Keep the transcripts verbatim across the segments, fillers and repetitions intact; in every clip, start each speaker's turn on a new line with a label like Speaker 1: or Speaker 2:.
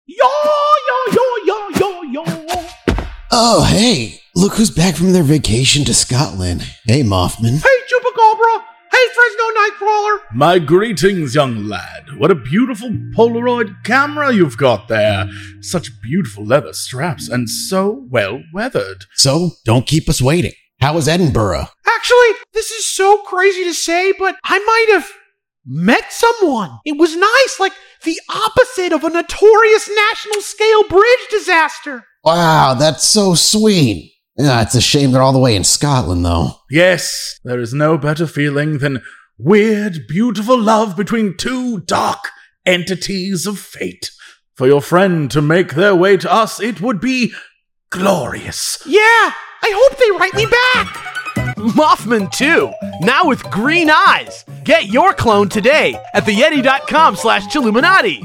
Speaker 1: Yo, yo, yo, yo, yo, yo.
Speaker 2: Oh, hey, look who's back from their vacation to Scotland. Hey, Mothman.
Speaker 1: Hey, Chupacabra. Hey, Fresno Nightcrawler. My greetings, young lad. What a beautiful Polaroid camera you've got there. Such beautiful leather straps and so well weathered.
Speaker 2: So, don't keep us waiting. How was Edinburgh?
Speaker 3: Actually, this is so crazy to say, but I might have met someone. It was nice, like the opposite of a notorious national scale bridge disaster.
Speaker 2: Wow, that's so sweet. Yeah, it's a shame they're all the way in Scotland, though.
Speaker 1: Yes, there is no better feeling than weird, beautiful love between two dark entities of fate. For your friend to make their way to us, it would be glorious.
Speaker 3: Yeah, I hope they write me back.
Speaker 4: Mothman two, now with green eyes. Get your clone today at theyeti.com slash Chilluminati.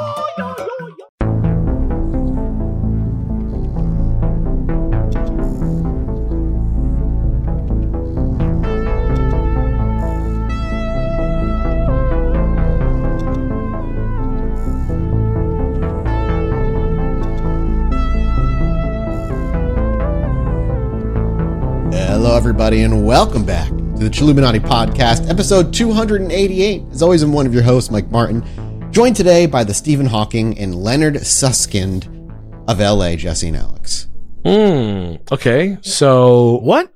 Speaker 2: Hello, everybody, and welcome back to the Chilluminati Podcast, episode two eighty-eight. As always, I'm one of your hosts, Mike Martin, joined today by the Stephen Hawking and Leonard Susskind of L A, Jesse and Alex.
Speaker 4: Hmm, okay, so...
Speaker 1: What?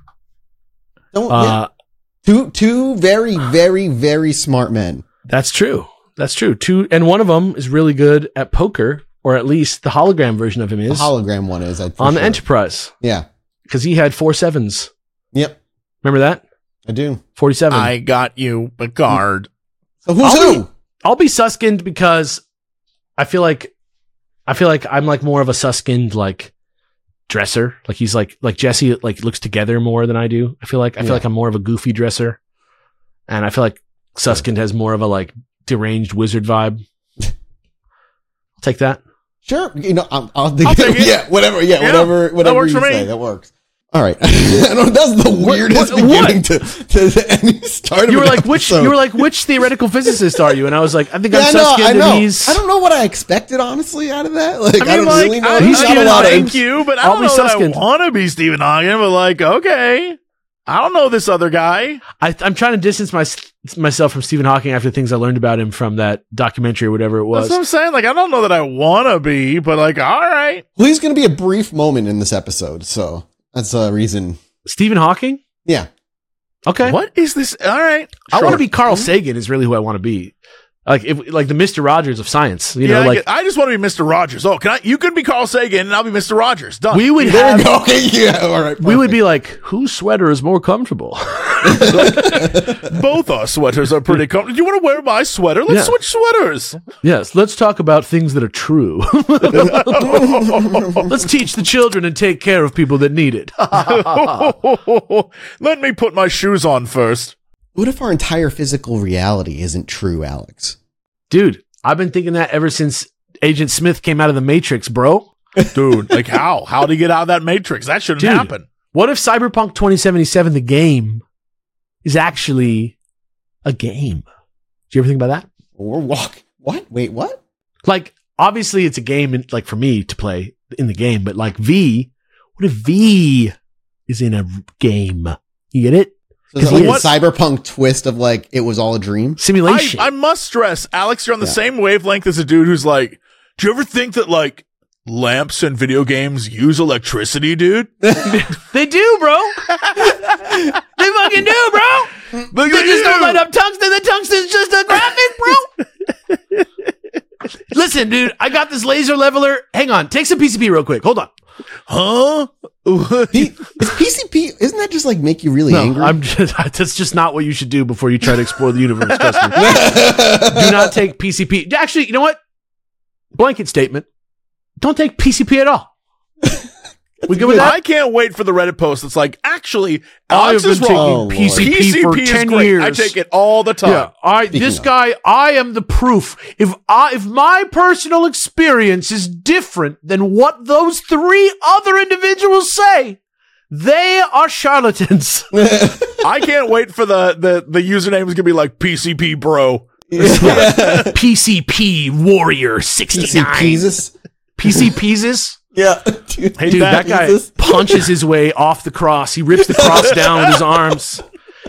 Speaker 2: Don't,
Speaker 4: Uh,
Speaker 2: yeah. Two, two very, very, very smart men.
Speaker 4: That's true. That's true. Two, and one of them is really good at poker, or at least the hologram version of him
Speaker 2: The
Speaker 4: is,
Speaker 2: hologram one is, I
Speaker 4: on the
Speaker 2: sure.
Speaker 4: Enterprise,
Speaker 2: Yeah.
Speaker 4: because he had four sevens.
Speaker 2: Yep,
Speaker 4: Remember that?
Speaker 2: I do.
Speaker 4: forty-seven.
Speaker 1: I got you, Picard.
Speaker 2: So who's
Speaker 4: I'll
Speaker 2: who?
Speaker 4: be, I'll be Susskind because I feel like I feel like I'm like more of a Susskind like dresser. Like he's like like Jesse like looks together more than I do. I feel like I feel
Speaker 2: Yeah.
Speaker 4: like I'm more of a goofy dresser, and I feel like Susskind has more of a like deranged wizard vibe. I'll take that.
Speaker 2: Sure, you know, I'll, I'll,
Speaker 1: I'll take it.
Speaker 2: yeah, whatever, yeah,
Speaker 1: Yeah,
Speaker 2: whatever, whatever
Speaker 1: works
Speaker 2: you
Speaker 1: for me.
Speaker 2: say, that works. All right, I don't, that's the weirdest
Speaker 4: what-
Speaker 2: beginning to, to the any start of
Speaker 4: You were
Speaker 2: an
Speaker 4: like which
Speaker 2: episode.
Speaker 4: you were like which theoretical physicist are you? And I was like I think
Speaker 2: Yeah,
Speaker 4: I'm
Speaker 2: I know, I
Speaker 4: Susskind
Speaker 2: know.
Speaker 4: and he's
Speaker 2: I don't know what I expected, honestly, out of that. Like, I,
Speaker 1: I mean,
Speaker 2: don't
Speaker 1: like,
Speaker 2: really know.
Speaker 1: I,
Speaker 2: There's
Speaker 4: He's
Speaker 2: not a
Speaker 4: Stephen
Speaker 2: lot of.
Speaker 1: thank you, but I
Speaker 4: I'll
Speaker 1: don't
Speaker 4: be
Speaker 1: know that
Speaker 4: Susskind.
Speaker 1: I want to be Stephen Hawking, but like, okay. I don't know this other guy.
Speaker 4: I, I'm trying to distance my, myself from Stephen Hawking after things I learned about him from that documentary or whatever it was.
Speaker 1: That's what I'm saying. Like, I don't know that I want to be, but like, all right.
Speaker 2: Well, he's going to be a brief moment in this episode, so that's a reason.
Speaker 4: Stephen Hawking?
Speaker 2: Yeah.
Speaker 4: Okay.
Speaker 1: What is this? All right.
Speaker 4: I
Speaker 2: Sure.
Speaker 4: want to be Carl Sagan is really who I want to be. Like if like the Mister Rogers of science. You
Speaker 1: Yeah,
Speaker 4: know,
Speaker 1: I,
Speaker 4: like
Speaker 1: get- I just want to be Mister Rogers. Oh, can I? You can be Carl Sagan, and I'll be Mister Rogers. Done.
Speaker 4: we would
Speaker 2: There we
Speaker 4: have
Speaker 2: go. Okay, yeah, all right.
Speaker 4: we would
Speaker 2: perfect.
Speaker 4: be like, whose sweater is more comfortable?
Speaker 1: Both our sweaters are pretty comfortable. Do you want to wear my sweater? Let's
Speaker 4: Yeah.
Speaker 1: switch sweaters.
Speaker 4: Yes, let's talk about things that are true. Let's teach the children and take care of people that need it.
Speaker 1: Let me put my shoes on first.
Speaker 2: What if our entire physical reality isn't true, Alex?
Speaker 4: Dude, I've been thinking that ever since Agent Smith came out of the Matrix, bro.
Speaker 1: Dude, like how? How to get out of that matrix? That shouldn't
Speaker 4: Dude.
Speaker 1: happen.
Speaker 4: What if Cyberpunk twenty seventy-seven, the game, is actually a game? Did you ever think about that?
Speaker 2: We're walk. What? Wait, what?
Speaker 4: Like, obviously, it's a game, in, like for me to play in the game, but like V, what if V is in a game? You get it?
Speaker 2: So is it
Speaker 4: 'Cause
Speaker 2: like
Speaker 4: what-
Speaker 2: a cyberpunk twist of like it was all a dream?
Speaker 1: I,
Speaker 4: Simulation.
Speaker 1: I must stress, Alex, you're on the
Speaker 2: Yeah.
Speaker 1: same wavelength as a dude who's like, do you ever think that like lamps in video games use electricity, dude?
Speaker 4: they do, bro. They fucking do, bro.
Speaker 1: Look
Speaker 4: They
Speaker 1: at
Speaker 4: just don't
Speaker 1: you.
Speaker 4: light up tungsten. The tungsten's just a graphic, bro. Listen, dude, I got this laser leveler. Hang on. Take some P C P real quick. Hold on.
Speaker 1: Huh?
Speaker 2: P- is P C P, isn't that just like make you really
Speaker 4: No,
Speaker 2: angry?
Speaker 4: I'm just, that's just not what you should do before you try to explore the universe. Trust me. Do not take P C P. Actually, you know what? Blanket statement. Don't take P C P at all. We good with that?
Speaker 1: I can't wait for the Reddit post that's like, actually,
Speaker 4: I
Speaker 1: Alex
Speaker 4: have
Speaker 1: is
Speaker 4: been
Speaker 1: wrong.
Speaker 4: taking
Speaker 2: Oh, Lord.
Speaker 4: P C P,
Speaker 1: P C
Speaker 4: for
Speaker 1: P is
Speaker 4: ten
Speaker 1: great.
Speaker 4: years.
Speaker 1: I take it all the time.
Speaker 4: Yeah, I,
Speaker 2: Speaking
Speaker 4: this
Speaker 2: of-
Speaker 4: guy, I am the proof. If I, if my personal experience is different than what those three other individuals say, they are charlatans.
Speaker 1: I can't wait for the, the, the username is going to be like P C P bro.
Speaker 4: P C P Warrior sixty-nine.
Speaker 2: P C P's?
Speaker 4: P C P's?
Speaker 2: Yeah. Dude,
Speaker 4: Dude, that guy
Speaker 2: Jesus.
Speaker 4: punches his way off the cross. He rips the cross down with his arms.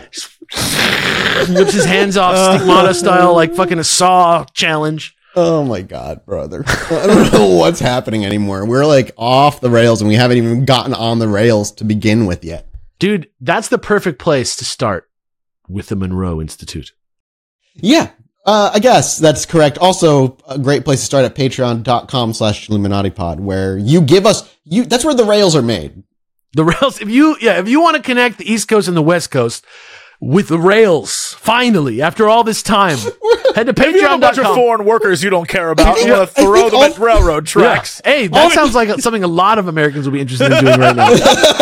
Speaker 4: Rips his hands off, stigmata style, like fucking a Saw challenge.
Speaker 2: Oh my God, brother. I don't know what's happening anymore. We're like off the rails and we haven't even gotten on the rails to begin with yet.
Speaker 4: Dude, that's the perfect place to start with the Monroe Institute.
Speaker 2: Yeah, uh, I guess that's correct. Also, a great place to start at patreon.com slash Illuminatipod, where you give us, you. that's where the rails are made.
Speaker 4: The rails, if you, yeah, if you want to connect the East Coast and the West Coast with the rails, finally, after all this time, head to
Speaker 1: If you have a
Speaker 4: patreon
Speaker 1: bunch
Speaker 4: dot
Speaker 1: of
Speaker 4: com.
Speaker 1: foreign workers you don't care about, you
Speaker 2: Yeah,
Speaker 1: want to
Speaker 2: I
Speaker 1: throw
Speaker 2: think
Speaker 1: them
Speaker 2: all-
Speaker 1: at railroad tracks.
Speaker 4: Yeah. Hey, that sounds like something a lot of Americans will be interested in doing right now.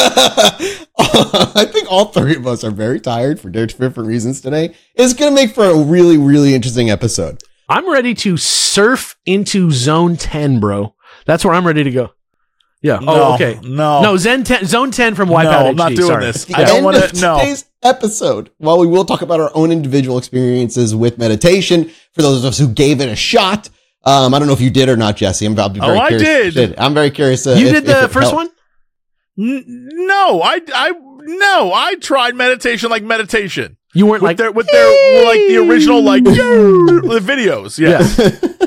Speaker 2: I think all three of us are very tired for different reasons today. It's going to make for a really, really interesting episode.
Speaker 4: I'm ready to surf into zone ten, bro. That's where I'm ready to go. Yeah.
Speaker 1: No,
Speaker 4: Oh, okay.
Speaker 1: No.
Speaker 4: No, Zen ten, zone ten from
Speaker 1: no,
Speaker 4: Wipeout
Speaker 1: I'm not
Speaker 4: H D.
Speaker 1: doing
Speaker 4: Sorry.
Speaker 1: this.
Speaker 2: The
Speaker 1: I don't
Speaker 2: end
Speaker 1: want
Speaker 2: of
Speaker 1: to. No.
Speaker 2: today's episode, while we will talk about our own individual experiences with meditation, for those of us who gave it a shot. Um, I don't know if you did or not, Jesse. I'm about to be very
Speaker 1: Oh, I
Speaker 2: curious.
Speaker 1: did.
Speaker 2: I'm very curious. Uh,
Speaker 4: You
Speaker 2: if-
Speaker 4: did
Speaker 2: if
Speaker 4: the
Speaker 2: it
Speaker 4: first
Speaker 2: helped.
Speaker 4: one?
Speaker 1: N- no, I, I, no, I tried meditation like meditation.
Speaker 4: You weren't
Speaker 1: With
Speaker 4: like,
Speaker 1: their, with their, like the original, like, the videos. Yes.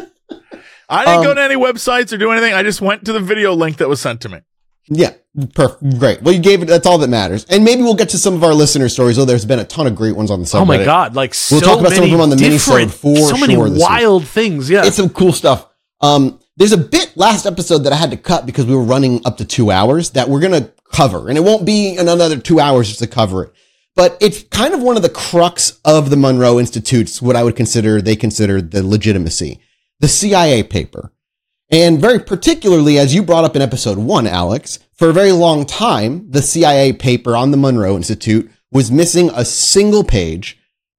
Speaker 1: I didn't
Speaker 2: Um,
Speaker 1: go to any websites or do anything. I just went to the video link that was sent to me.
Speaker 2: Yeah, perfect. Great. Well, you gave it. That's all that matters. And maybe we'll get to some of our listener stories. Oh, there's been a ton of great ones on the subreddit.
Speaker 4: oh my God, like so
Speaker 2: We'll talk about some
Speaker 4: many
Speaker 2: of them on the
Speaker 4: different,
Speaker 2: minisode for
Speaker 4: so many
Speaker 2: sure this week.
Speaker 4: wild things. Yeah.
Speaker 2: It's some cool stuff. Um, there's a bit last episode that I had to cut because we were running up to two hours that we're going to cover. And it won't be another two hours just to cover it. But it's kind of one of the crux of the Monroe Institute's, what I would consider, they consider the legitimacy. The C I A paper. And very particularly, as you brought up in episode one, Alex, for a very long time, the C I A paper on the Monroe Institute was missing a single page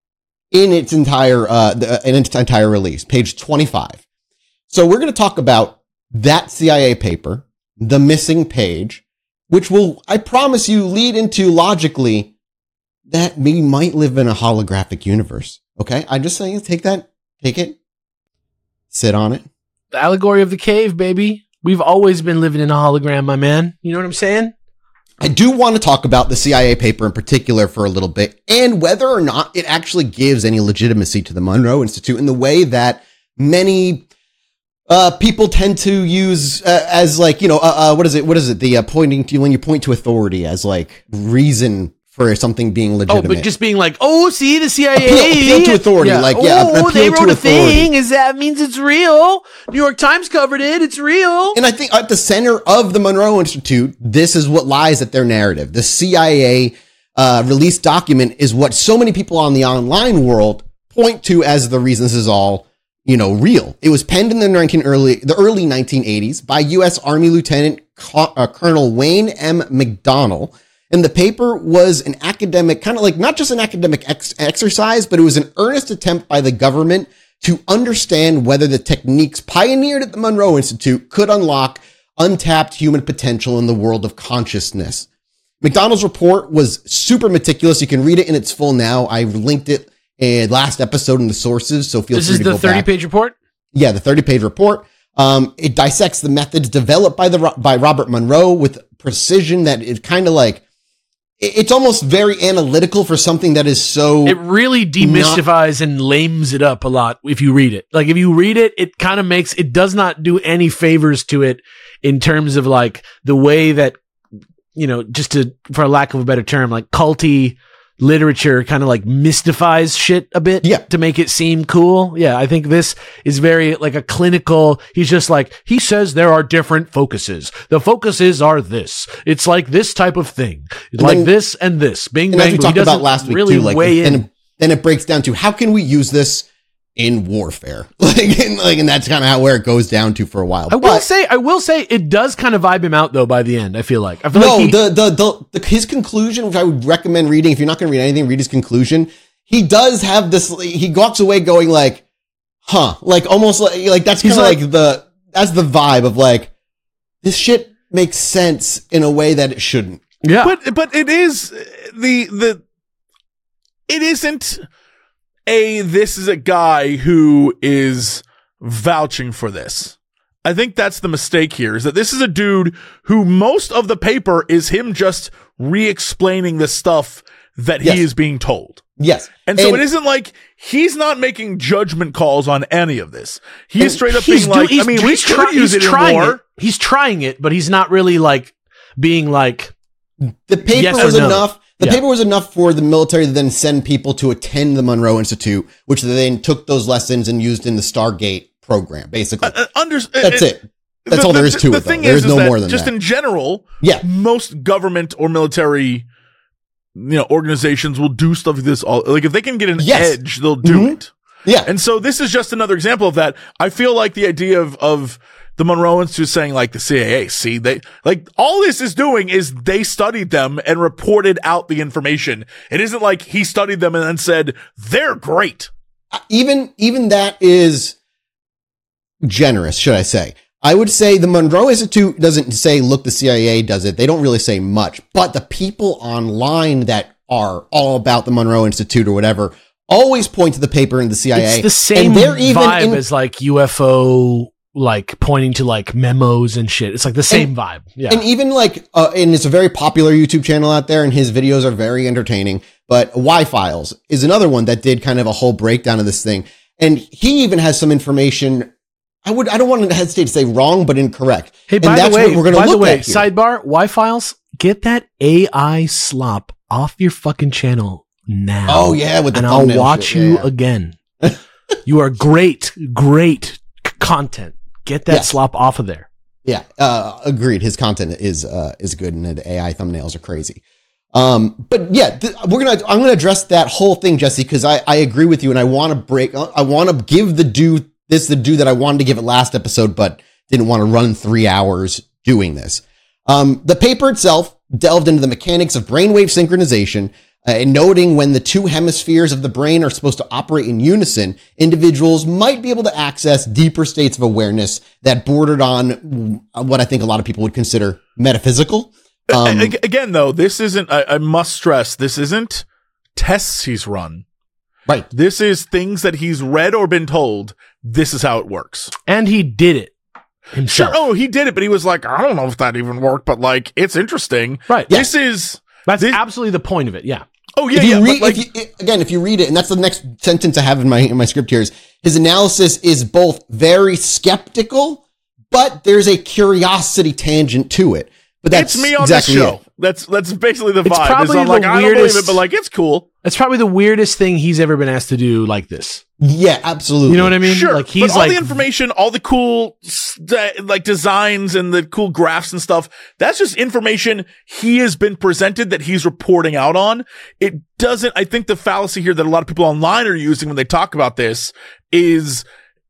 Speaker 2: in its entire, uh, the, in its entire release, page twenty-five. So we're going to talk about that C I A paper, the missing page, which will, I promise you, lead into logically that we might live in a holographic universe. Okay? I just say, take that, take it, sit on it.
Speaker 4: The allegory of the cave, baby. We've always been living in a hologram, my man. You know what I'm saying?
Speaker 2: I do want to talk about the C I A paper in particular for a little bit and whether or not it actually gives any legitimacy to the Monroe Institute in the way that many uh, people tend to use uh, as like, you know, uh, uh, what is it? What is it? The uh, pointing to when you point to authority as like reason for something being
Speaker 4: Oh,
Speaker 2: legitimate.
Speaker 4: but just being like, oh, see, the C I A.
Speaker 2: Appeal- appeal to authority, like, yeah,
Speaker 4: Oh,
Speaker 2: appeal
Speaker 4: they
Speaker 2: to
Speaker 4: wrote a
Speaker 2: authority.
Speaker 4: thing. Is that means it's real? New York Times covered it. It's real.
Speaker 2: And I think at the center of the Monroe Institute, this is what lies at their narrative. The C I A uh, release document is what so many people on the online world point to as the reason this is all, you know, real. It was penned in the nineteen early the early nineteen eighties by U S Army Lieutenant Co- uh, Colonel Wayne M. McDonnell. And the paper was an academic, kind of like not just an academic ex- exercise, but it was an earnest attempt by the government to understand whether the techniques pioneered at the Monroe Institute could unlock untapped human potential in the world of consciousness. McDonnell's report was super meticulous. You can read it in its full now. I linked it in last episode in the sources, so feel
Speaker 4: This
Speaker 2: free
Speaker 4: is
Speaker 2: to
Speaker 4: the
Speaker 2: go
Speaker 4: thirty
Speaker 2: back.
Speaker 4: page report.
Speaker 2: Yeah, the thirty page report. Um, it dissects the methods developed by the by Robert Monroe with precision that it kind of like, it- it's almost very analytical for something that is so.
Speaker 4: It really demystifies and lames it up a lot if you read it. Like if you read it, it kind of makes, it does not do any favors to it in terms of like the way that, you know, just to, for lack of a better term, like culty literature kind of like mystifies shit a bit
Speaker 2: Yeah.
Speaker 4: to make it seem cool. Yeah, I think this is very like a clinical, he's just like, he says there are different focuses. The focuses are this. It's like this type of thing.
Speaker 2: And
Speaker 4: like
Speaker 2: then-
Speaker 4: this and this. Bing,
Speaker 2: and
Speaker 4: bang.
Speaker 2: as we
Speaker 4: He
Speaker 2: talked
Speaker 4: doesn't
Speaker 2: about last week
Speaker 4: really
Speaker 2: too, like,
Speaker 4: weigh in.
Speaker 2: and then it breaks down to how can we use this in warfare? Like, and, like, and that's kind of how where it goes down to for a while.
Speaker 4: I will
Speaker 2: But-
Speaker 4: say, I will say, it does kind of vibe him out though. By the end, I feel like I feel
Speaker 2: No,
Speaker 4: like he,
Speaker 2: the, the, the, the, his conclusion, which I would recommend reading, if you're not going to read anything, read his conclusion. He does have this, he walks away going like, huh, like almost like, like that's kind
Speaker 4: He's
Speaker 2: of
Speaker 4: like-
Speaker 2: like, the, that's the vibe of like, this shit makes sense in a way that it shouldn't.
Speaker 4: yeah,
Speaker 1: But but it is the the it isn't A, this is a guy who is vouching for this. I think that's the mistake here, is that this is a dude who most of the paper is him just re-explaining the stuff that
Speaker 2: Yes.
Speaker 1: he is being told.
Speaker 2: Yes.
Speaker 1: And so it isn't like he's not making judgment calls on any of this. He is
Speaker 2: And
Speaker 1: straight up
Speaker 4: He's
Speaker 1: being like,
Speaker 4: do-
Speaker 1: I mean,
Speaker 4: he's-
Speaker 1: we
Speaker 4: he's
Speaker 1: could
Speaker 4: try-
Speaker 1: use
Speaker 4: he's
Speaker 1: it in
Speaker 4: trying
Speaker 1: war.
Speaker 4: it. He's trying it, but he's not really like being like,
Speaker 2: The paper
Speaker 4: Yes or
Speaker 2: was
Speaker 4: no?
Speaker 2: enough. The
Speaker 4: Yeah.
Speaker 2: paper was enough for the military to then send people to attend the Monroe Institute, which they then took those lessons and used in the Stargate program, basically.
Speaker 1: Uh, under,
Speaker 2: That's it. That's
Speaker 1: the-
Speaker 2: all there
Speaker 1: the-
Speaker 2: is to
Speaker 1: the
Speaker 2: it, though.
Speaker 1: thing
Speaker 2: There's
Speaker 1: is, is
Speaker 2: no
Speaker 1: that
Speaker 2: more than
Speaker 1: just
Speaker 2: that.
Speaker 1: in general,
Speaker 2: Yeah.
Speaker 1: most government or military, you know, organizations will do stuff like this. All like if they can get an
Speaker 2: Yes.
Speaker 1: edge, they'll do
Speaker 2: Mhm.
Speaker 1: it.
Speaker 2: Yeah.
Speaker 1: And so this is just another example of that. I feel like the idea of, of the Monroe Institute saying like the C I A, see, they like all this is doing is they studied them and reported out the information. It isn't like he studied them and then said, they're great.
Speaker 2: even even that is generous, should I say. I would say the Monroe Institute doesn't say, look, the C I A does it. They don't really say much, but the people online that are all about the Monroe Institute or whatever always point to the paper and the C I A.
Speaker 4: it's the same
Speaker 2: and they're even
Speaker 4: vibe
Speaker 2: in-
Speaker 4: as like U F O, like pointing to like memos and shit. It's like the same
Speaker 2: And-
Speaker 4: vibe. Yeah.
Speaker 2: And even like, uh, and it's a very popular YouTube channel out there, and his videos are very entertaining. But Y-Files is another one that did kind of a whole breakdown of this thing. And he even has some information. I would, I don't want to hesitate to say wrong, but incorrect.
Speaker 4: Hey,
Speaker 2: and
Speaker 4: by
Speaker 2: that's
Speaker 4: the way,
Speaker 2: what we're going
Speaker 4: by
Speaker 2: to
Speaker 4: the
Speaker 2: look
Speaker 4: way,
Speaker 2: at here.
Speaker 4: sidebar, Y-Files, get that A I slop off your fucking channel now.
Speaker 2: Oh yeah, with the
Speaker 4: and I'll
Speaker 2: thumbnail
Speaker 4: watch
Speaker 2: shit.
Speaker 4: you
Speaker 2: Yeah, yeah.
Speaker 4: again. You are great, great c- content. Get that
Speaker 2: Yes.
Speaker 4: slop off of there.
Speaker 2: Yeah, uh, agreed. His content is uh, is good, and the A I thumbnails are crazy. Um, but yeah, th- we're gonna I'm gonna address that whole thing, Jesse, because I, I agree with you, and I want to break. I want to give the due this the due that I wanted to give it last episode, but didn't want to run three hours doing this. Um, the paper itself delved into the mechanics of brainwave synchronization. Uh, and noting when the two hemispheres of the brain are supposed to operate in unison, individuals might be able to access deeper states of awareness that bordered on what I think a lot of people would consider metaphysical. Um,
Speaker 1: A- Again, though, this isn't, I, I must stress, this isn't tests he's run.
Speaker 2: right.
Speaker 1: This is things that he's read or been told. This is how it works.
Speaker 4: And he did it
Speaker 1: Sure.
Speaker 4: himself.
Speaker 1: Oh, he did it, but he was like, I don't know if that even worked, but like, it's interesting.
Speaker 4: Right.
Speaker 1: This is,
Speaker 4: That's
Speaker 1: this-
Speaker 4: absolutely the point of it. Yeah.
Speaker 1: oh yeah,
Speaker 2: If you
Speaker 1: yeah.
Speaker 2: read,
Speaker 1: but like,
Speaker 2: if you, again, if you read it, and that's the next sentence I have in my in my script here is his analysis is both very skeptical, but there's a curiosity tangent to it. But that's
Speaker 1: it's me on
Speaker 2: exactly
Speaker 1: this show.
Speaker 2: it.
Speaker 1: That's that's basically the
Speaker 4: It's
Speaker 1: vibe.
Speaker 4: probably
Speaker 1: Is I'm
Speaker 4: the
Speaker 1: like, I don't believe
Speaker 4: weirdest-
Speaker 1: it, but like, it's cool.
Speaker 4: It's probably the weirdest thing he's ever been asked to do like this.
Speaker 2: Yeah, absolutely.
Speaker 4: You know what I mean?
Speaker 1: Sure,
Speaker 4: Like he's
Speaker 1: but all
Speaker 4: like
Speaker 1: the information, all the cool st- like designs and the cool graphs and stuff. That's just information he has been presented that he's reporting out on. It doesn't. I think the fallacy here that a lot of people online are using when they talk about this is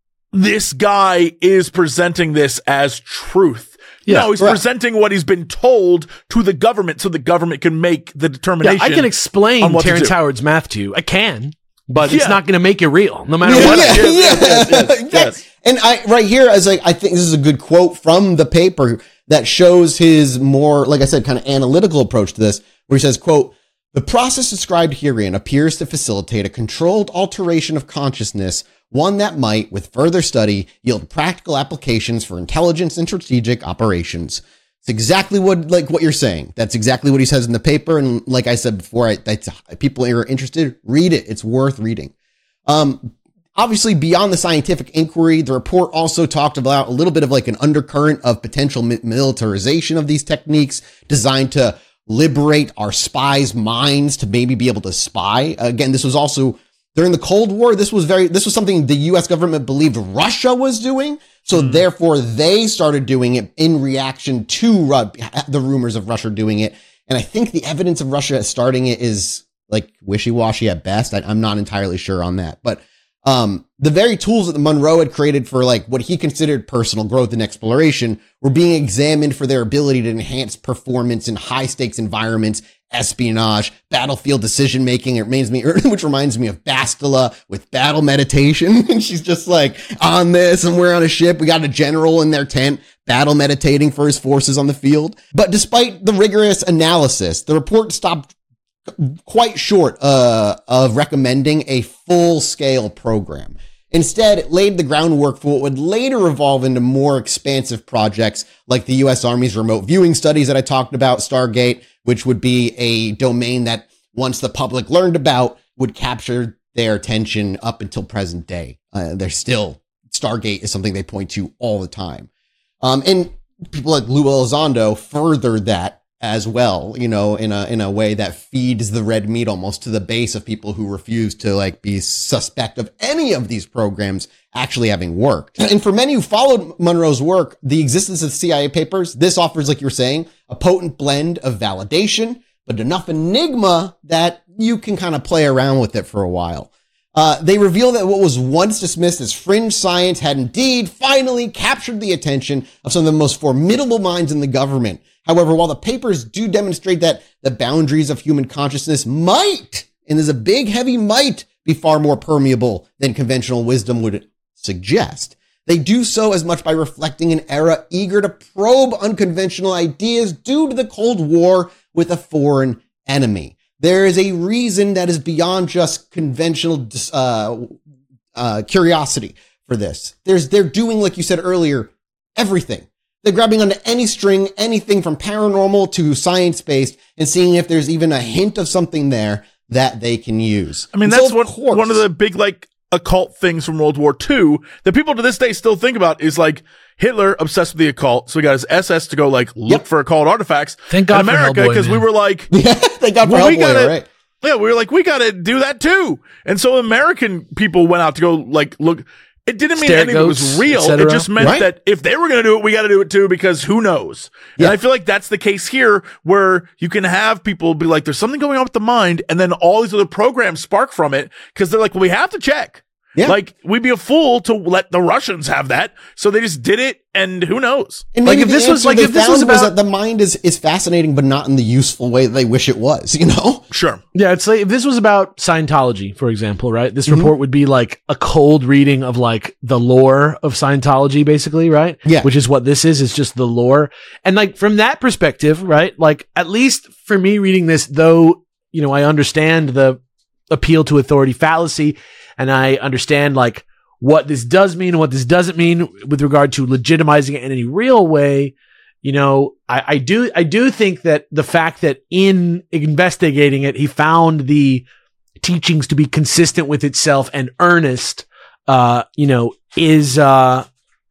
Speaker 1: this guy is presenting this as truth.
Speaker 4: Yeah,
Speaker 1: no, he's
Speaker 2: right.
Speaker 1: presenting what he's been told to the government so the government can make the
Speaker 4: yeah,
Speaker 1: determination.
Speaker 4: I can explain
Speaker 1: on what to
Speaker 4: Terrence
Speaker 1: do.
Speaker 4: Howard's math to you. I can, but
Speaker 1: Yeah.
Speaker 4: it's not going to make it real, no matter
Speaker 2: Yeah,
Speaker 4: what.
Speaker 2: yeah,
Speaker 1: Yes, yes, yes, yes,
Speaker 2: yeah.
Speaker 1: yes.
Speaker 2: And I right here, as like I think this is a good quote from the paper that shows his more, like I said, kind of analytical approach to this, where he says, "quote The process described herein appears to facilitate a controlled alteration of consciousness, one that might, with further study, yield practical applications for intelligence and strategic operations." It's exactly what, like what you're saying. That's exactly what he says in the paper. And like I said before, I, that's, people who are interested, read it. It's worth reading. Um, obviously beyond the scientific inquiry, the report also talked about a little bit of like an undercurrent of potential mi- militarization of these techniques designed to liberate our spies' minds to maybe be able to spy. Again, this was also during the Cold War. This was very, this was something the U S government believed Russia was doing. So
Speaker 1: Mm.
Speaker 2: therefore they started doing it in reaction to Ru- the rumors of Russia doing it. And I think the evidence of Russia starting it is like wishy-washy at best. I, I'm not entirely sure on that, but um, the very tools that the Monroe had created for like what he considered personal growth and exploration were being examined for their ability to enhance performance in high stakes environments, espionage, battlefield decision making. It reminds me, which reminds me of Bastila with battle meditation. And she's just like on this, and we're on a ship. We got a general in their tent, battle meditating for his forces on the field. But despite the rigorous analysis, the report stopped quite short uh, of recommending a full-scale program. Instead, it laid the groundwork for what would later evolve into more expansive projects like the U S Army's remote viewing studies that I talked about, Stargate, which would be a domain that once the public learned about would capture their attention up until present day. Uh, they're still, Stargate is something they point to all the time. Um, and people like Lou Elizondo furthered that as well, you know, in a, in a way that feeds the red meat almost to the base of people who refuse to like be suspect of any of these programs actually having worked. And for many who followed Monroe's work, the existence of C I A papers, this offers, like you were saying, a potent blend of validation, but enough enigma that you can kind of play around with it for a while. Uh, they reveal that what was once dismissed as fringe science had indeed finally captured the attention of some of the most formidable minds in the government. However, while the papers do demonstrate that the boundaries of human consciousness might, and there's a big heavy might, be far more permeable than conventional wisdom would suggest, they do so as much by reflecting an era eager to probe unconventional ideas due to the Cold War with a foreign enemy. There is a reason that is beyond just conventional uh, uh, curiosity for this. There's, they're doing, like you said earlier, everything. They're grabbing onto any string, anything from paranormal to science-based, and seeing if there's even a hint of something there that they can use.
Speaker 1: I mean,
Speaker 2: And
Speaker 1: that's
Speaker 2: so,
Speaker 1: what
Speaker 2: of course-
Speaker 1: one of the big, like, occult things from World War Two that people to this day still think about is, like, Hitler obsessed with the occult, so he got his S S to go, like, look
Speaker 2: Yep.
Speaker 1: for occult artifacts.
Speaker 4: Thank God
Speaker 1: in
Speaker 4: for
Speaker 1: America,
Speaker 4: Hellboy,
Speaker 1: because we
Speaker 4: man.
Speaker 1: were like,
Speaker 2: Yeah, they got
Speaker 1: well, we
Speaker 2: Hellboy,
Speaker 1: gotta,
Speaker 2: right?
Speaker 1: yeah, we were like, we gotta do that too. And so American people went out to go, like, look. It didn't mean
Speaker 4: Stare
Speaker 1: any of it was
Speaker 4: goats,
Speaker 1: real.
Speaker 4: et cetera.
Speaker 1: It just meant
Speaker 2: Right.
Speaker 1: that if they were going to do it, we got to do it too, because who knows?
Speaker 2: Yeah.
Speaker 1: And I feel like that's the case here, where you can have people be like, there's something going on with the mind, and then all these other programs spark from it, because they're like, well, we have to check.
Speaker 2: Yeah.
Speaker 1: Like, we'd be a fool to let the Russians have that. So they just did it, and who knows?
Speaker 2: And
Speaker 4: Like,
Speaker 2: maybe
Speaker 4: if
Speaker 2: the
Speaker 4: this was-
Speaker 2: answer
Speaker 4: like,
Speaker 2: they
Speaker 4: if this
Speaker 2: found
Speaker 4: was about-
Speaker 2: that the mind is, is fascinating, but not in the useful way that they wish it was, you know?
Speaker 1: Sure.
Speaker 4: Yeah, it's like if this was about Scientology, for example, right? This
Speaker 2: Mhm.
Speaker 4: report would be like a cold reading of like the lore of Scientology, basically, right?
Speaker 2: Yeah.
Speaker 4: Which is what this is, is just the lore. And like from that perspective, right? Like at least for me reading this, though, you know, I understand the appeal to authority fallacy, and I understand like what this does mean and what this doesn't mean with regard to legitimizing it in any real way. You know, I, I do, I do think that the fact that in investigating it, he found the teachings to be consistent with itself and earnest, uh, you know, is, uh,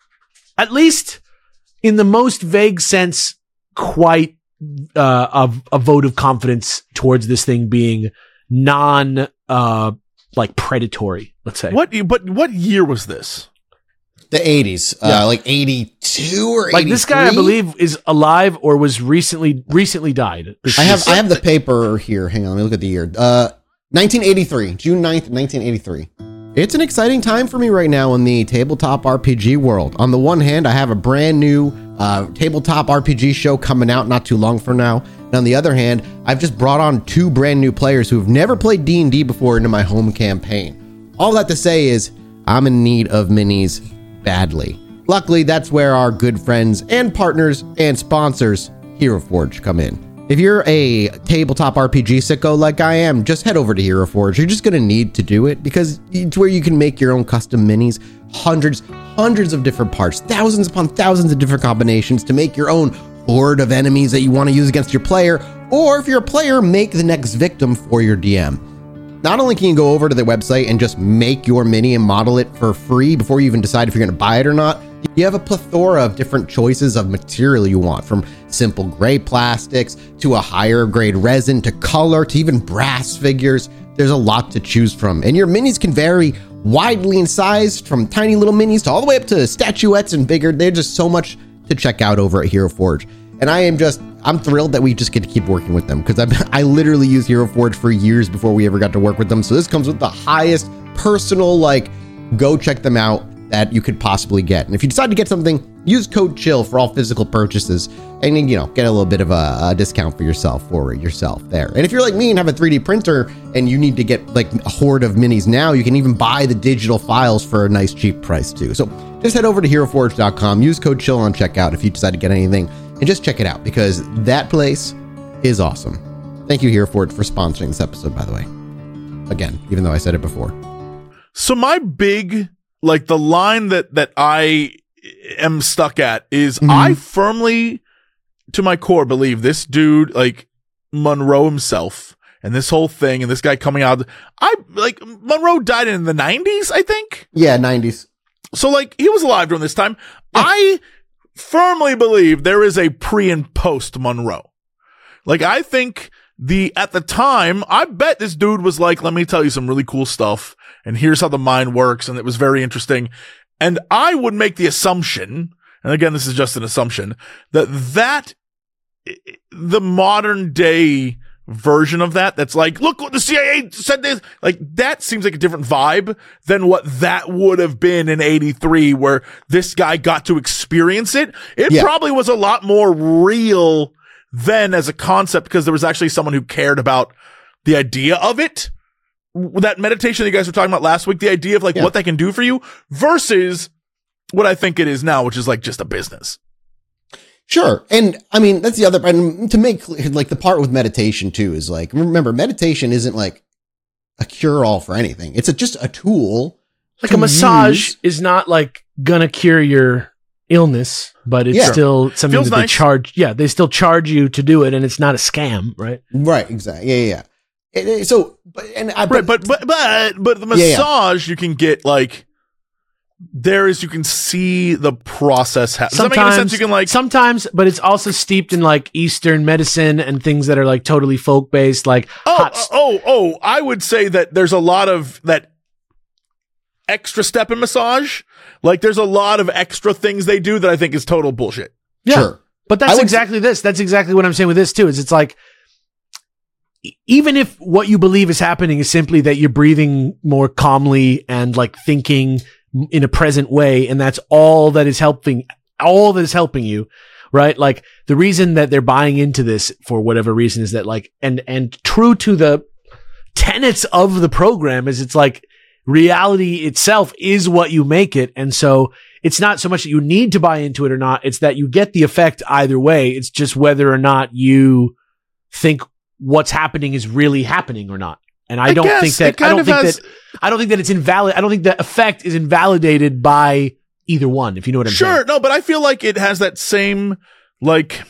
Speaker 4: at least in the most vague sense, quite, uh, a, a vote of confidence towards this thing being non, uh, like predatory, let's say.
Speaker 1: What, but what year was this?
Speaker 2: The eighties,
Speaker 4: Yeah.
Speaker 2: uh, like eighty-two or
Speaker 4: Like this guy, I
Speaker 2: eighty-three?
Speaker 4: believe, is alive or was recently recently died.
Speaker 2: I have I have the paper here. Hang on, let me look at the year. Uh, nineteen eighty-three, June ninth, nineteen eighty-three. It's an exciting time for me right now in the tabletop R P G world. On the one hand, I have a brand new uh, tabletop R P G show coming out not too long from now. And on the other hand, I've just brought on two brand new players who have never played D and D before into my home campaign. All that to say is, I'm in need of minis badly. Luckily, that's where our good friends and partners and sponsors, Hero Forge, come in. If you're a tabletop R P G sicko like I am, just head over to Hero Forge. You're just going to need to do it because it's where you can make your own custom minis, hundreds, hundreds of different parts, thousands upon thousands of different combinations to make your own horde of enemies that you want to use against your player, or if you're a player, make the next victim for your D M. Not only can you go over to their website and just make your mini and model it for free before you even decide if you're going to buy it or not, you have a plethora of different choices of material you want, from simple gray plastics to a higher grade resin to color to even brass figures. There's a lot to choose from, and your minis can vary widely in size, from tiny little minis to all the way up to statuettes and bigger. There's just so much to check out over at Hero Forge. And I am just, I'm thrilled that we just get to keep working with them, because I literally used Hero Forge for years before we ever got to work with them. So this comes with the highest personal, like, go check them out that you could possibly get. And if you decide to get something, use code CHILL for all physical purchases and, you know, get a little bit of a, a discount for yourself for yourself there. And if you're like me and have a three D printer and you need to get like a horde of minis now, you can even buy the digital files for a nice cheap price too. So just head over to hero forge dot com, use code CHILL on checkout if you decide to get anything, and just check it out, because that place is awesome. Thank you, Hereford, for sponsoring this episode, by the way. Again, even though I said it before.
Speaker 1: So my big, like the line that, that I am stuck at is mm-hmm. I firmly, to my core, believe this dude, like Monroe himself, and this whole thing, and this guy coming out, I like Monroe died in the nineties, I think.
Speaker 2: Yeah, nineties.
Speaker 1: So like he was alive during this time. Yeah. I firmly believe there is a pre and post Monroe. Like I think the at the time, I bet this dude was like, let me tell you some really cool stuff, and here's how the mind works, and it was very interesting. And I would make the assumption, and again, this is just an assumption, that that the modern day version of that, that's like, look what the C I A said this, like that seems like a different vibe than what that would have been in eighty-three, where this guy got to experience it. It yeah. probably was a lot more real then as a concept, because there was actually someone who cared about the idea of it. That meditation that you guys were talking about last week, the idea of like yeah. what that can do for you versus what I think it is now, which is like just a business.
Speaker 2: Sure. And I mean, that's the other, and to make clear, like the part with meditation too is like, remember, meditation isn't like a cure all for anything. It's a, just a tool.
Speaker 4: Like a massage use. Is not like gonna cure your illness, but it's yeah. still something Feels that nice. They charge. Yeah. They still charge you to do it, and it's not a scam, right?
Speaker 2: Right. Exactly. Yeah. Yeah. yeah. It, it, so, but, and I,
Speaker 1: but, right, but, but, but, but the massage yeah, yeah. you can get like, there is, you can see the process. Ha- Does sometimes, that make any sense? You can like
Speaker 4: sometimes, but it's also steeped in like Eastern medicine and things that are like totally folk based. Like
Speaker 1: oh,
Speaker 4: hot
Speaker 1: st- oh, oh, I would say that there's a lot of that extra step in massage. Like there's a lot of extra things they do that I think is total bullshit.
Speaker 4: Yeah,
Speaker 2: sure.
Speaker 4: But that's exactly s- this. That's exactly what I'm saying with this too. Is it's like, even if what you believe is happening is simply that you're breathing more calmly and like thinking in a present way, and that's all that is helping, all that is helping you, right? Like the reason that they're buying into this for whatever reason is that like, and, and true to the tenets of the program is it's like reality itself is what you make it. And so it's not so much that you need to buy into it or not. It's that you get the effect either way. It's just whether or not you think what's happening is really happening or not. And I, I don't think that, I don't think has, that, I don't think that it's invalid. I don't think the effect is invalidated by either one, if you know what I'm
Speaker 1: sure,
Speaker 4: saying.
Speaker 1: Sure. No, but I feel like it has that same, like,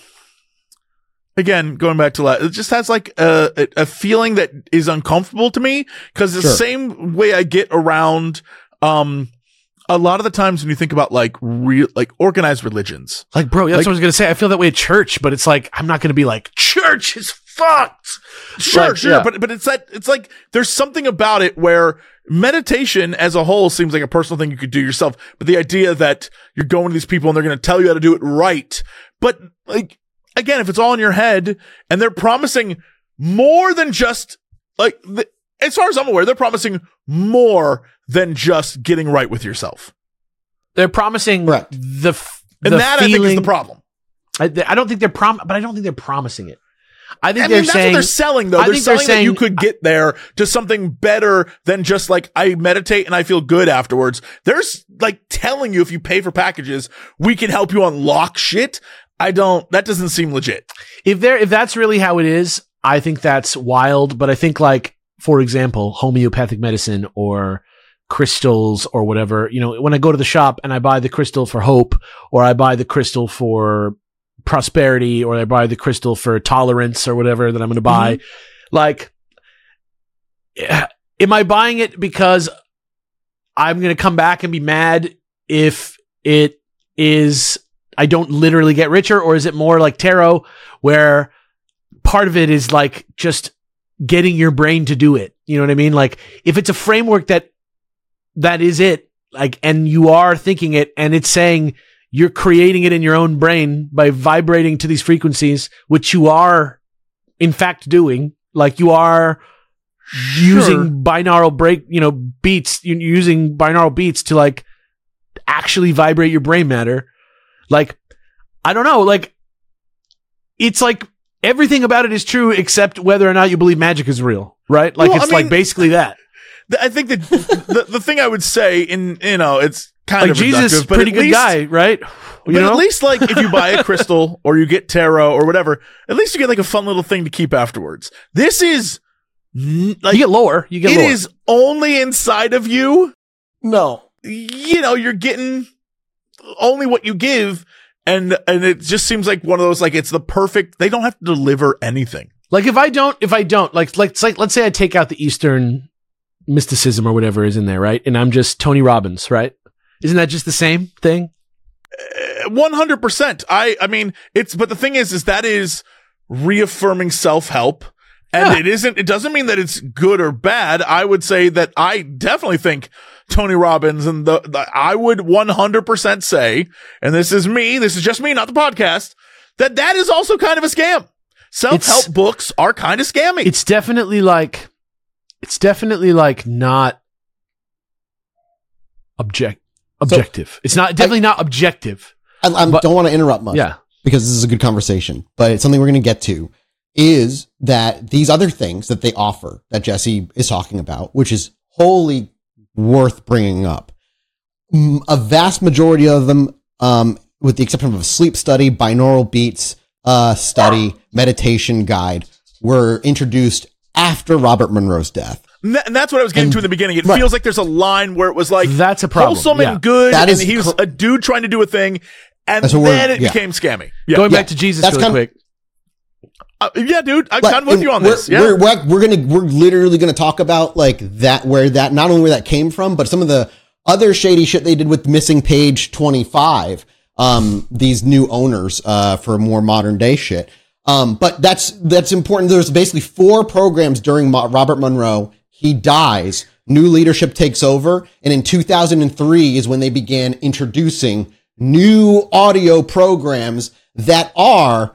Speaker 1: again, going back to that, it just has like a, a feeling that is uncomfortable to me, because the sure. same way I get around, um, a lot of the times when you think about like real, like organized religions.
Speaker 4: Like, bro, that's
Speaker 1: like,
Speaker 4: what I was going to say. I feel that way at church, but it's like, I'm not going to be like, church is fucked.
Speaker 1: Sure,
Speaker 4: like,
Speaker 1: sure.
Speaker 4: Yeah.
Speaker 1: But, but it's that, it's like, there's something about it where meditation as a whole seems like a personal thing you could do yourself. But the idea that you're going to these people and they're going to tell you how to do it right. But like, again, if it's all in your head and they're promising more than just like, the, as far as I'm aware, they're promising more than just getting right with yourself.
Speaker 4: They're promising right. the, the
Speaker 1: and that
Speaker 4: feeling,
Speaker 1: I think is the problem.
Speaker 4: I, I don't think they're prom, but I don't think they're promising it. I think
Speaker 1: I
Speaker 4: they're
Speaker 1: mean, that's
Speaker 4: saying,
Speaker 1: what they're selling, though.
Speaker 4: I
Speaker 1: They're
Speaker 4: think
Speaker 1: selling
Speaker 4: they're saying,
Speaker 1: that you could get there to something better than just like, I meditate and I feel good afterwards. There's like telling you if you pay for packages, we can help you unlock shit. I don't, that doesn't seem legit.
Speaker 4: If there, if that's really how it is, I think that's wild. But I think like, for example, homeopathic medicine or crystals or whatever, you know, when I go to the shop and I buy the crystal for hope, or I buy the crystal for prosperity, or I buy the crystal for tolerance or whatever that I'm going to buy. Mm-hmm. Like, am I buying it because I'm going to come back and be mad if it is, I don't literally get richer? Or is it more like tarot where part of it is like just getting your brain to do it? You know what I mean? Like if it's a framework that, that is it, like, and you are thinking it and it's saying, you're creating it in your own brain by vibrating to these frequencies, which you are in fact doing. Like you are sure. using binaural break, you know, beats, you're using binaural beats to like actually vibrate your brain matter. Like, I don't know, like it's like everything about it is true except whether or not you believe magic is real, right? Like well, it's I mean, like basically that.
Speaker 1: I think that the, the thing I would say in, you know, it's kind
Speaker 4: Like
Speaker 1: of
Speaker 4: Jesus,
Speaker 1: reductive, but
Speaker 4: pretty
Speaker 1: at
Speaker 4: good
Speaker 1: least,
Speaker 4: guy, right? You
Speaker 1: But
Speaker 4: know?
Speaker 1: at least, like, if you buy a crystal or you get tarot or whatever, at least you get like a fun little thing to keep afterwards. This is n- like
Speaker 4: you get lower. You get
Speaker 1: it
Speaker 4: lower.
Speaker 1: is only inside of you.
Speaker 2: No.
Speaker 1: You know, you're getting only what you give, and and it just seems like one of those, like, it's the perfect. They don't have to deliver anything.
Speaker 4: Like if I don't, if I don't, like, like, it's like, let's say I take out the Eastern mysticism or whatever is in there, right? And I'm just Tony Robbins, right? Isn't that just the same thing?
Speaker 1: One hundred percent. I I mean, it's but the thing is, is that is reaffirming self help. And
Speaker 4: Yeah.
Speaker 1: it isn't, it doesn't mean that it's good or bad. I would say that I definitely think Tony Robbins and the, the I would one hundred percent say, and this is me, this is just me, not the podcast, that that is also kind of a scam. Self-help
Speaker 4: It's-
Speaker 1: books are kind of scammy.
Speaker 4: It's definitely like, it's definitely like not object objective. it's not definitely not objective.
Speaker 2: I, I
Speaker 4: But-
Speaker 2: don't want to interrupt much.
Speaker 4: Yeah.
Speaker 2: Because this is a good conversation, but it's something we're going to get to, is that these other things that they offer that Jesse is talking about, which is wholly worth bringing up. Mm, A vast majority of them, um, with the exception of a sleep study, binaural beats uh, study, meditation guide, were introduced after Robert Monroe's death.
Speaker 1: and, that- and that's what I was getting
Speaker 2: And-
Speaker 1: to in the beginning. It
Speaker 2: right.
Speaker 1: feels like there's a line where it was like
Speaker 4: That's a problem.
Speaker 1: wholesome
Speaker 4: Yeah.
Speaker 1: and good,
Speaker 2: That
Speaker 1: and
Speaker 2: is
Speaker 1: he was
Speaker 2: cor-
Speaker 1: a dude trying to do a thing, and
Speaker 2: That's what we're-
Speaker 1: then it
Speaker 2: yeah.
Speaker 1: became scammy. Yeah,
Speaker 4: Going
Speaker 2: Yeah.
Speaker 4: back to Jesus
Speaker 2: That's
Speaker 4: really
Speaker 2: kind of-
Speaker 4: quick.
Speaker 1: Uh, yeah, dude, I'm
Speaker 2: Like,
Speaker 1: kind of with you on
Speaker 2: we're-
Speaker 1: this. Yeah,
Speaker 2: We're, we're, we're gonna, we're literally gonna talk about like that, where that, not only where that came from, but some of the other shady shit they did with missing page twenty-five. Um, these new owners, uh, for more modern day shit. Um, but that's, that's important. There's basically four programs during Mo- Robert Monroe. He dies. New leadership takes over. And in two thousand three is when they began introducing new audio programs that are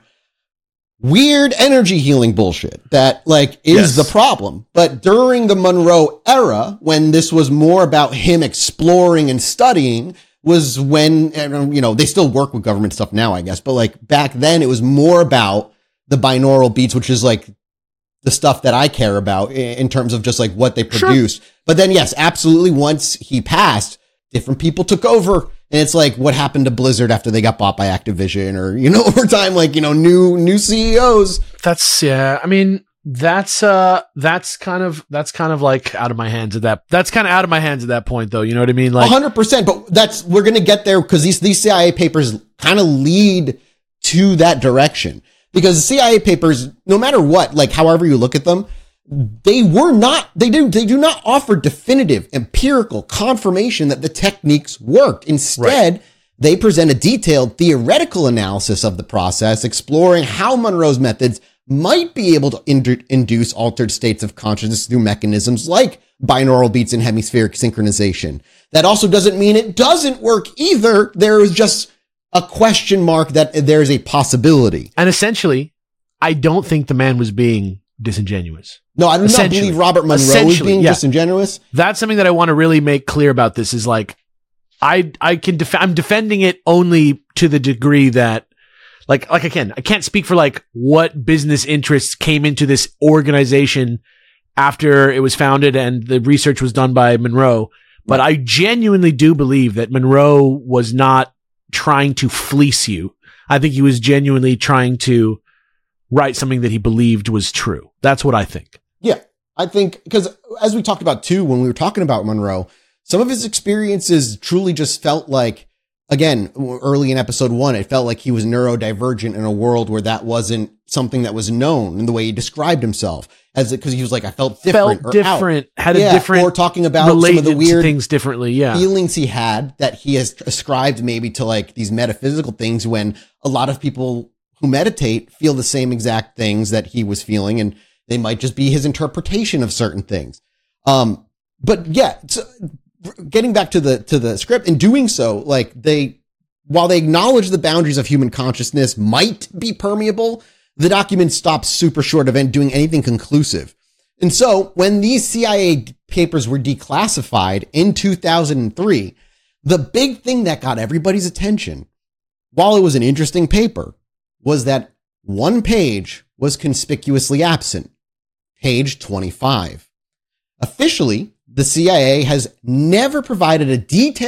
Speaker 2: weird energy healing bullshit that like is
Speaker 1: Yes.
Speaker 2: the problem. But during the Monroe era, when this was more about him exploring and studying, was when, and, you know, they still work with government stuff now, I guess, but like back then it was more about the binaural beats, which is like the stuff that I care about i- in terms of just like what they produced. But then yes, absolutely. Once he passed, different people took over. And it's like what happened to Blizzard after they got bought by Activision, or, you know, over time, like, you know, new, new C E Os.
Speaker 4: That's yeah. I mean, that's uh, that's kind of that's kind of like out of my hands at that. That's kind of out of my hands at that point, though. You know what I mean?
Speaker 2: A
Speaker 4: Like,
Speaker 2: hundred percent. But that's, we're going to get there because these, these C I A papers kind of lead to that direction, because the C I A papers, no matter what, like however you look at them, they were not, they do, they do not offer definitive empirical confirmation that the techniques worked. Instead, they present a detailed theoretical analysis of the process, exploring how Monroe's methods might be able to indu- induce altered states of consciousness through mechanisms like binaural beats and hemispheric synchronization. That also doesn't mean it doesn't work either. There is just a question mark that there's a possibility.
Speaker 4: and essentially, I don't think the man was being disingenuous.
Speaker 2: No, I do not
Speaker 4: Essentially.
Speaker 2: believe Robert Monroe is
Speaker 4: Essentially,
Speaker 2: being
Speaker 4: yeah.
Speaker 2: disingenuous.
Speaker 4: That's something that I want to really make clear about this is like, I, I can def- I'm defending it only to the degree that like, like again, I can't speak for like what business interests came into this organization after it was founded and the research was done by Monroe. But I genuinely do believe that Monroe was not trying to fleece you. I think he was genuinely trying to write something that he believed was true. That's what I think.
Speaker 2: Yeah, I think, because as we talked about too, when we were talking about Monroe, some of his experiences truly just felt like, again, early in episode one, it felt like he was neurodivergent in a world where that wasn't something that was known in the way he described himself, as because he was like, I felt different,
Speaker 4: Felt
Speaker 2: or out.
Speaker 4: different, had
Speaker 2: Yeah,
Speaker 4: a different,
Speaker 2: or talking about some
Speaker 4: related
Speaker 2: of the
Speaker 4: to
Speaker 2: weird
Speaker 4: things differently. Yeah.
Speaker 2: feelings he had that he has ascribed maybe to like these metaphysical things, when a lot of people who meditate feel the same exact things that he was feeling, and they might just be his interpretation of certain things. Um, but yeah, so getting back to the, to the script, in doing so, like they, while they acknowledge the boundaries of human consciousness might be permeable, the document stops super short of doing anything conclusive. And so when these C I A papers were declassified in two thousand three, the big thing that got everybody's attention, while it was an interesting paper, was that one page was conspicuously absent. Page twenty-five. Officially, the C I A has never provided a detailed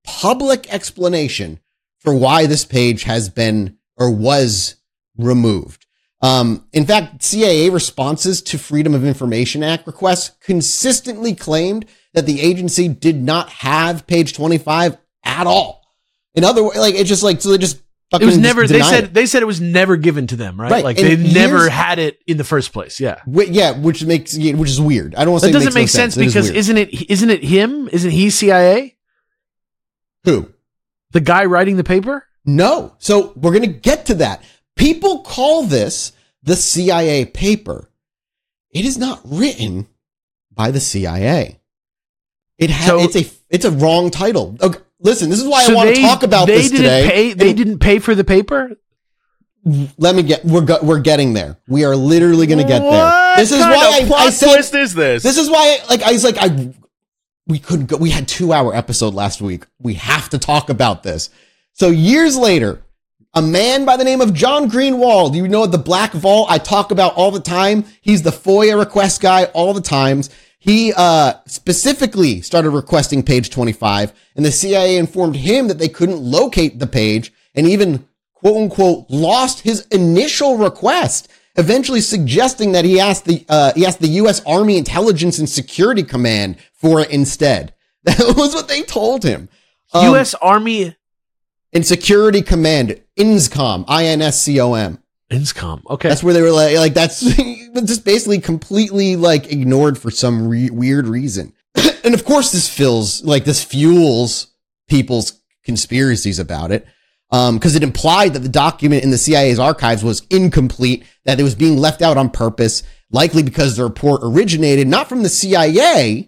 Speaker 2: public explanation for why this page has been or was removed. Um, in fact, C I A responses to Freedom of Information Act requests consistently claimed that the agency did not have page twenty-five at all. In other words, like, it's just like, so they just fucking
Speaker 4: It was never, they said,
Speaker 2: it.
Speaker 4: they said it was never given to them, right?
Speaker 2: Right.
Speaker 4: Like
Speaker 2: And
Speaker 4: they never
Speaker 2: here's-
Speaker 4: had it in the first place. Yeah.
Speaker 2: Wh- yeah, which makes, which is weird. I don't want to say
Speaker 4: That
Speaker 2: it
Speaker 4: doesn't
Speaker 2: makes
Speaker 4: make
Speaker 2: no
Speaker 4: sense,
Speaker 2: It is
Speaker 4: because
Speaker 2: weird.
Speaker 4: isn't it, isn't it him? Isn't he C I A?
Speaker 2: Who?
Speaker 4: The guy writing the paper?
Speaker 2: No. So we're going to get to that. People call this the C I A paper. It is not written by the C I A. It ha-
Speaker 4: So-
Speaker 2: it's a it's a wrong title. Okay, listen, this is why I
Speaker 4: So
Speaker 2: want
Speaker 4: they-
Speaker 2: to talk about
Speaker 4: they
Speaker 2: this
Speaker 4: didn't
Speaker 2: today.
Speaker 4: Pay, they
Speaker 2: And
Speaker 4: didn't pay for the paper?
Speaker 2: let me get we're go- we're getting there. We are literally going to get there.
Speaker 1: What
Speaker 2: This is
Speaker 1: kind
Speaker 2: why
Speaker 1: of
Speaker 2: I,
Speaker 1: plot
Speaker 2: I said
Speaker 1: twist is this?
Speaker 2: This is why like I was like I we couldn't go. We had two hour episode last week. We have to talk about this. So years later, a man by the name of John Greenwald, you know, the Black Vault I talk about all the time. He's the FOIA request guy all the times. He uh, specifically started requesting page twenty-five, and the C I A informed him that they couldn't locate the page, and even quote unquote lost his initial request, eventually suggesting that he asked the uh, he asked the U S Army Intelligence and Security Command for it instead. That was what they told him. Um,
Speaker 4: U S Army
Speaker 2: and Security Command, I N S C O M, I N S C O M.
Speaker 4: I N S C O M. Okay.
Speaker 2: That's where they were like, like that's just basically completely like ignored for some re- weird reason. And of course, this fills like this fuels people's conspiracies about it. Um, cause it implied that the document in the C I A's archives was incomplete, that it was being left out on purpose, likely because the report originated not from the C I A,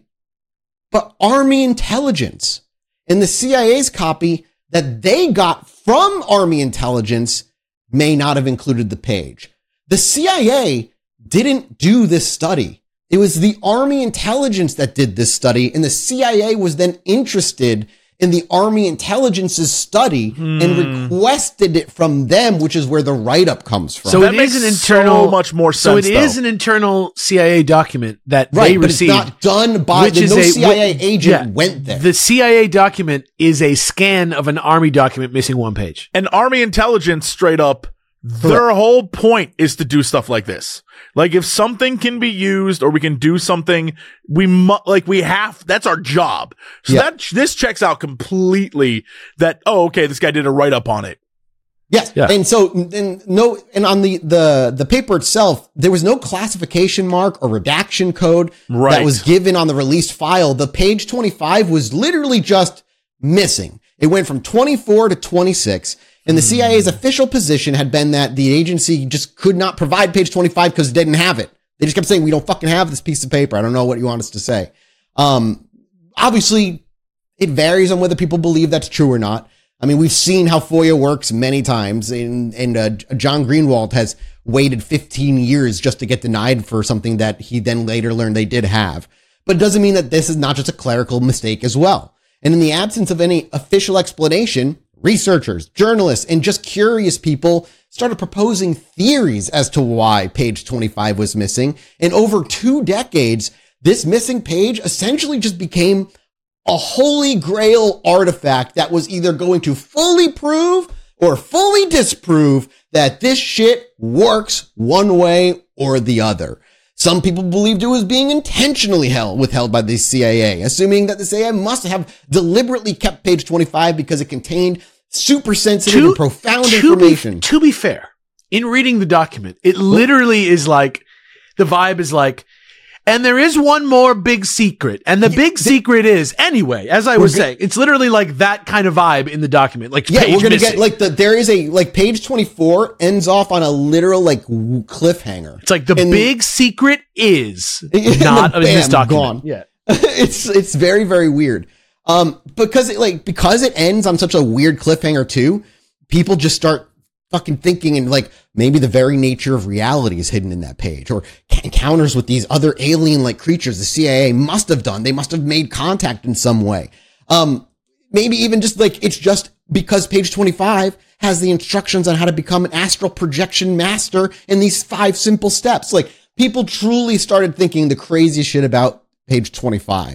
Speaker 2: but Army intelligence. And the C I A's copy that they got from Army intelligence may not have included the page. The C I A didn't do this study. It was the Army intelligence that did this study, and the C I A was then interested in the Army intelligence's study
Speaker 1: Hmm.
Speaker 2: and requested it from them, which is where the write-up comes from.
Speaker 4: So
Speaker 1: That
Speaker 4: it is
Speaker 1: makes
Speaker 4: an internal,
Speaker 1: so much more
Speaker 4: So
Speaker 1: sense,
Speaker 4: it is
Speaker 1: though.
Speaker 4: an internal C I A document that
Speaker 2: right,
Speaker 4: they
Speaker 2: but
Speaker 4: received.
Speaker 2: it's not done by,
Speaker 4: which
Speaker 2: the,
Speaker 4: is
Speaker 2: no
Speaker 4: a-
Speaker 2: C I A
Speaker 4: wh-
Speaker 2: agent
Speaker 4: yeah.
Speaker 2: went there.
Speaker 4: The C I A document is a scan of an Army document missing one page.
Speaker 1: And Army intelligence straight up, their whole point is to do stuff like this. Like if something can be used or we can do something, we mu- like we have, that's our job. So
Speaker 2: Yeah.
Speaker 1: that, this checks out completely that, oh, okay, this guy did a write up on it.
Speaker 2: Yes.
Speaker 4: Yeah.
Speaker 2: And so, and no, and on the, the, the paper itself, there was no classification mark or redaction code
Speaker 1: Right.
Speaker 2: that was given on the released file. The page twenty-five was literally just missing. It went from twenty-four to twenty-six. And the C I A's official position had been that the agency just could not provide page twenty-five because it didn't have it. They just kept saying, we don't fucking have this piece of paper. I don't know what you want us to say. Um, obviously it varies on whether people believe that's true or not. I mean, we've seen how FOIA works many times, and, and uh, John Greenwald has waited fifteen years just to get denied for something that he then later learned they did have. But it doesn't mean that this is not just a clerical mistake as well. And in the absence of any official explanation, researchers, journalists, and just curious people started proposing theories as to why page twenty-five was missing. And over two decades, this missing page essentially just became a holy grail artifact that was either going to fully prove or fully disprove that this shit works one way or the other. Some people believed it was being intentionally held, withheld by the C I A, assuming that the C I A must have deliberately kept page twenty-five because it contained super sensitive and profound
Speaker 4: to
Speaker 2: information.
Speaker 4: Be, to be fair, in reading the document, it literally is like, the vibe is like, and there is one more big secret. And the big secret is, anyway, as I was
Speaker 2: go-
Speaker 4: saying, it's literally like that kind of vibe in the document. Like,
Speaker 2: Yeah,
Speaker 4: page
Speaker 2: we're gonna
Speaker 4: missing.
Speaker 2: get like the there is a like page twenty-four ends off on a literal like w- cliffhanger.
Speaker 4: It's like the
Speaker 2: And-
Speaker 4: big secret is
Speaker 2: And
Speaker 4: not
Speaker 2: then
Speaker 4: in this
Speaker 2: bam,
Speaker 4: document.
Speaker 2: gone.
Speaker 4: Yeah.
Speaker 2: it's it's very very weird. Um, because it like because it ends on such a weird cliffhanger too. People just start fucking thinking and like maybe the very nature of reality is hidden in that page, or encounters with these other alien like creatures the C I A must have done. They must have made contact in some way. Um, maybe even just like it's just because page twenty-five has the instructions on how to become an astral projection master in these five simple steps. Like people truly started thinking the craziest shit about page twenty-five.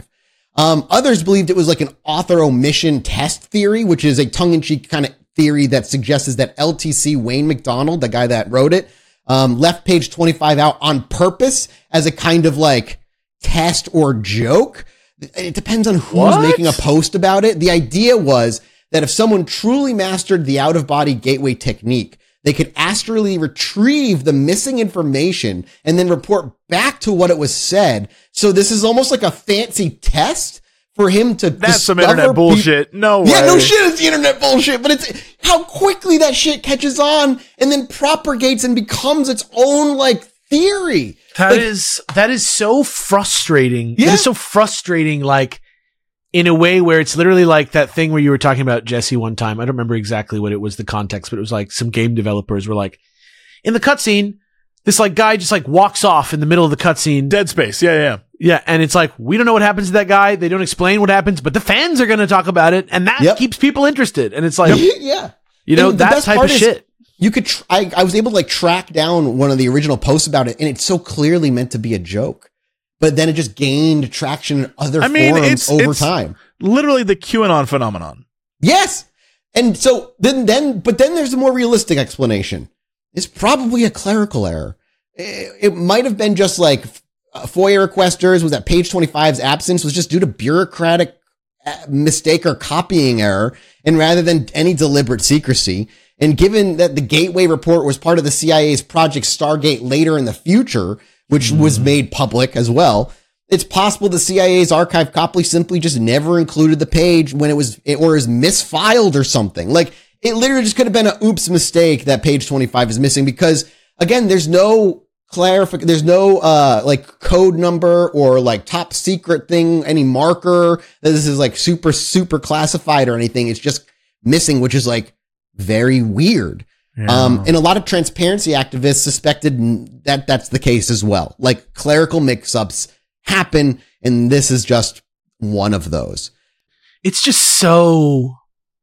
Speaker 2: Um, others believed it was like an author omission test theory, which is a tongue-in-cheek kind of theory that suggests that L T C Wayne McDonald, the guy that wrote it, um, left page twenty-five out on purpose as a kind of like test or joke. It depends on who's
Speaker 1: What?
Speaker 2: making a post about it. The idea was that if someone truly mastered the out-of-body gateway technique, they could astrally retrieve the missing information and then report back to what it was said. So this is almost like a fancy test for him to
Speaker 1: That's some
Speaker 2: discover
Speaker 1: internet
Speaker 2: peop-
Speaker 1: bullshit. No way.
Speaker 2: Yeah, no shit, it's the internet bullshit, but it's how quickly that shit catches on and then propagates and becomes its own like theory.
Speaker 4: That
Speaker 2: Like,
Speaker 4: is that is so frustrating.
Speaker 2: Yeah.
Speaker 4: It is so frustrating, like in a way where it's literally like that thing where you were talking about Jesse one time. I don't remember exactly what it was, the context, but it was like some game developers were like, in the cutscene, this like guy just like walks off in the middle of the cutscene.
Speaker 1: Dead Space. Yeah, yeah.
Speaker 4: Yeah, and it's like, we don't know what happens to that guy. They don't explain what happens, but the fans are going to talk about it, and that
Speaker 2: Yep.
Speaker 4: keeps people interested. And it's like,
Speaker 2: yeah.
Speaker 4: you know,
Speaker 2: And the
Speaker 4: that
Speaker 2: best
Speaker 4: type
Speaker 2: part
Speaker 4: of
Speaker 2: is-
Speaker 4: shit.
Speaker 2: You could, tr- I, I was able to like track down one of the original posts about it, and it's so clearly meant to be a joke. But then it just gained traction in other
Speaker 1: I mean,
Speaker 2: forums
Speaker 1: it's-
Speaker 2: over
Speaker 1: it's-
Speaker 2: time.
Speaker 1: Literally the QAnon phenomenon.
Speaker 2: Yes. And so then, then, but then there's a more realistic explanation. It's probably a clerical error. It, it might have been just like uh, FOIA requesters was that page twenty-five's absence was just due to bureaucratic uh, mistake or copying error. And rather than any deliberate secrecy, and given that the Gateway report was part of the C I A's Project Stargate later in the future, which mm. was made public as well, it's possible the C I A's archive copy simply just never included the page when it was, or is misfiled or something. Like, it literally just could have been a oops mistake that page twenty-five is missing because, again, there's no clarification, there's no, uh, like code number or like top secret thing, any marker that this is like super, super classified or anything. It's just missing, which is like very weird.
Speaker 1: Yeah.
Speaker 2: Um, and a lot of transparency activists suspected that that's the case as well. Like clerical mix-ups happen, and this is just one of those.
Speaker 4: It's just so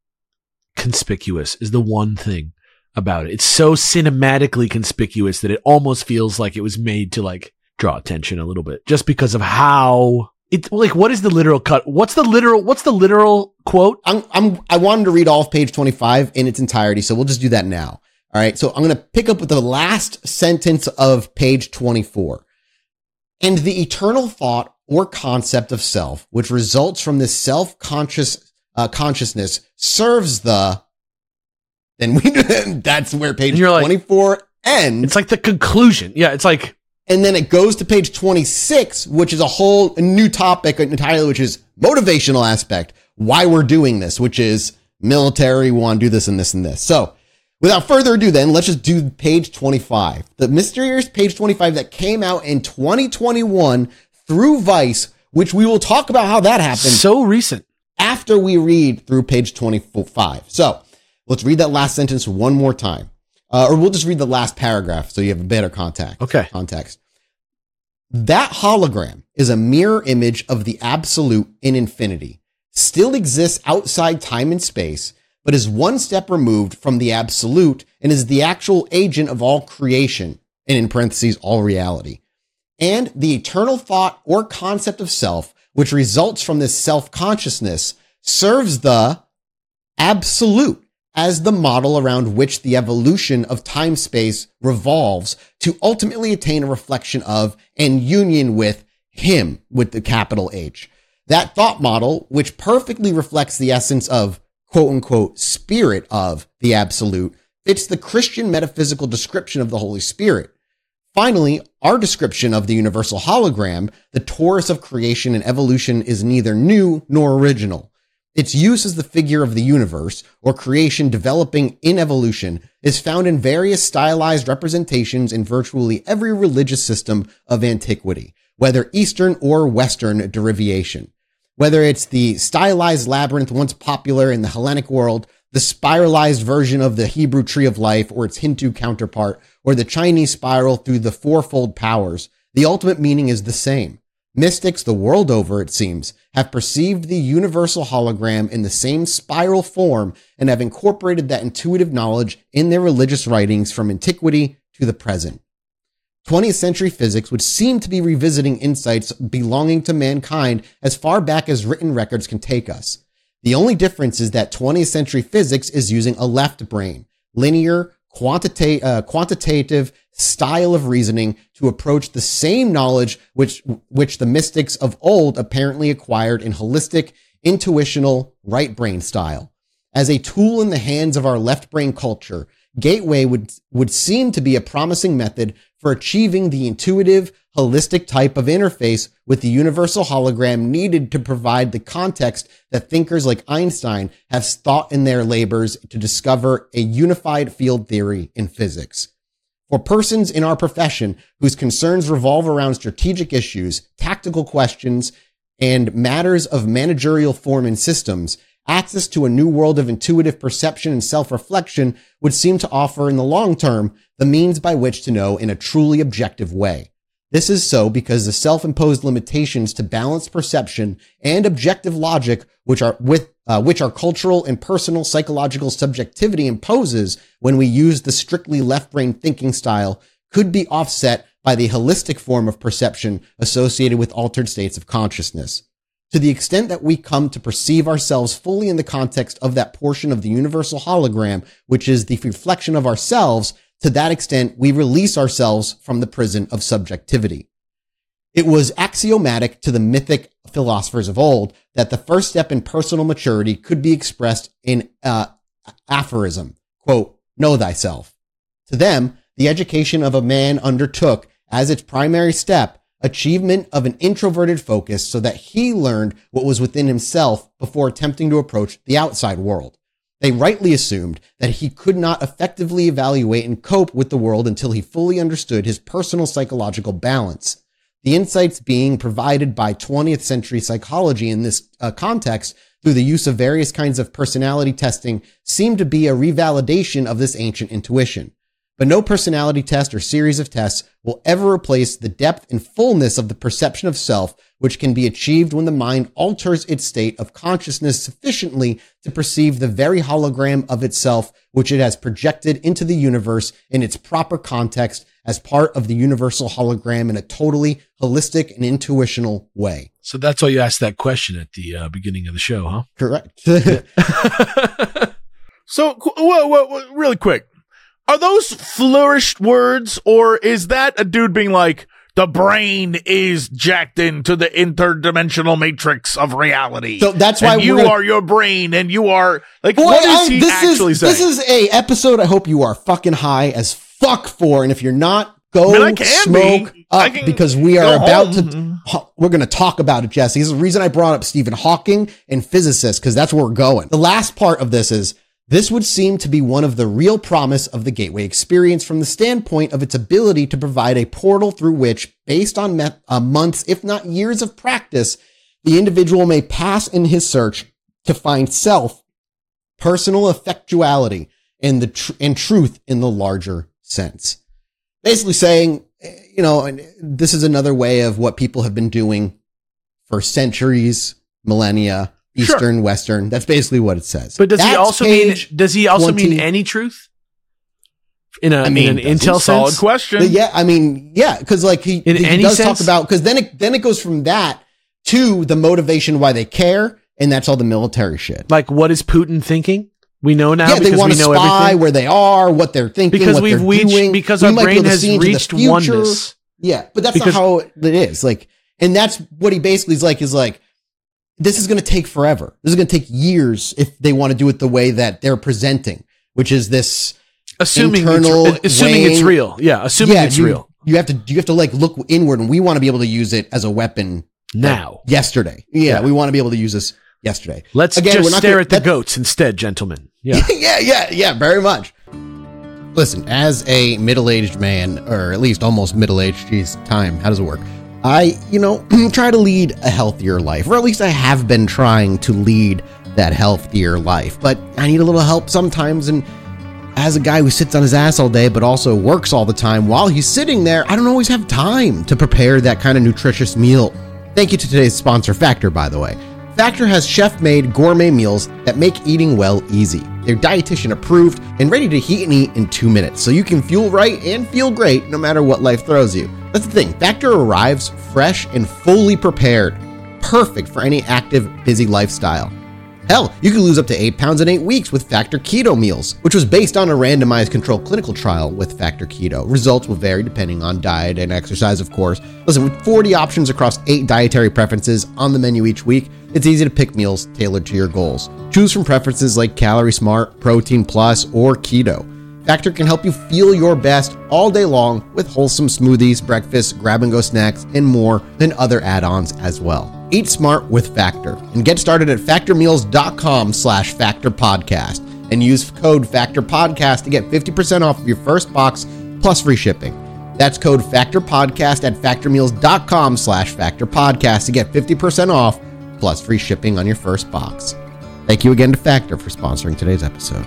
Speaker 4: conspicuous is the one thing about it. It's so cinematically conspicuous that it almost feels like it was made to like draw attention a little bit just because of how it, like, what is the literal cut? What's the literal, what's the literal quote?
Speaker 2: I'm, I'm, I wanted to read all of page twenty-five in its entirety, so we'll just do that now. All right. So I'm going to pick up with the last sentence of page twenty-four. And the eternal thought or concept of self, which results from this self-conscious uh, consciousness, serves the. Then we. That's where page
Speaker 4: And you're like-
Speaker 2: twenty-four ends.
Speaker 4: It's like the conclusion. Yeah. It's like,
Speaker 2: And then it goes to page twenty-six, which is a whole new topic entirely, which is motivational aspect. Why we're doing this, which is military, we want to do this and this and this. So without further ado, then let's just do page twenty-five. The mysterious page twenty-five that came out in twenty twenty-one through Vice, which we will talk about how that happened
Speaker 4: so recent.
Speaker 2: after we read through page twenty-five. So let's read that last sentence one more time. Uh, or we'll just read the last paragraph so you have a better contact,
Speaker 4: Okay.
Speaker 2: context. That hologram is a mirror image of the absolute in infinity, still exists outside time and space, but is one step removed from the absolute and is the actual agent of all creation, and in parentheses, all reality. And the eternal thought or concept of self, which results from this self-consciousness, serves the absolute as the model around which the evolution of time-space revolves to ultimately attain a reflection of and union with him, with the capital H. That thought model, which perfectly reflects the essence of quote-unquote spirit of the absolute, fits the Christian metaphysical description of the Holy Spirit. Finally, our description of the universal hologram, the torus of creation and evolution, is neither new nor original. Its use as the figure of the universe, or creation developing in evolution, is found in various stylized representations in virtually every religious system of antiquity, whether Eastern or Western derivation. Whether it's the stylized labyrinth once popular in the Hellenic world, the spiralized version of the Hebrew tree of life or its Hindu counterpart, or the Chinese spiral through the fourfold powers, the ultimate meaning is the same. Mystics the world over, it seems, have perceived the universal hologram in the same spiral form and have incorporated that intuitive knowledge in their religious writings from antiquity to the present. twentieth century physics would seem to be revisiting insights belonging to mankind as far back as written records can take us. The only difference is that twentieth century physics is using a left brain, linear, quantita- uh, quantitative style of reasoning to approach the same knowledge which, which the mystics of old apparently acquired in holistic, intuitional, right brain style. As a tool in the hands of our left brain culture, Gateway would, would seem to be a promising method for achieving the intuitive, holistic type of interface with the universal hologram needed to provide the context that thinkers like Einstein have thought in their labors to discover a unified field theory in physics. For persons in our profession whose concerns revolve around strategic issues, tactical questions, and matters of managerial form and systems, access to a new world of intuitive perception and self-reflection would seem to offer in the long term the means by which to know in a truly objective way. This is so because the self-imposed limitations to balanced perception and objective logic, which are with uh, which our cultural and personal psychological subjectivity imposes when we use the strictly left-brain thinking style, could be offset by the holistic form of perception associated with altered states of consciousness. To the extent that we come to perceive ourselves fully in the context of that portion of the universal hologram, which is the reflection of ourselves, to that extent, we release ourselves from the prison of subjectivity. It was axiomatic to the mythic philosophers of old that the first step in personal maturity could be expressed in uh, aphorism, quote, know thyself. To them, the education of a man undertook as its primary step achievement of an introverted focus so that he learned what was within himself before attempting to approach the outside world. They rightly assumed that he could not effectively evaluate and cope with the world until he fully understood his personal psychological balance. The insights being provided by twentieth century psychology in this uh, context through the use of various kinds of personality testing seem to be a revalidation of this ancient intuition. But no personality test or series of tests will ever replace the depth and fullness of the perception of self, which can be achieved when the mind alters its state of consciousness sufficiently to perceive the very hologram of itself, which it has projected into the universe in its proper context as part of the universal hologram in a totally holistic and intuitional way.
Speaker 4: So that's why you asked that question at the uh, beginning of the show, huh?
Speaker 2: Correct.
Speaker 1: So, whoa, whoa, whoa, really quick. Are those flourished words, or is that a dude being like, the brain is jacked into the interdimensional matrix of reality?
Speaker 2: So that's why
Speaker 1: and you
Speaker 2: gonna,
Speaker 1: are your brain, and you are like,
Speaker 2: boy,
Speaker 1: what is
Speaker 2: I'm,
Speaker 1: he
Speaker 2: this
Speaker 1: actually
Speaker 2: is,
Speaker 1: saying?
Speaker 2: This is a episode I hope you are fucking high as fuck for, and if you're not, go
Speaker 1: I mean, I can
Speaker 2: smoke
Speaker 1: be.
Speaker 2: up
Speaker 1: I can
Speaker 2: because we are
Speaker 1: go
Speaker 2: about
Speaker 1: home.
Speaker 2: to. We're going to talk about it, Jesse. This is the reason I brought up Stephen Hawking and physicists because that's where we're going. The last part of this is. This would seem to be one of the real promise of the Gateway experience from the standpoint of its ability to provide a portal through which, based on me- uh, months, if not years of practice, the individual may pass in his search to find self, personal effectuality, and the tr- and truth in the larger sense. Basically saying, you know, this is another way of what people have been doing for centuries, millennia, Eastern, sure. Western. That's basically what it says.
Speaker 4: But does
Speaker 2: That's
Speaker 4: he also mean? Does he also
Speaker 2: twenty
Speaker 4: mean any truth? In a
Speaker 2: I mean,
Speaker 4: in an intel
Speaker 1: solid
Speaker 4: sense?
Speaker 1: question.
Speaker 2: But yeah, I mean, yeah, because like he,
Speaker 4: in
Speaker 2: he
Speaker 4: any
Speaker 2: does
Speaker 4: sense?
Speaker 2: talk about because then it then it goes from that to the motivation why they care, and that's all the military shit.
Speaker 4: Like, what is Putin thinking? We know now.
Speaker 2: Yeah, they want
Speaker 4: we
Speaker 2: to
Speaker 4: know
Speaker 2: spy
Speaker 4: everything.
Speaker 2: where they are, what they're thinking,
Speaker 4: Because
Speaker 2: what
Speaker 4: we've
Speaker 2: they're
Speaker 4: reached
Speaker 2: doing.
Speaker 4: because
Speaker 2: We
Speaker 4: our
Speaker 2: might be
Speaker 4: brain
Speaker 2: able to
Speaker 4: has
Speaker 2: see into the
Speaker 4: reached
Speaker 2: future.
Speaker 4: oneness.
Speaker 2: Yeah, but that's
Speaker 4: Because-
Speaker 2: not how it is. Like, and that's what he basically is like. Is like. This is going to take forever. This is going to take years if they want to do it the way that they're presenting, which is this
Speaker 4: Assuming
Speaker 2: internal
Speaker 4: it's, assuming
Speaker 2: weighing-
Speaker 4: it's real. Yeah, assuming
Speaker 2: yeah,
Speaker 4: it's
Speaker 2: you,
Speaker 4: real.
Speaker 2: You have to you have to like look inward, and we want to be able to use it as a weapon
Speaker 4: Now.
Speaker 2: like, yesterday. Yeah,
Speaker 4: Yeah.
Speaker 2: we want to be able to use this yesterday.
Speaker 4: Let's
Speaker 2: Again,
Speaker 4: just
Speaker 2: we're not
Speaker 4: stare
Speaker 2: gonna-
Speaker 4: at the
Speaker 2: that-
Speaker 4: goats instead, gentlemen. Yeah.
Speaker 2: yeah, yeah, yeah, very much. Listen, as a middle-aged man, or at least almost middle-aged, geez, time, how does it work? I, you know, try to lead a healthier life, or at least I have been trying to lead that healthier life, but I need a little help sometimes, and as a guy who sits on his ass all day, but also works all the time while he's sitting there, I don't always have time to prepare that kind of nutritious meal. Thank you to today's sponsor, Factor, by the way. Factor has chef-made gourmet meals that make eating well easy. They're dietitian approved and ready to heat and eat in two minutes, so you can fuel right and feel great no matter what life throws you. That's the thing. Factor arrives fresh and fully prepared. Perfect for any active, busy lifestyle. Hell, you can lose up to eight pounds in eight weeks with Factor Keto Meals, which was based on a randomized controlled clinical trial with Factor Keto. Results will vary depending on diet and exercise, of course. Listen, with forty options across eight dietary preferences on the menu each week, it's easy to pick meals tailored to your goals. Choose from preferences like Calorie Smart, Protein Plus, or Keto. Factor can help you feel your best all day long with wholesome smoothies, breakfast, grab-and-go snacks, and more than other add-ons as well. Eat smart with Factor and get started at factormeals.com slash factor podcast and use code FactorPodcast to get fifty percent off of your first box plus free shipping. That's code FactorPodcast at factormeals.com slash factor podcast to get fifty percent off plus free shipping on your first box. Thank you again to Factor for sponsoring today's episode.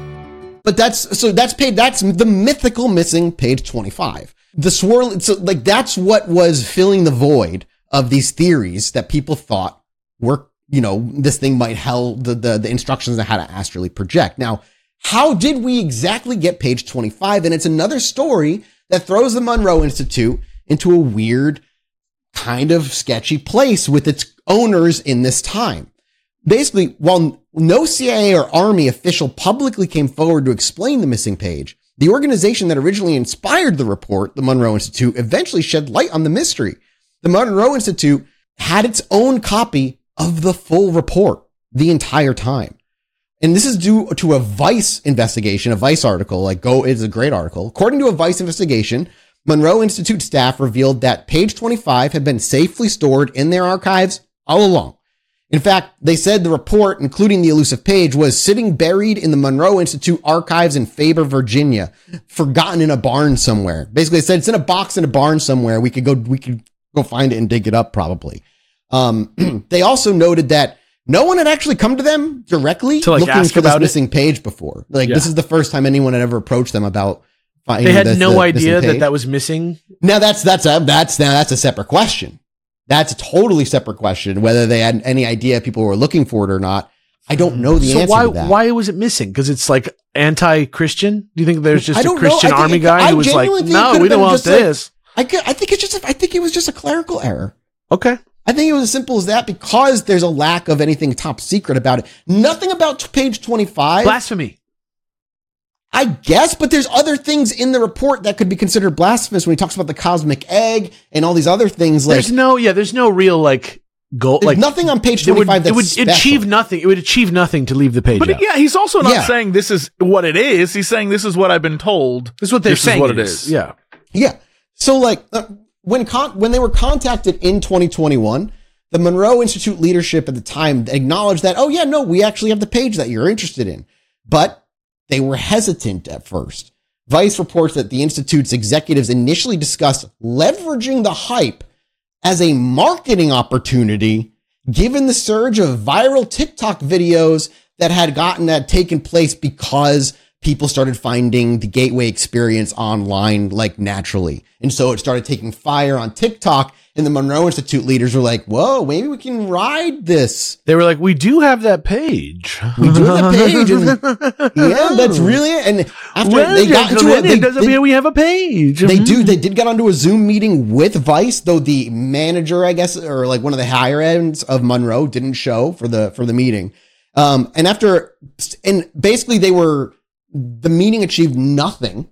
Speaker 2: But that's, so that's paid, that's the mythical missing page twenty-five. The swirl, so like that's what was filling the void of these theories that people thought were, you know, this thing might hell the, the, the instructions on how to astrally project. Now, how did we exactly get page twenty-five? And it's another story that throws the Monroe Institute into a weird, kind of sketchy place with its owners in this time. Basically, while no C I A or Army official publicly came forward to explain the missing page, the organization that originally inspired the report, the Monroe Institute, eventually shed light on the mystery. The Monroe Institute had its own copy of the full report the entire time. And this is due to a Vice investigation, a Vice article, like go, it's a great article. According to a Vice investigation, Monroe Institute staff revealed that page twenty-five had been safely stored in their archives all along. In fact, they said the report, including the elusive page, was sitting buried in the Monroe Institute archives in Faber, Virginia, forgotten in a barn somewhere. Basically, they said it's in a box in a barn somewhere. We could go, we could go find it and dig it up probably. Um, they also noted that no one had actually come to them directly
Speaker 4: to like
Speaker 2: looking
Speaker 4: ask
Speaker 2: for this
Speaker 4: about
Speaker 2: missing page before. Like
Speaker 4: Yeah.
Speaker 2: this is the first time anyone had ever approached them about finding.
Speaker 4: They had
Speaker 2: this,
Speaker 4: no
Speaker 2: the
Speaker 4: idea
Speaker 2: missing
Speaker 4: that
Speaker 2: page.
Speaker 4: that was missing.
Speaker 2: Now that's that's a that's now that's a separate question. That's a totally separate question. Whether they had any idea people were looking for it or not, I don't know the
Speaker 4: So
Speaker 2: answer
Speaker 4: why
Speaker 2: to that.
Speaker 4: why was it missing? Because it's like anti-Christian. Do you think there's just
Speaker 2: I
Speaker 4: a
Speaker 2: don't know.
Speaker 4: Christian
Speaker 2: I think
Speaker 4: army
Speaker 2: it-
Speaker 4: guy
Speaker 2: I
Speaker 4: who was like,
Speaker 2: genuinely think it
Speaker 4: no,
Speaker 2: could've
Speaker 4: we don't
Speaker 2: been
Speaker 4: want
Speaker 2: just like-
Speaker 4: this?
Speaker 2: I, could- I think it's just. A, I think it was just a clerical error.
Speaker 4: Okay.
Speaker 2: I think it was as simple as that because there's a lack of anything top secret about it. Nothing about page twenty-five.
Speaker 4: Blasphemy.
Speaker 2: I guess, but there's other things in the report that could be considered blasphemous when he talks about the cosmic egg and all these other things. Like
Speaker 4: There's no, yeah, there's no real like goal.
Speaker 2: there's
Speaker 4: Like
Speaker 2: nothing on page
Speaker 4: it would,
Speaker 2: twenty-five
Speaker 4: it
Speaker 2: that's
Speaker 4: would
Speaker 2: special.
Speaker 4: achieve nothing. It would achieve nothing to leave the page
Speaker 1: But
Speaker 4: out.
Speaker 1: yeah, he's also not
Speaker 2: Yeah.
Speaker 1: saying this is what it is. He's saying this is what I've been told.
Speaker 4: This is what they're
Speaker 1: This is
Speaker 4: saying.
Speaker 1: what
Speaker 4: it
Speaker 1: it
Speaker 4: is.
Speaker 1: is.
Speaker 4: Yeah.
Speaker 2: Yeah. So like uh, when con- when they were contacted in twenty twenty-one, the Monroe Institute leadership at the time acknowledged that, oh yeah, no, we actually have the page that you're interested in. But they were hesitant at first. Vice reports that the Institute's executives initially discussed leveraging the hype as a marketing opportunity, given the surge of viral TikTok videos that had gotten that taken place because people started finding the Gateway experience online like naturally. And so it started taking fire on TikTok, and the Monroe Institute leaders were like, whoa, maybe we can ride this.
Speaker 4: They were like, we do have that page.
Speaker 2: We do have the page. And yeah, that's really it. And after
Speaker 4: Well,
Speaker 2: they got into it,
Speaker 4: it
Speaker 2: they,
Speaker 4: doesn't
Speaker 2: they-
Speaker 4: mean we have a page.
Speaker 2: They do. They did get onto a Zoom meeting with Vice, though the manager, I guess, or like one of the higher ends of Monroe didn't show for the for the meeting. Um, and after, and basically they were, the meeting achieved nothing,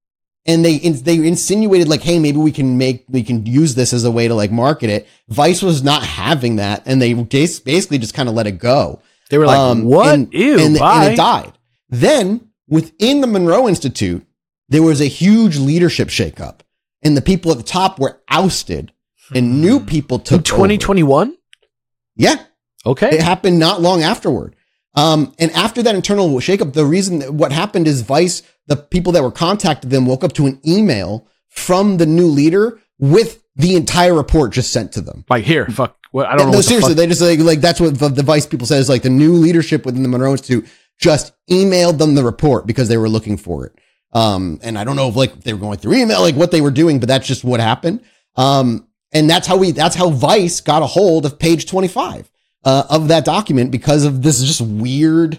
Speaker 2: and they they insinuated like, hey, maybe we can make we can use this as a way to like market it. Vice was not having that, and they basically just kind of let it go.
Speaker 4: They were like,
Speaker 2: Um,
Speaker 4: what?
Speaker 2: And,
Speaker 4: Ew,
Speaker 2: and,
Speaker 4: bye.
Speaker 2: and it died. Then within the Monroe Institute, there was a huge leadership shakeup, and the people at the top were ousted, and new people took
Speaker 4: In twenty twenty-one?
Speaker 2: over. Yeah,
Speaker 4: Okay.
Speaker 2: it happened not long afterward. Um, and after that internal shakeup, the reason that what happened is Vice, the people that were contacted them, woke up to an email from the new leader with the entire report just sent to them.
Speaker 4: Like, here, fuck. Well, I don't know.
Speaker 2: No,
Speaker 4: what the
Speaker 2: seriously,
Speaker 4: fuck-
Speaker 2: they just like, like that's what the, the Vice people said is like the new leadership within the Monroe Institute just emailed them the report because they were looking for it. Um, and I don't know if like they were going through email, like what they were doing, but that's just what happened. Um, and that's how we, that's how Vice got a hold of page twenty-five, uh, of that document because of this just weird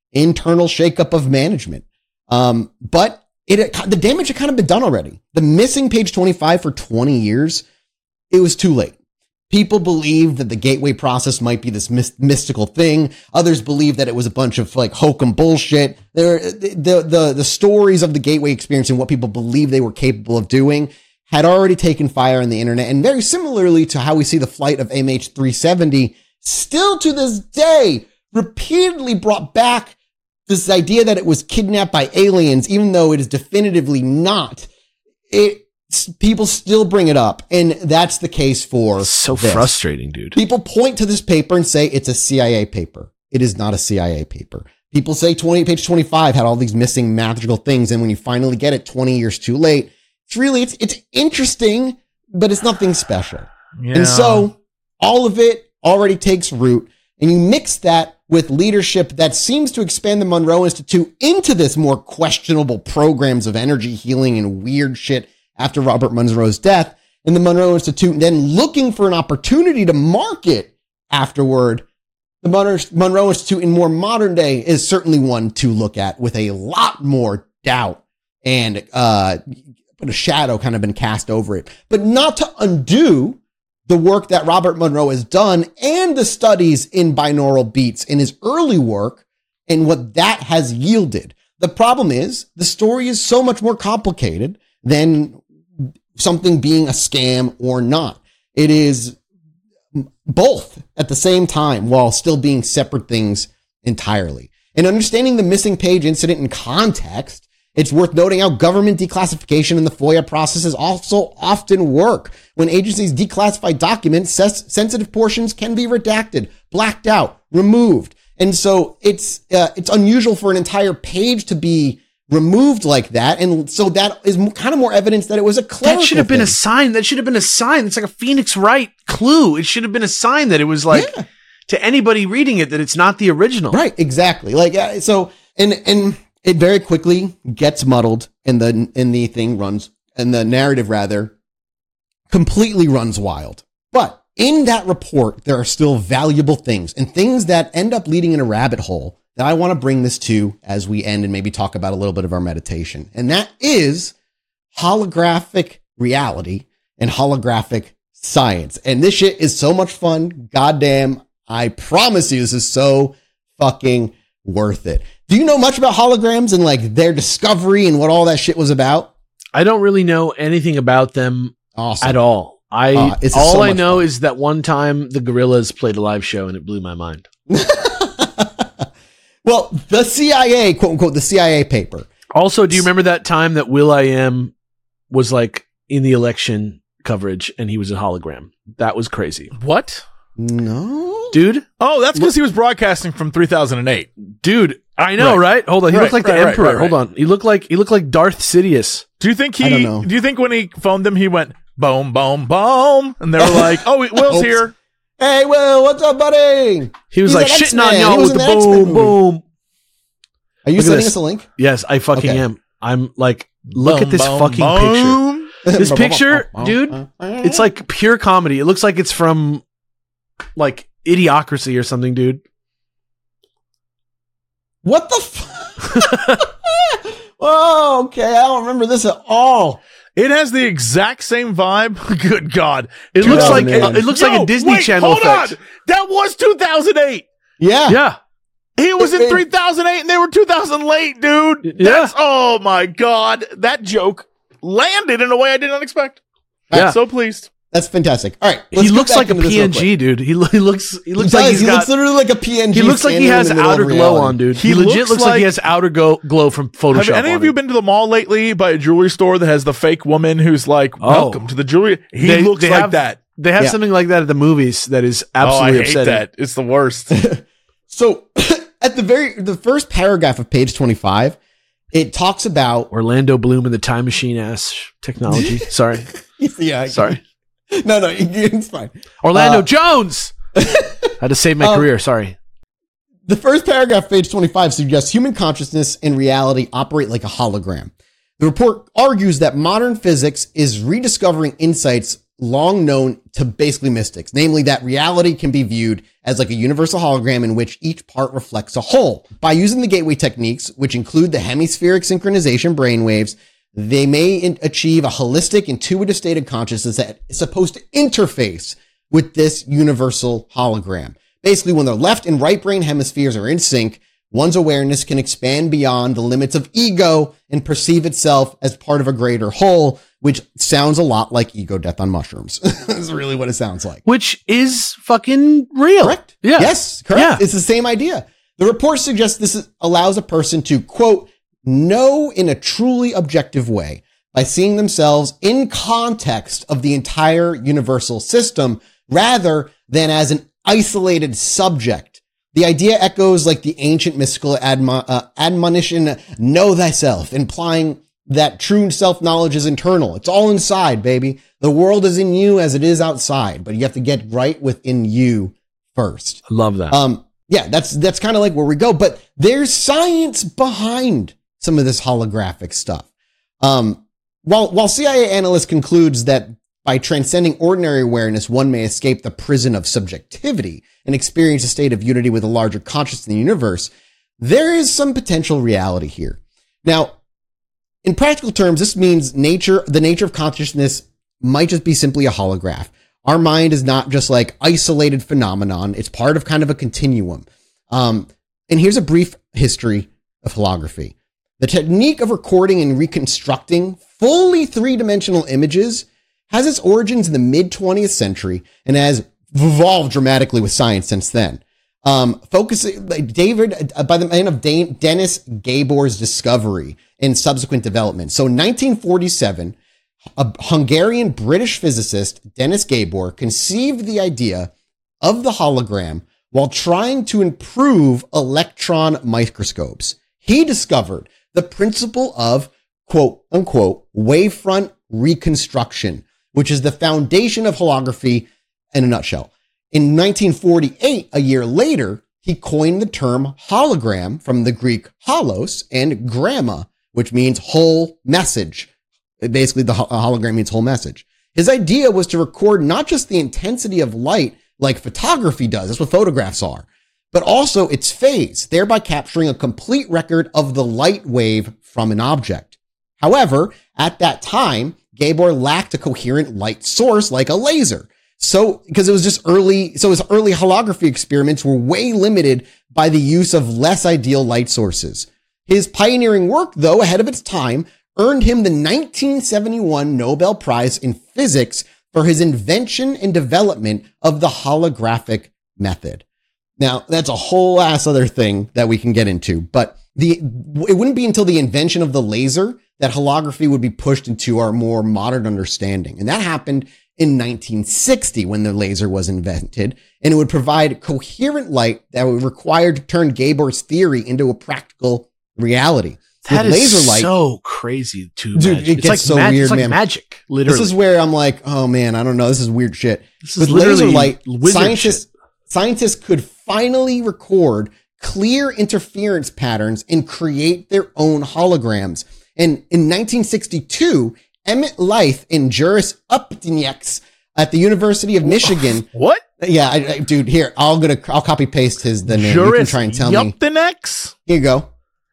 Speaker 2: internal shakeup of management. Um, but it, the damage had kind of been done already. The missing page twenty-five for twenty years, it was too late. People believed that the gateway process might be this myst- mystical thing. Others believed that it was a bunch of like hokum bullshit. There, the, the, the stories of the gateway experience and what people believed they were capable of doing had already taken fire on the internet. And very similarly to how we see the flight of M H three seventy, still to this day, repeatedly brought back this idea that it was kidnapped by aliens, even though it is definitively not. It, people still bring it up, and that's the case for
Speaker 4: So
Speaker 2: this.
Speaker 4: frustrating, dude.
Speaker 2: People point to this paper and say it's a C I A paper. It is not a C I A paper. People say twenty, page twenty-five had all these missing magical things, and when you finally get it twenty years too late, it's really, it's, it's interesting, but it's nothing special.
Speaker 1: Yeah.
Speaker 2: And so all of it already takes root, and you mix that with leadership that seems to expand the Monroe Institute into this more questionable programs of energy healing and weird shit after Robert Monroe's death, and the Monroe Institute then looking for an opportunity to market afterward. The Monroe, Monroe Institute in more modern day is certainly one to look at with a lot more doubt and uh, a shadow kind of been cast over it, but not to undo the work that Robert Monroe has done and the studies in binaural beats in his early work and what that has yielded. The problem is the story is so much more complicated than something being a scam or not. It is both at the same time while still being separate things entirely. And understanding the missing page incident in context, it's worth noting how government declassification and the FOIA processes also often work. When agencies declassify documents, ses- sensitive portions can be redacted, blacked out, removed. And so it's uh, it's unusual for an entire page to be removed like that. And so that is kind of more evidence that it was a clerical
Speaker 4: That should have been
Speaker 2: thing.
Speaker 4: a sign. That should have been a sign. It's like a Phoenix Wright clue. It should have been a sign that it was like
Speaker 2: Yeah.
Speaker 4: to anybody reading it that it's not the original.
Speaker 2: Right, exactly. Like uh, so, and and it very quickly gets muddled, and the and the thing runs, and the narrative rather completely runs wild. But in that report, there are still valuable things and things that end up leading in a rabbit hole that I want to bring this to as we end and maybe talk about a little bit of our meditation, and that is holographic reality and holographic science. And this shit is so much fun. Goddamn, I promise you, this is so fucking worth it. Do you know much about holograms and like their discovery and what all that shit was about?
Speaker 4: I don't really know anything about them
Speaker 2: Awesome.
Speaker 4: at all. I
Speaker 2: Uh, it's
Speaker 4: all
Speaker 2: so
Speaker 4: I
Speaker 2: much
Speaker 4: know
Speaker 2: fun.
Speaker 4: is that one time the Gorillas played a live show and it blew my mind.
Speaker 2: Well, the C I A, quote unquote, the C I A paper.
Speaker 4: Also, do you remember that time that Will I Am was like in the election coverage and he was a hologram? That was crazy.
Speaker 1: What?
Speaker 2: No.
Speaker 4: Dude,
Speaker 1: Oh, that's because he was broadcasting from three thousand eight.
Speaker 4: dude, I know,
Speaker 1: Right.
Speaker 4: right? Hold on. He
Speaker 1: Right,
Speaker 4: looked like
Speaker 1: right,
Speaker 4: the
Speaker 1: right,
Speaker 4: emperor.
Speaker 1: right, right.
Speaker 4: Hold on. He looked like he looked like Darth Sidious.
Speaker 1: Do you think
Speaker 2: I don't
Speaker 1: he?
Speaker 2: know.
Speaker 1: Do you think when he phoned them, he went boom, boom, boom, and they were like, "Oh, Will's
Speaker 2: Oops.
Speaker 1: here."
Speaker 2: Hey, Will, what's up, buddy?
Speaker 4: He was
Speaker 2: He's
Speaker 4: like
Speaker 2: an
Speaker 4: shitting
Speaker 2: X-Man.
Speaker 4: on
Speaker 2: He
Speaker 4: y'all
Speaker 2: was
Speaker 4: with the
Speaker 2: in the X-Men
Speaker 4: boom,
Speaker 2: movie.
Speaker 4: boom.
Speaker 2: Are you
Speaker 4: Look at
Speaker 2: sending
Speaker 4: this.
Speaker 2: us a link?
Speaker 4: Yes, I fucking
Speaker 2: Okay.
Speaker 4: am. I'm like, look
Speaker 1: Boom,
Speaker 4: at this
Speaker 1: boom,
Speaker 4: fucking
Speaker 1: boom.
Speaker 4: picture. This picture, dude, it's like pure comedy. It looks like it's from like Idiocracy or something, dude.
Speaker 2: What the fuck? Oh, okay. I don't remember this at all.
Speaker 1: It has the exact same vibe. Good God!
Speaker 4: It
Speaker 2: Dude,
Speaker 4: looks
Speaker 2: oh,
Speaker 4: like
Speaker 2: man.
Speaker 4: it looks like
Speaker 1: Yo,
Speaker 4: a Disney
Speaker 1: wait,
Speaker 4: Channel
Speaker 1: hold
Speaker 4: effect.
Speaker 1: on. That was two thousand eight.
Speaker 2: Yeah.
Speaker 4: Yeah.
Speaker 1: He was in
Speaker 2: It-
Speaker 1: three thousand eight, and they were two thousand late, dude.
Speaker 4: Yeah.
Speaker 1: That's, oh my God, that joke landed in a way I did not expect.
Speaker 4: Yeah.
Speaker 1: I'm so pleased.
Speaker 2: That's fantastic. All right.
Speaker 4: He
Speaker 2: let's get
Speaker 4: looks
Speaker 2: back
Speaker 4: like a
Speaker 2: into this real
Speaker 4: P N G,
Speaker 2: quick.
Speaker 4: dude. He, lo- he looks he
Speaker 2: He
Speaker 4: looks
Speaker 2: does.
Speaker 4: like he's
Speaker 2: he
Speaker 4: got
Speaker 2: looks literally like a P N G.
Speaker 4: he looks like he
Speaker 2: standing in
Speaker 4: has
Speaker 2: the middle of
Speaker 4: outer glow
Speaker 2: reality.
Speaker 4: on, dude. He,
Speaker 1: He
Speaker 4: legit
Speaker 1: looks
Speaker 4: looks like, he
Speaker 1: like-
Speaker 4: has outer go- glow from Photoshop.
Speaker 1: Have any
Speaker 4: on
Speaker 1: of you
Speaker 4: him.
Speaker 1: been to the mall lately by a jewelry store that has the fake woman who's like,
Speaker 4: Oh.
Speaker 1: welcome to the jewelry? He
Speaker 4: They-
Speaker 1: looks
Speaker 4: they
Speaker 1: like
Speaker 4: have-
Speaker 1: that.
Speaker 4: They have
Speaker 2: Yeah.
Speaker 4: something like that at the movies that is
Speaker 1: Oh,
Speaker 4: absolutely
Speaker 1: I hate
Speaker 4: upsetting.
Speaker 1: that. It's the worst.
Speaker 2: So at the very, the first paragraph of page twenty-five, it talks about,
Speaker 4: Orlando Bloom and the time machine ass technology. Sorry.
Speaker 2: yeah, I-
Speaker 4: Sorry.
Speaker 2: no, no, it's fine.
Speaker 4: Orlando
Speaker 2: Uh,
Speaker 4: Jones. Had to save my
Speaker 2: Um,
Speaker 4: career. Sorry.
Speaker 2: The first paragraph, of page twenty-five, suggests human consciousness and reality operate like a hologram. The report argues that modern physics is rediscovering insights long known to basically mystics, namely that reality can be viewed as like a universal hologram in which each part reflects a whole. By using the gateway techniques, which include the hemispheric synchronization brainwaves, they may in- achieve a holistic, intuitive state of consciousness that is supposed to interface with this universal hologram. Basically, when the left and right brain hemispheres are in sync, one's awareness can expand beyond the limits of ego and perceive itself as part of a greater whole, which sounds a lot like ego death on mushrooms. That's really what it sounds like.
Speaker 4: Which is fucking real.
Speaker 2: Correct.
Speaker 4: Yeah.
Speaker 2: Yes, correct.
Speaker 4: Yeah.
Speaker 2: It's the same idea. The report suggests this is, allows a person to, quote, know in a truly objective way by seeing themselves in context of the entire universal system rather than as an isolated subject. The idea echoes like the ancient mystical admo- uh, admonition, know thyself, implying that true self-knowledge is internal. It's all inside, baby. The world is in you as it is outside, but you have to get right within you first.
Speaker 4: I love that.
Speaker 2: Um, yeah, that's, that's kind of like where we go, but there's science behind some of this holographic stuff. Um, while, while C I A analyst concludes that by transcending ordinary awareness, one may escape the prison of subjectivity and experience a state of unity with a larger consciousness in the universe, there is some potential reality here. Now, in practical terms, this means nature, the nature of consciousness might just be simply a holograph. Our mind is not just like isolated phenomenon. It's part of kind of a continuum. Um, and here's a brief history of holography. The technique of recording and reconstructing fully three-dimensional images has its origins in the mid-twentieth century and has evolved dramatically with science since then. Um, focusing, like David, uh, by the name of Dan, Dennis Gabor's discovery and subsequent development. So in nineteen forty-seven, a Hungarian British physicist, Dennis Gabor, conceived the idea of the hologram while trying to improve electron microscopes. He discovered the principle of quote unquote wavefront reconstruction, which is the foundation of holography in a nutshell. In nineteen forty-eight, a year later, he coined the term hologram from the Greek holos and gramma, which means whole message. Basically, the hologram means whole message. His idea was to record not just the intensity of light like photography does, that's what photographs are, but also its phase, thereby capturing a complete record of the light wave from an object. However, at that time, Gabor lacked a coherent light source like a laser. So, because it was just early, so his early holography experiments were way limited by the use of less ideal light sources. His pioneering work, though, ahead of its time, earned him the nineteen seventy-one Nobel Prize in Physics for his invention and development of the holographic method. Now, that's a whole ass other thing that we can get into, but the, it wouldn't be until the invention of the laser that holography would be pushed into our more modern understanding. And that happened in nineteen sixty when the laser was invented, and it would provide coherent light that would require to turn Gabor's theory into a practical reality.
Speaker 4: That
Speaker 2: With
Speaker 4: is
Speaker 2: laser light,
Speaker 4: so crazy to
Speaker 2: Dude,
Speaker 4: imagine.
Speaker 2: it
Speaker 4: It's
Speaker 2: gets
Speaker 4: like
Speaker 2: so
Speaker 4: mag-
Speaker 2: weird,
Speaker 4: it's like
Speaker 2: man.
Speaker 4: magic, literally.
Speaker 2: This is where I'm like, oh man, I don't know. This is weird shit.
Speaker 4: This
Speaker 2: With
Speaker 4: is
Speaker 2: laser
Speaker 4: literally
Speaker 2: light,
Speaker 4: wizard
Speaker 2: scientists,
Speaker 4: shit.
Speaker 2: scientists could finally record clear interference patterns and create their own holograms. And in nineteen sixty-two, Emmett Leith and Juris Upnieks at the University of Michigan.
Speaker 4: What?
Speaker 2: Yeah, I, I, dude, here, I'll gonna, I'll copy paste his, the name.
Speaker 4: Juris
Speaker 2: You can try and tell me.
Speaker 1: Upnieks?
Speaker 2: Here you go.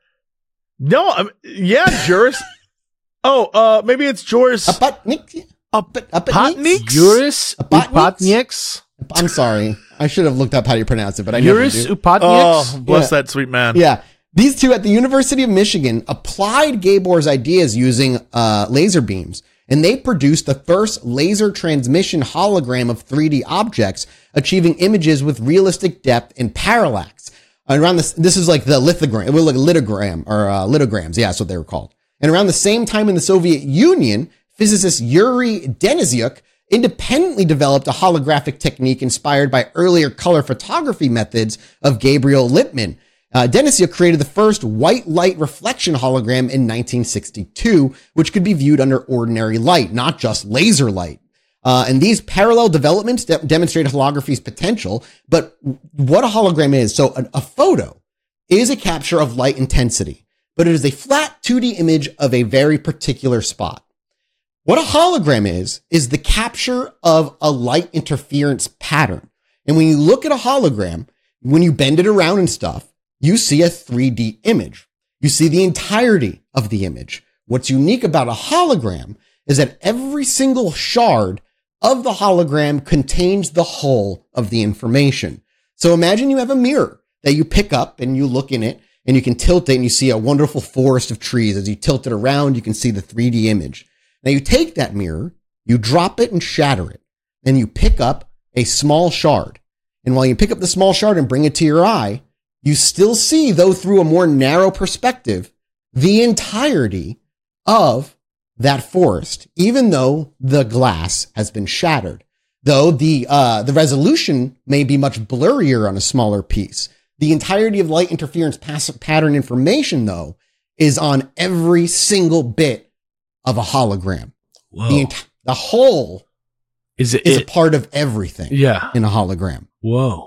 Speaker 1: No, I'm, yeah, Juris. oh, uh, maybe it's Juris
Speaker 2: Upnieks? Up,
Speaker 1: Upnieks?
Speaker 4: Juris
Speaker 2: Upatnieks?
Speaker 4: Upatnieks?
Speaker 2: I'm sorry. I should have looked up how you pronounce it, but I never
Speaker 4: Juris
Speaker 2: do.
Speaker 4: Upatnieks?
Speaker 1: Oh, bless
Speaker 2: Yeah.
Speaker 1: that sweet man.
Speaker 2: Yeah. These two at the University of Michigan applied Gabor's ideas using uh, laser beams, and they produced the first laser transmission hologram of three D objects, achieving images with realistic depth and parallax. Around this, this is like the lithogram, it was like a lithogram or uh, lithograms. Yeah, that's what they were called. And around the same time in the Soviet Union, physicist Yuri Denisyuk independently developed a holographic technique inspired by earlier color photography methods of Gabriel Lippmann. Uh, Denisyuk created the first white light reflection hologram in nineteen sixty-two, which could be viewed under ordinary light, not just laser light. Uh, and these parallel developments de- demonstrate holography's potential. But what a hologram is, so a, a photo is a capture of light intensity, but it is a flat two D image of a very particular spot. What a hologram is, is the capture of a light interference pattern. And when you look at a hologram, when you bend it around and stuff, you see a three D image. You see the entirety of the image. What's unique about a hologram is that every single shard of the hologram contains the whole of the information. So imagine you have a mirror that you pick up and you look in it and you can tilt it and you see a wonderful forest of trees. As you tilt it around, you can see the three D image. Now you take that mirror, you drop it and shatter it, and you pick up a small shard. And while you pick up the small shard and bring it to your eye, you still see, though through a more narrow perspective, the entirety of that forest, even though the glass has been shattered. Though the uh, the resolution may be much blurrier on a smaller piece. The entirety of light interference pass- pattern information, though, is on every single bit of a hologram.
Speaker 4: Whoa.
Speaker 2: The, ent- the whole
Speaker 4: is, it,
Speaker 2: is
Speaker 4: it,
Speaker 2: a part of everything
Speaker 4: yeah.
Speaker 2: in a hologram.
Speaker 4: Whoa.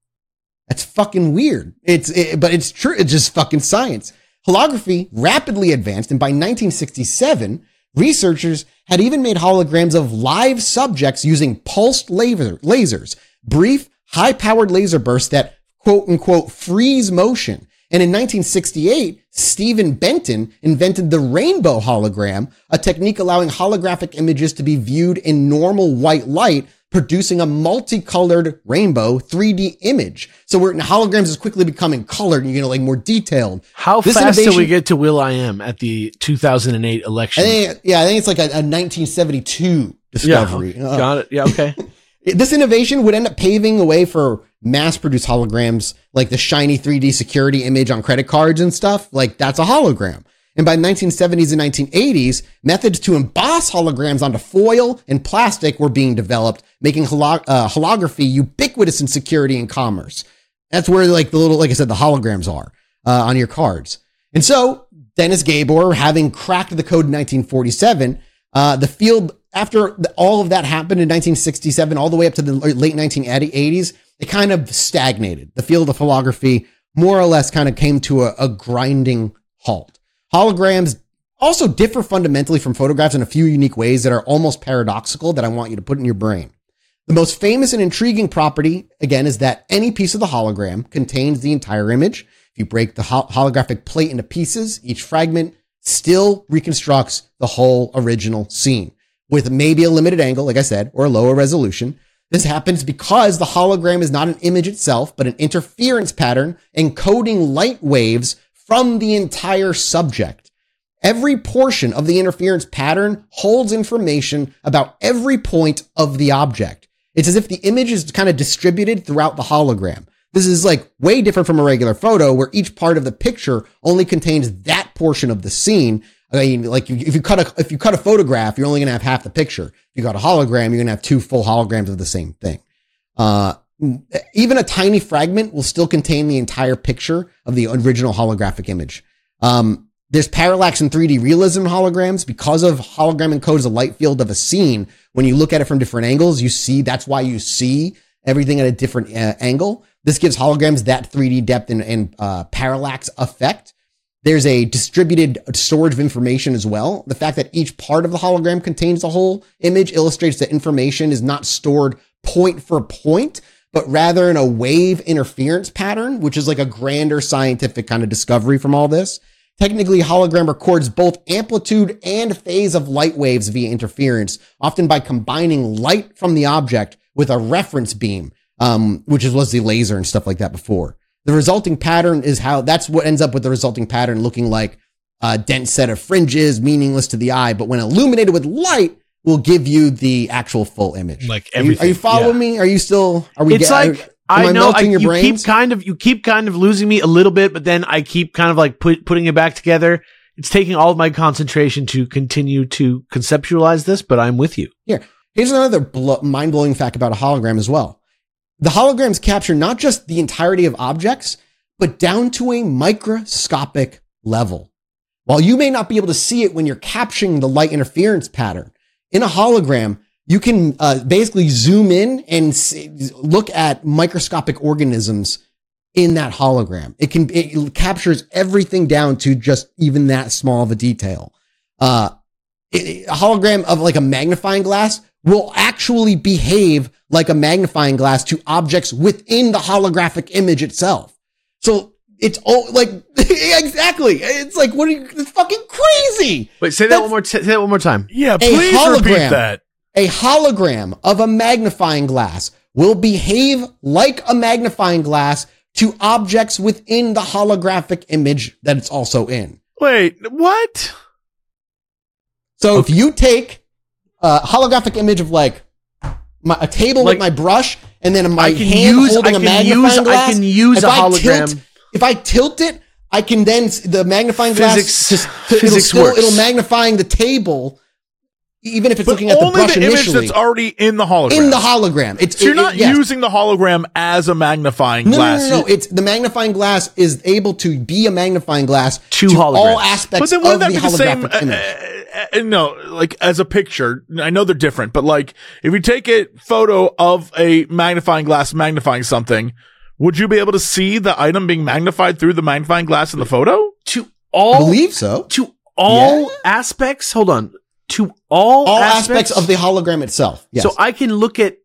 Speaker 2: That's fucking weird. It's, it, but it's true. It's just fucking science. Holography rapidly advanced, and by nineteen sixty-seven, researchers had even made holograms of live subjects using pulsed laser, lasers, brief, high-powered laser bursts that quote unquote freeze motion. And in nineteen sixty-eight, Stephen Benton invented the rainbow hologram, a technique allowing holographic images to be viewed in normal white light, producing a multicolored rainbow three D image. So we're holograms is quickly becoming colored and, you know, like more detailed.
Speaker 4: How
Speaker 2: This
Speaker 4: fast did
Speaker 2: innovation-
Speaker 4: we get to Will I Am at the two thousand eight election?
Speaker 2: I think, yeah, I think it's like a, a nineteen seventy-two discovery.
Speaker 4: Yeah,
Speaker 2: Uh,
Speaker 4: got it. Yeah, okay.
Speaker 2: This innovation would end up paving the way for mass-produced holograms, like the shiny three D security image on credit cards and stuff. Like, that's a hologram. And by the nineteen seventies and nineteen eighties, methods to emboss holograms onto foil and plastic were being developed, making holo- uh, holography ubiquitous in security and commerce. That's where, like, the little, like I said, the holograms are uh, on your cards. And so, Dennis Gabor, having cracked the code in nineteen forty-seven, uh, the field, after all of that happened in nineteen sixty-seven, all the way up to the late nineteen eighties, it kind of stagnated. The field of holography more or less kind of came to a, a grinding halt. Holograms also differ fundamentally from photographs in a few unique ways that are almost paradoxical that I want you to put in your brain. The most famous and intriguing property, again, is that any piece of the hologram contains the entire image. If you break the ho- holographic plate into pieces, each fragment still reconstructs the whole original scene with maybe a limited angle, like I said, or a lower resolution. This happens because the hologram is not an image itself, but an interference pattern encoding light waves from the entire subject. Every portion of the interference pattern holds information about every point of the object. It's as if the image is kind of distributed throughout the hologram. This is like way different from a regular photo where each part of the picture only contains that portion of the scene. I mean, like if you cut a, if you cut a photograph, you're only going to have half the picture. If you got a hologram, you're going to have two full holograms of the same thing. Uh, even a tiny fragment will still contain the entire picture of the original holographic image. Um, there's parallax in three D realism holograms because of hologram encodes the light field of a scene. When you look at it from different angles, you see, that's why you see everything at a different uh, angle. This gives holograms that three D depth and, and uh, parallax effect. There's a distributed storage of information as well. The fact that each part of the hologram contains the whole image illustrates that information is not stored point for point, but rather in a wave interference pattern, which is like a grander scientific kind of discovery from all this. Technically, a hologram records both amplitude and phase of light waves via interference, often by combining light from the object with a reference beam, um, which was the laser and stuff like that before. The resulting pattern is how, that's what ends up with the resulting pattern looking like a dense set of fringes, meaningless to the eye, but when illuminated with light, will give you the actual full image.
Speaker 4: Like
Speaker 2: Are you,
Speaker 4: everything.
Speaker 2: are you following
Speaker 4: yeah.
Speaker 2: me? Are you still, are we
Speaker 4: It's
Speaker 2: get-
Speaker 4: like,
Speaker 2: are-
Speaker 4: I,
Speaker 2: am I
Speaker 4: know I,
Speaker 2: melting your
Speaker 4: you
Speaker 2: brains?
Speaker 4: keep kind of, you keep kind of losing me a little bit, but then I keep kind of like put, putting it back together. It's taking all of my concentration to continue to conceptualize this, but I'm with you.
Speaker 2: Here, here's another blo- mind-blowing fact about a hologram as well. The holograms capture not just the entirety of objects, but down to a microscopic level. While you may not be able to see it when you're capturing the light interference pattern, in a hologram, you can uh, basically zoom in and see, look at microscopic organisms in that hologram. It can, it captures everything down to just even that small of a detail. Uh, a hologram of like a magnifying glass will actually behave like a magnifying glass to objects within the holographic image itself. So it's all like, exactly. It's like, what are you, it's fucking crazy.
Speaker 4: Wait, say that
Speaker 2: That's-
Speaker 4: one more, t- say that one more time.
Speaker 1: Yeah,
Speaker 2: A
Speaker 1: please repeat
Speaker 2: hologram.
Speaker 1: that.
Speaker 2: A hologram of a magnifying glass will behave like a magnifying glass to objects within the holographic image that it's also in.
Speaker 1: Wait, what?
Speaker 2: So if you take a holographic image of like my, a table
Speaker 4: Like-
Speaker 2: with my brush and then my
Speaker 4: I can
Speaker 2: hand
Speaker 4: use-
Speaker 2: holding
Speaker 4: I
Speaker 2: a
Speaker 4: can
Speaker 2: magnifying
Speaker 4: use- I
Speaker 2: glass,
Speaker 4: can use
Speaker 2: if
Speaker 4: a
Speaker 2: I
Speaker 4: hologram.
Speaker 2: Tilt, if I tilt it, I can then s- the magnifying glass
Speaker 4: Physics-
Speaker 2: just it'll
Speaker 4: physics
Speaker 2: still
Speaker 4: works.
Speaker 2: it'll magnifying the table, even if it's
Speaker 1: But
Speaker 2: looking at the
Speaker 1: only
Speaker 2: brush
Speaker 1: the image
Speaker 2: initially
Speaker 1: that's already in the hologram.
Speaker 2: in the hologram. It's
Speaker 1: So you're
Speaker 2: it-
Speaker 1: not
Speaker 2: it- yes.
Speaker 1: using the hologram as a magnifying
Speaker 2: No, no,
Speaker 1: glass.
Speaker 2: no, no, no. It's the magnifying glass is able to be a magnifying glass
Speaker 4: To
Speaker 2: to
Speaker 4: holograms.
Speaker 2: all aspects
Speaker 1: But then wouldn't
Speaker 2: of
Speaker 1: that
Speaker 2: the
Speaker 1: be the same?
Speaker 2: holographic
Speaker 1: Uh,
Speaker 2: image.
Speaker 1: uh, uh, no, like as a picture. I know they're different, but like if you take a photo of a magnifying glass magnifying something, would you be able to see the item being magnified through the magnifying glass in the photo?
Speaker 4: To
Speaker 2: I
Speaker 4: all,
Speaker 2: believe so.
Speaker 4: to all
Speaker 2: Yeah.
Speaker 4: aspects, hold on, to all,
Speaker 2: All aspects, of the hologram itself. Yes.
Speaker 4: So I can look at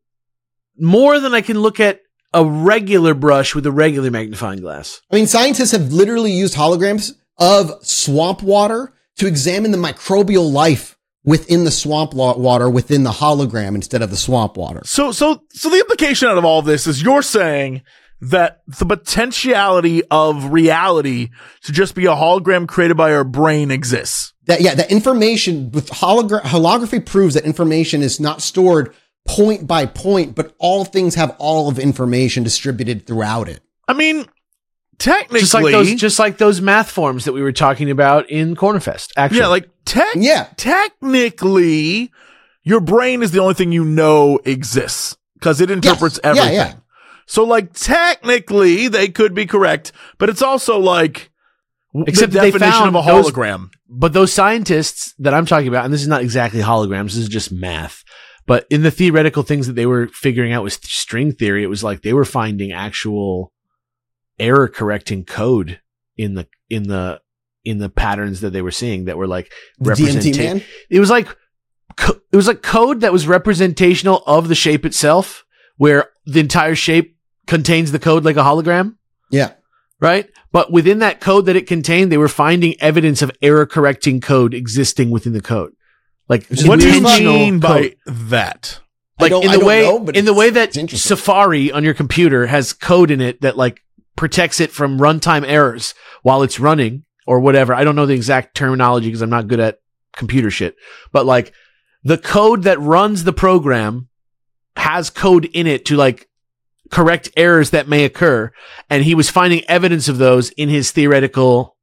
Speaker 4: more than I can look at a regular brush with a regular magnifying glass.
Speaker 2: I mean, scientists have literally used holograms of swamp water to examine the microbial life within the swamp lo- water within the hologram instead of the swamp water.
Speaker 1: So, so, so the implication out of all of this is you're saying that the potentiality of reality to just be a hologram created by our brain exists.
Speaker 2: That yeah, that information with hologra- holography proves that information is not stored point by point, but all things have all of information distributed throughout it.
Speaker 1: I mean, technically,
Speaker 4: Just like those, just like those math forms that we were talking about in Cornerfest. Actually,
Speaker 1: yeah, like tech,
Speaker 2: Yeah.
Speaker 1: technically, your brain is the only thing you know exists because it interprets
Speaker 2: Yes. Yeah,
Speaker 1: everything.
Speaker 2: yeah.
Speaker 1: So, like, technically, they could be correct, but it's also like w-
Speaker 4: Except
Speaker 1: the
Speaker 4: that they
Speaker 1: definition of
Speaker 4: found
Speaker 1: a
Speaker 4: those-
Speaker 1: hologram.
Speaker 4: but those scientists that I'm talking about, and this is not exactly holograms, this is just math. But in the theoretical things that they were figuring out with string theory, it was like they were finding actual error correcting code in the in the in the patterns that they were seeing that were like
Speaker 2: The D M T
Speaker 4: representa-
Speaker 2: man?
Speaker 4: It was like co- it was like code that was representational of the shape itself, where the entire shape contains the code like a hologram,
Speaker 2: Yeah.
Speaker 4: right? But within that code that it contained, they were finding evidence of error correcting code existing within the code. Like
Speaker 2: Which is
Speaker 1: What do you
Speaker 2: intentional
Speaker 1: mean by
Speaker 4: code.
Speaker 1: that?
Speaker 2: I
Speaker 4: Like
Speaker 2: don't-
Speaker 4: in
Speaker 2: I
Speaker 4: the
Speaker 2: don't
Speaker 4: way
Speaker 2: know, but
Speaker 4: in the
Speaker 2: it's-
Speaker 4: way that
Speaker 2: it's interesting.
Speaker 4: Safari on your computer has code in it that like protects it from runtime errors while it's running or whatever. I don't know the exact terminology because I'm not good at computer shit. But like the code that runs the program has code in it to like correct errors that may occur, and he was finding evidence of those in his theoretical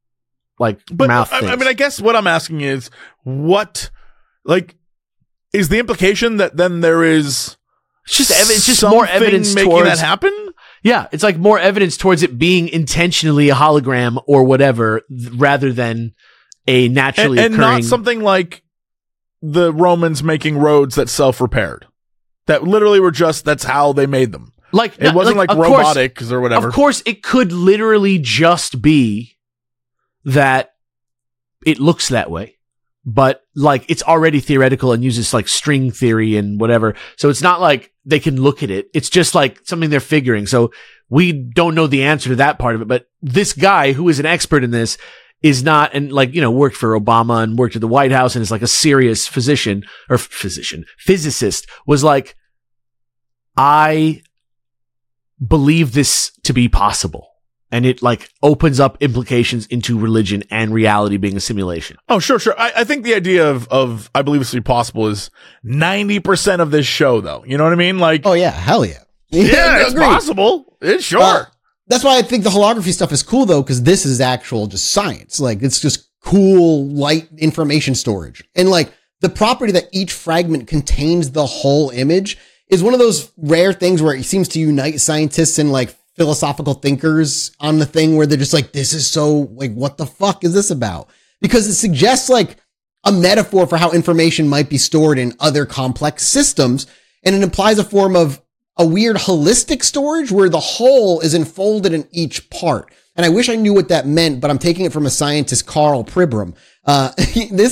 Speaker 4: like
Speaker 1: But
Speaker 4: mouth
Speaker 1: I,
Speaker 4: things.
Speaker 1: I mean, I guess what I'm asking is what, like, is the implication that then there is
Speaker 4: it's just ev- it's just more
Speaker 1: something
Speaker 4: evidence
Speaker 1: making
Speaker 4: towards
Speaker 1: that happen?
Speaker 4: Yeah, it's like more evidence towards it being intentionally a hologram or whatever, th- rather than a naturally
Speaker 1: and, and
Speaker 4: occurring.
Speaker 1: not something like the Romans making roads that self-repaired, that literally were just that's how they made them.
Speaker 4: like
Speaker 1: It wasn't like,
Speaker 4: of course-
Speaker 1: robotics or whatever.
Speaker 4: Of course, it could literally just be that it looks that way, but like it's already theoretical and uses like string theory and whatever. So it's not like they can look at it. It's just like something they're figuring. So we don't know the answer to that part of it. But this guy who is an expert in this is not, and like, you know, worked for Obama and worked at the White House and is like a serious physician or physician, physicist, was like, I believe this to be possible. And it like opens up implications into religion and reality being a simulation.
Speaker 1: Oh, sure, sure. I, I think the idea of, of I believe this to be possible is ninety percent of this show, though. You know what I mean? Like,
Speaker 2: Oh yeah, hell yeah.
Speaker 1: yeah, it's
Speaker 2: Agreed.
Speaker 1: possible. It's sure.
Speaker 2: Uh, that's why I think the holography stuff is cool though, because this is actual just science. Like it's just cool light information storage. And like the property that each fragment contains the whole image is one of those rare things where it seems to unite scientists and like philosophical thinkers on the thing where they're just like, this is so like, what the fuck is this about? Because it suggests like a metaphor for how information might be stored in other complex systems. And it implies a form of a weird holistic storage where the whole is enfolded in each part. And I wish I knew what that meant, but I'm taking it from a scientist, Carl Pribram. Uh, this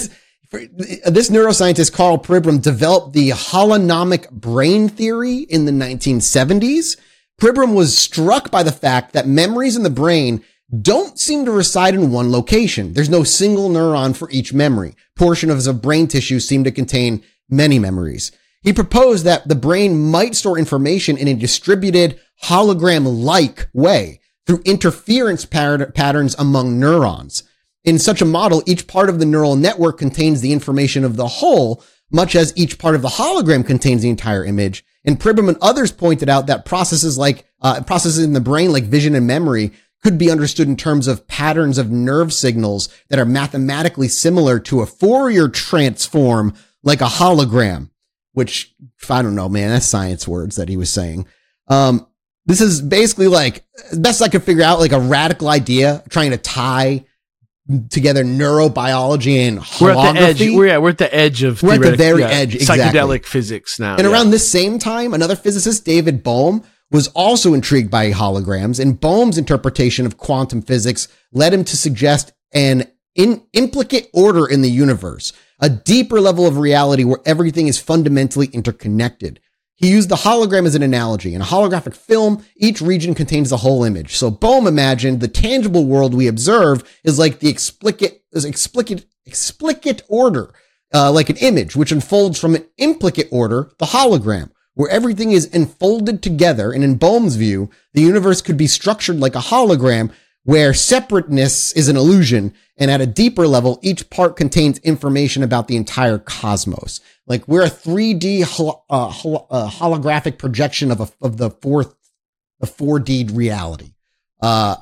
Speaker 2: This neuroscientist, Carl Pribram, developed the holonomic brain theory in the nineteen seventies. Pribram was struck by the fact that memories in the brain don't seem to reside in one location. There's no single neuron for each memory. Portions of brain tissue seem to contain many memories. He proposed that the brain might store information in a distributed hologram-like way through interference pat- patterns among neurons. In such a model, each part of the neural network contains the information of the whole, much as each part of the hologram contains the entire image. And Pribram and others pointed out that processes like uh, processes in the brain like vision and memory could be understood in terms of patterns of nerve signals that are mathematically similar to a Fourier transform like a hologram, which, I don't know, man, that's science words that he was saying. Um, this is basically like, best I could figure out, like a radical idea trying to tie together neurobiology and holography.
Speaker 4: We're at the edge. We're, yeah, we're at the edge of
Speaker 2: we're at the very yeah, edge, exactly.
Speaker 4: Psychedelic physics now.
Speaker 2: And
Speaker 4: yeah.
Speaker 2: around this same time, another physicist, David Bohm, was also intrigued by holograms, and Bohm's interpretation of quantum physics led him to suggest an in, implicate order in the universe, a deeper level of reality where everything is fundamentally interconnected. He used the hologram as an analogy. In a holographic film, each region contains the whole image. So Bohm imagined the tangible world we observe is like the explicit, is explicit, explicit order, uh, like an image, which unfolds from an implicate order, the hologram, where everything is enfolded together. And in Bohm's view, the universe could be structured like a hologram where separateness is an illusion. And at a deeper level, each part contains information about the entire cosmos. Like we're a three D hol- uh, hol- uh, holographic projection of a, of the fourth, the four D reality. Uh,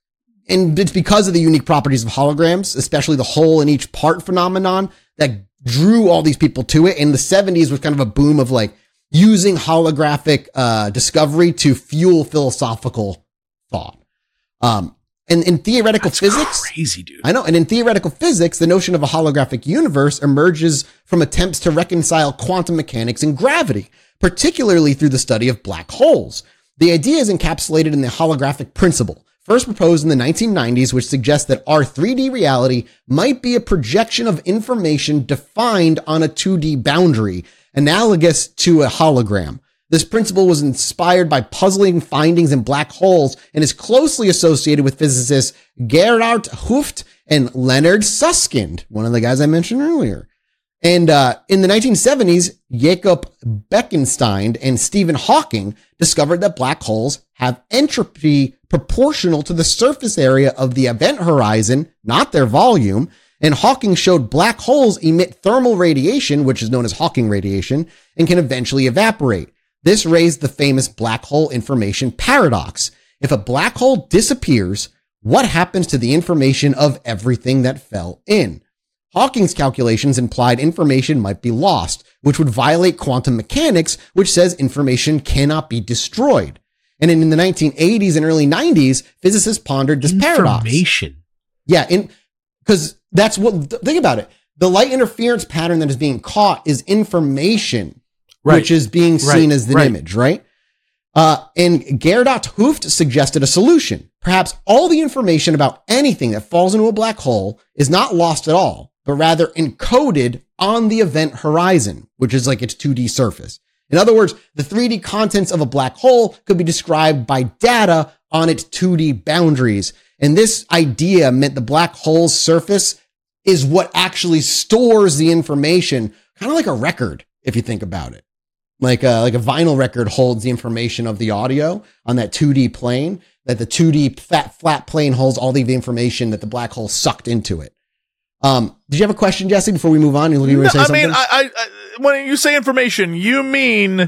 Speaker 2: and it's because of the unique properties of holograms, especially the whole in each part phenomenon, that drew all these people to it. In the seventies was kind of a boom of like using holographic uh, discovery to fuel philosophical thought. Um, And in theoretical
Speaker 4: That's
Speaker 2: physics,
Speaker 4: crazy, dude.
Speaker 2: I know. And in theoretical physics, the notion of a holographic universe emerges from attempts to reconcile quantum mechanics and gravity, particularly through the study of black holes. The idea is encapsulated in the holographic principle, first proposed in the nineteen nineties, which suggests that our three D reality might be a projection of information defined on a two D boundary, analogous to a hologram. This principle was inspired by puzzling findings in black holes and is closely associated with physicists Gerhard Hooft and Leonard Susskind, one of the guys I mentioned earlier. And uh, in the nineteen seventies, Jacob Bekenstein and Stephen Hawking discovered that black holes have entropy proportional to the surface area of the event horizon, not their volume. And Hawking showed black holes emit thermal radiation, which is known as Hawking radiation, and can eventually evaporate. This raised the famous black hole information paradox. If a black hole disappears, what happens to the information of everything that fell in? Hawking's calculations implied information might be lost, which would violate quantum mechanics, which says information cannot be destroyed. And in the nineteen eighties and early nineties, physicists pondered this paradox.
Speaker 4: Information.
Speaker 2: Yeah, in because that's what, think about it. The light interference pattern that is being caught is information. Right. Which is being seen right. as the right. image, right? Uh, and Gerhard Hooft suggested a solution. Perhaps all the information about anything that falls into a black hole is not lost at all, but rather encoded on the event horizon, which is like its two D surface. In other words, the three D contents of a black hole could be described by data on its two D boundaries. And this idea meant the black hole's surface is what actually stores the information, kind of like a record, if you think about it. Like a, like a vinyl record holds the information of the audio on that two D plane, that the two D fat, flat plane holds all the information that the black hole sucked into it. Um, did you have a question, Jesse, before we move on? You looking to say
Speaker 1: no, I
Speaker 2: something?
Speaker 1: mean, I, I, when you say information, you mean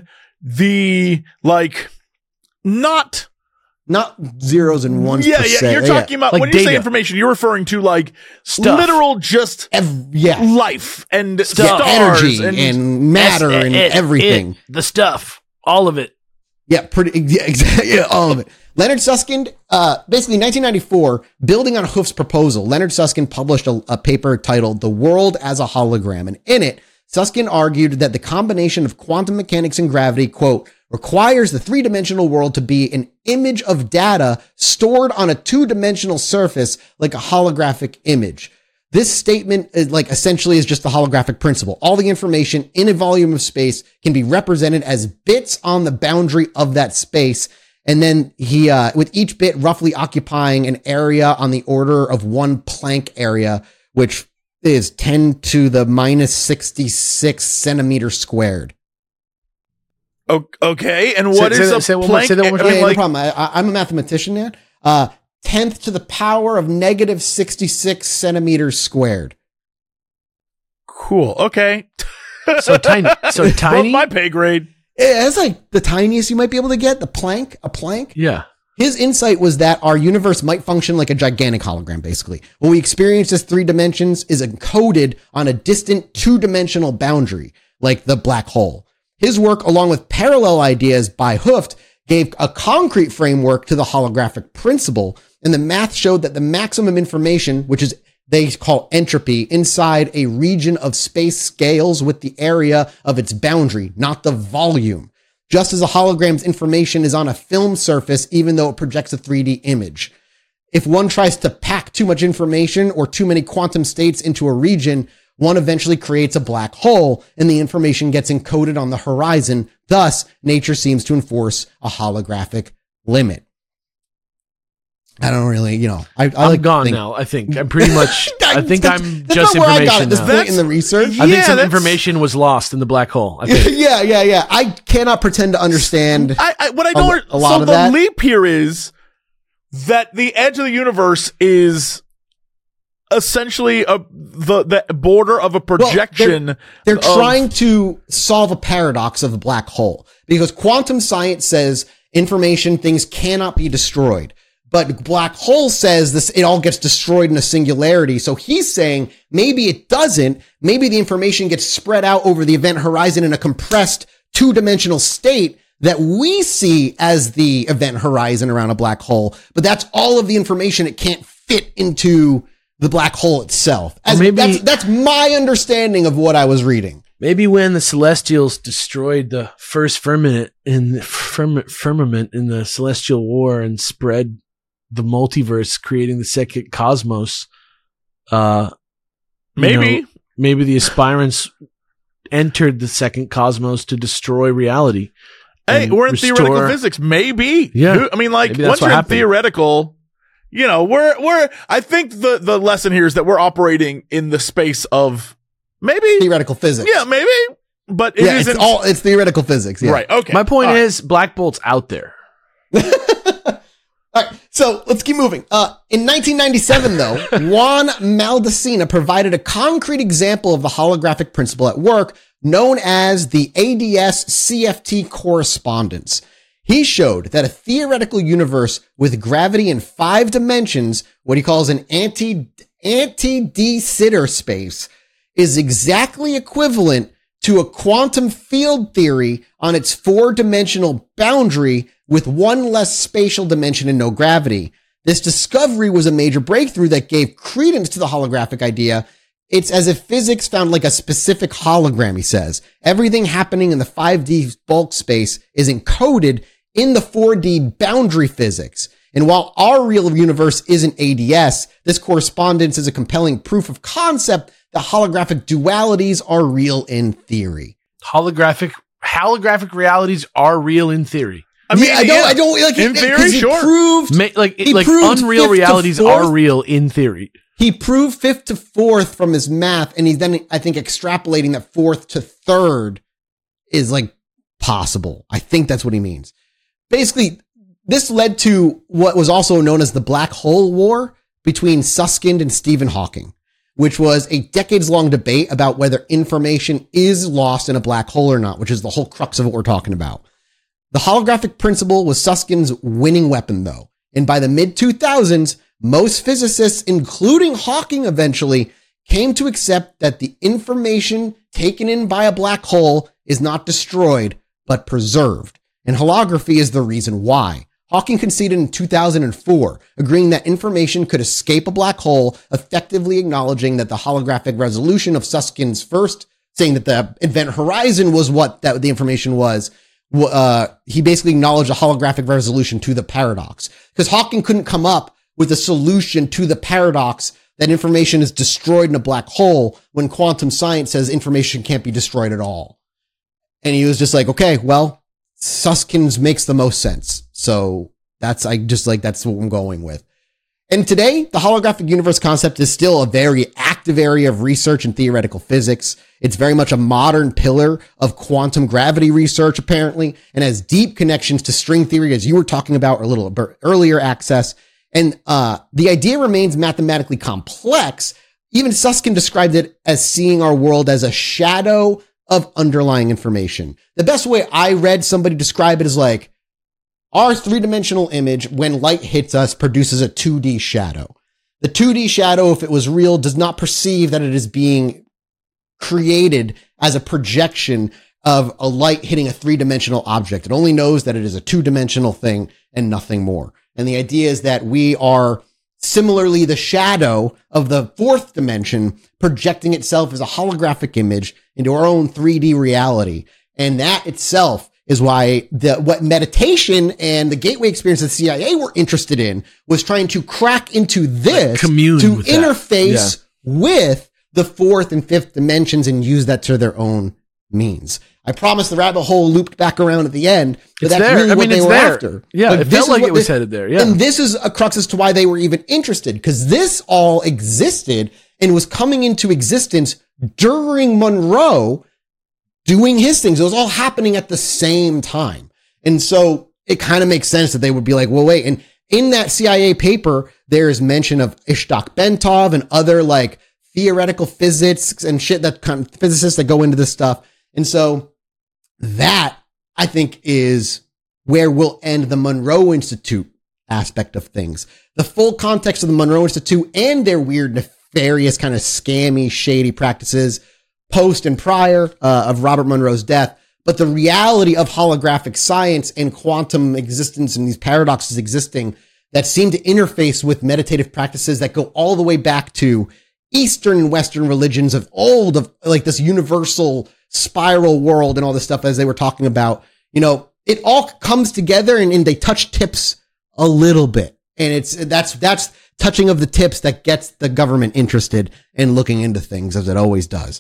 Speaker 1: the, like, not...
Speaker 2: Not zeros and ones.
Speaker 1: Yeah,
Speaker 2: per
Speaker 1: yeah.
Speaker 2: se.
Speaker 1: You're talking
Speaker 2: yeah.
Speaker 1: about,
Speaker 4: like
Speaker 1: when
Speaker 4: data.
Speaker 1: you say information, you're referring to like
Speaker 4: Stuff.
Speaker 1: literal just
Speaker 2: Ev- yeah.
Speaker 1: life and
Speaker 2: Stuff.
Speaker 1: stars
Speaker 2: energy and, and matter
Speaker 4: S-
Speaker 2: and
Speaker 4: it,
Speaker 2: everything.
Speaker 4: It, the stuff. All of it.
Speaker 2: Yeah, pretty, yeah, exactly. Yeah, all of it. Leonard Susskind, uh, basically in nineteen ninety-four, building on Hooft's proposal, Leonard Susskind published a, a paper titled The World as a Hologram. And in it, Susskind argued that the combination of quantum mechanics and gravity, quote, requires the three-dimensional world to be an image of data stored on a two-dimensional surface like a holographic image. This statement is like essentially is just the holographic principle. All the information in a volume of space can be represented as bits on the boundary of that space. And then he, uh, with each bit roughly occupying an area on the order of one Planck area, which is ten to the minus sixty-six centimeters squared.
Speaker 1: O- Okay, and what
Speaker 4: Say-
Speaker 1: is
Speaker 4: say-
Speaker 1: a
Speaker 4: say one more-
Speaker 1: Planck?
Speaker 4: say that one
Speaker 1: I
Speaker 4: more
Speaker 1: mean,
Speaker 2: Yeah, no
Speaker 1: like,
Speaker 2: problem. I, I, I'm a mathematician, man. Uh, tenth to the power of negative sixty-six centimeters squared.
Speaker 1: cool. Okay.
Speaker 4: So tiny. So tiny.
Speaker 1: Above my pay grade.
Speaker 2: Yeah, that's like the tiniest you might be able to get. The Planck, a Planck.
Speaker 4: Yeah.
Speaker 2: His insight was that our universe might function like a gigantic hologram, basically. What we experience as three dimensions is encoded on a distant two-dimensional boundary, like the black hole. His work, along with parallel ideas by Hooft, gave a concrete framework to the holographic principle, and the math showed that the maximum information, which is they call entropy, inside a region of space scales with the area of its boundary, not the volume. Just as a hologram's information is on a film surface, even though it projects a three D image. If one tries to pack too much information or too many quantum states into a region, one eventually creates a black hole and the information gets encoded on the horizon. Thus, nature seems to enforce a holographic limit. I don't really, you know, I, I
Speaker 4: I'm
Speaker 2: like
Speaker 4: gone
Speaker 2: think-
Speaker 4: now. I think I'm pretty much. I think
Speaker 2: That's-
Speaker 4: I'm
Speaker 2: that's
Speaker 4: just
Speaker 2: not where I got
Speaker 4: information
Speaker 2: at this
Speaker 4: now.
Speaker 2: point in the research.
Speaker 4: I think
Speaker 1: Yeah,
Speaker 4: some
Speaker 1: that's-
Speaker 4: information was lost in the black hole. I think.
Speaker 2: yeah, yeah, yeah. I cannot pretend to understand.
Speaker 1: I, I what I
Speaker 2: A-
Speaker 1: don't.
Speaker 2: a lot
Speaker 1: so
Speaker 2: of
Speaker 1: the
Speaker 2: that.
Speaker 1: leap here is that the edge of the universe is essentially a the the border of a projection.
Speaker 2: They're
Speaker 1: of-
Speaker 2: trying to solve a paradox of the black hole because quantum science says information, things cannot be destroyed. But black hole says this, it all gets destroyed in a singularity. So he's saying maybe it doesn't. Maybe the information gets spread out over the event horizon in a compressed two dimensional state that we see as the event horizon around a black hole. But that's all of the information. It can't fit into the black hole itself. As,
Speaker 4: Or maybe-
Speaker 2: that's, that's my understanding of what I was reading.
Speaker 4: Maybe when the Celestials destroyed the first firmament in the firm, firmament in the Celestial War and spread the multiverse, creating the second cosmos, uh, you
Speaker 1: Maybe.
Speaker 4: know, maybe the aspirants entered the second cosmos to destroy reality.
Speaker 1: Hey,
Speaker 4: and
Speaker 1: we're in
Speaker 4: restore-
Speaker 1: theoretical physics. Maybe.
Speaker 4: Yeah.
Speaker 1: Who- I mean, like
Speaker 4: Maybe that's
Speaker 1: once
Speaker 4: what
Speaker 1: you're in
Speaker 4: happened.
Speaker 1: theoretical, you know, we're we're. I think the the lesson here is that we're operating in the space of maybe.
Speaker 2: Theoretical physics.
Speaker 1: Yeah, maybe. But it
Speaker 2: yeah, it's
Speaker 1: isn't
Speaker 2: all, it's theoretical physics. Yeah.
Speaker 1: right. Okay.
Speaker 4: My point
Speaker 1: All right.
Speaker 4: is, Black Bolt's out there.
Speaker 2: All right, so let's keep moving. Uh, in nineteen ninety-seven, though, Juan Maldacena provided a concrete example of the holographic principle at work, known as the A D S C F T correspondence. He showed that a theoretical universe with gravity in five dimensions, what he calls an anti anti-de Sitter space, is exactly equivalent to a quantum field theory on its four-dimensional boundary with one less spatial dimension and no gravity. This discovery was a major breakthrough that gave credence to the holographic idea. It's as if physics found like a specific hologram, he says. Everything happening in the five D bulk space is encoded in the four D boundary physics. And while our real universe isn't A D S, this correspondence is a compelling proof of concept that holographic dualities are real in theory.
Speaker 4: Holographic holographic realities are real in theory.
Speaker 1: I mean,
Speaker 2: yeah, I don't,
Speaker 1: yeah.
Speaker 2: I don't like
Speaker 1: In
Speaker 2: it,
Speaker 1: theory,
Speaker 2: 'cause he
Speaker 1: sure.
Speaker 2: proved,
Speaker 4: Ma- like
Speaker 2: He
Speaker 4: like
Speaker 2: proved
Speaker 4: unreal
Speaker 2: fifth to
Speaker 4: realities
Speaker 2: fourth.
Speaker 4: are real in theory.
Speaker 2: he proved fifth to fourth from his math, and he's then, I think, extrapolating that fourth to third is like possible. I think that's what he means. Basically, this led to what was also known as the Black Hole War between Susskind and Stephen Hawking, which was a decades-long debate about whether information is lost in a black hole or not, which is the whole crux of what we're talking about. The holographic principle was Susskind's winning weapon, though. And by the mid two thousands, most physicists, including Hawking eventually, came to accept that the information taken in by a black hole is not destroyed, but preserved. And holography is the reason why. Hawking conceded in two thousand four, agreeing that information could escape a black hole, effectively acknowledging that the holographic resolution of Susskind's first, saying that the event horizon was what that the information was, uh, he basically acknowledged a holographic resolution to the paradox. Because Hawking couldn't come up with a solution to the paradox that information is destroyed in a black hole when quantum science says information can't be destroyed at all. And he was just like, okay, well, Susskind makes the most sense. So that's, I just like, that's what I'm going with. And today, the holographic universe concept is still a very active area of research in theoretical physics. It's very much a modern pillar of quantum gravity research, apparently, and has deep connections to string theory, as you were talking about a little bit earlier, Access. And uh, the idea remains mathematically complex. Even Susskind described it as seeing our world as a shadow of underlying information. The best way I read somebody describe it is like, our three-dimensional image, when light hits us, produces a two D shadow. The two D shadow, if it was real, does not perceive that it is being created as a projection of a light hitting a three-dimensional object. It only knows that it is a two-dimensional thing and nothing more. And the idea is that we are similarly the shadow of the fourth dimension projecting itself as a holographic image into our own three D reality. And that itself is why the what meditation and the gateway experience of the C I A were interested in was trying to crack into this
Speaker 4: like commune
Speaker 2: to
Speaker 4: with
Speaker 2: interface
Speaker 4: yeah.
Speaker 2: with the fourth and fifth dimensions and use that to their own means. I promise the rabbit hole looped back around at the end, but
Speaker 4: It's
Speaker 2: that's
Speaker 4: there.
Speaker 2: really
Speaker 4: I
Speaker 2: what
Speaker 4: mean,
Speaker 2: they
Speaker 4: it's
Speaker 2: were
Speaker 4: there.
Speaker 2: after.
Speaker 4: Yeah,
Speaker 2: Like,
Speaker 4: it
Speaker 2: this
Speaker 4: felt
Speaker 2: is
Speaker 4: like
Speaker 2: what
Speaker 4: it was
Speaker 2: they-
Speaker 4: headed there. Yeah.
Speaker 2: And this is a crux as to why they were even interested, because this all existed and was coming into existence during Monroe doing his things. It was all happening at the same time. And so it kind of makes sense that they would be like, well, wait. And in that C I A paper, there is mention of Ishtok Bentov and other like theoretical physics and shit that kind of physicists that go into this stuff. And so that I think is where we'll end the Monroe Institute aspect of things. The full context of the Monroe Institute and their weird, nefarious, kind of scammy, shady practices post and prior uh, of Robert Monroe's death. But the reality of holographic science and quantum existence and these paradoxes existing that seem to interface with meditative practices that go all the way back to Eastern and Western religions of old, of like this universal spiral world and all this stuff as they were talking about, you know, it all comes together and, and they touch tips a little bit. And it's, that's, that's touching of the tips that gets the government interested in looking into things, as it always does.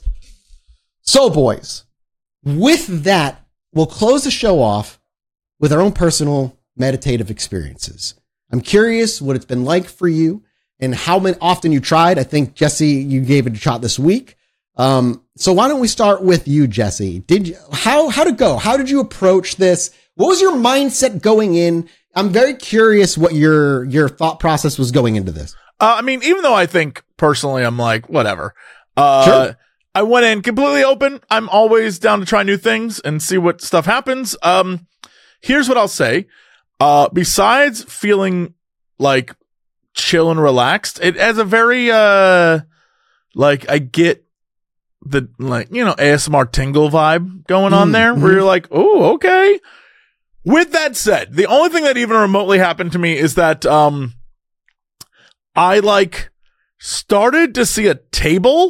Speaker 2: So boys, with that, we'll close the show off with our own personal meditative experiences. I'm curious what it's been like for you and how many, often you tried. I think, Jesse, you gave it a shot this week. Um, so why don't we start with you, Jesse? Did you, how, how to go? How did you approach this? What was your mindset going in? I'm very curious what your, your thought process was going into this.
Speaker 1: Uh, I mean, even though I think personally, I'm like, whatever. Uh,
Speaker 2: Sure.
Speaker 1: I went in completely open. I'm always down to try new things and see what stuff happens. Um, here's what I'll say. Uh, besides feeling like chill and relaxed, it has a very, uh, like I get the, like, you know, A S M R tingle vibe going on
Speaker 2: Mm,
Speaker 1: there where
Speaker 2: mhm.
Speaker 1: you're like, oh, okay. With that said, the only thing that even remotely happened to me is that, um, I like started to see a table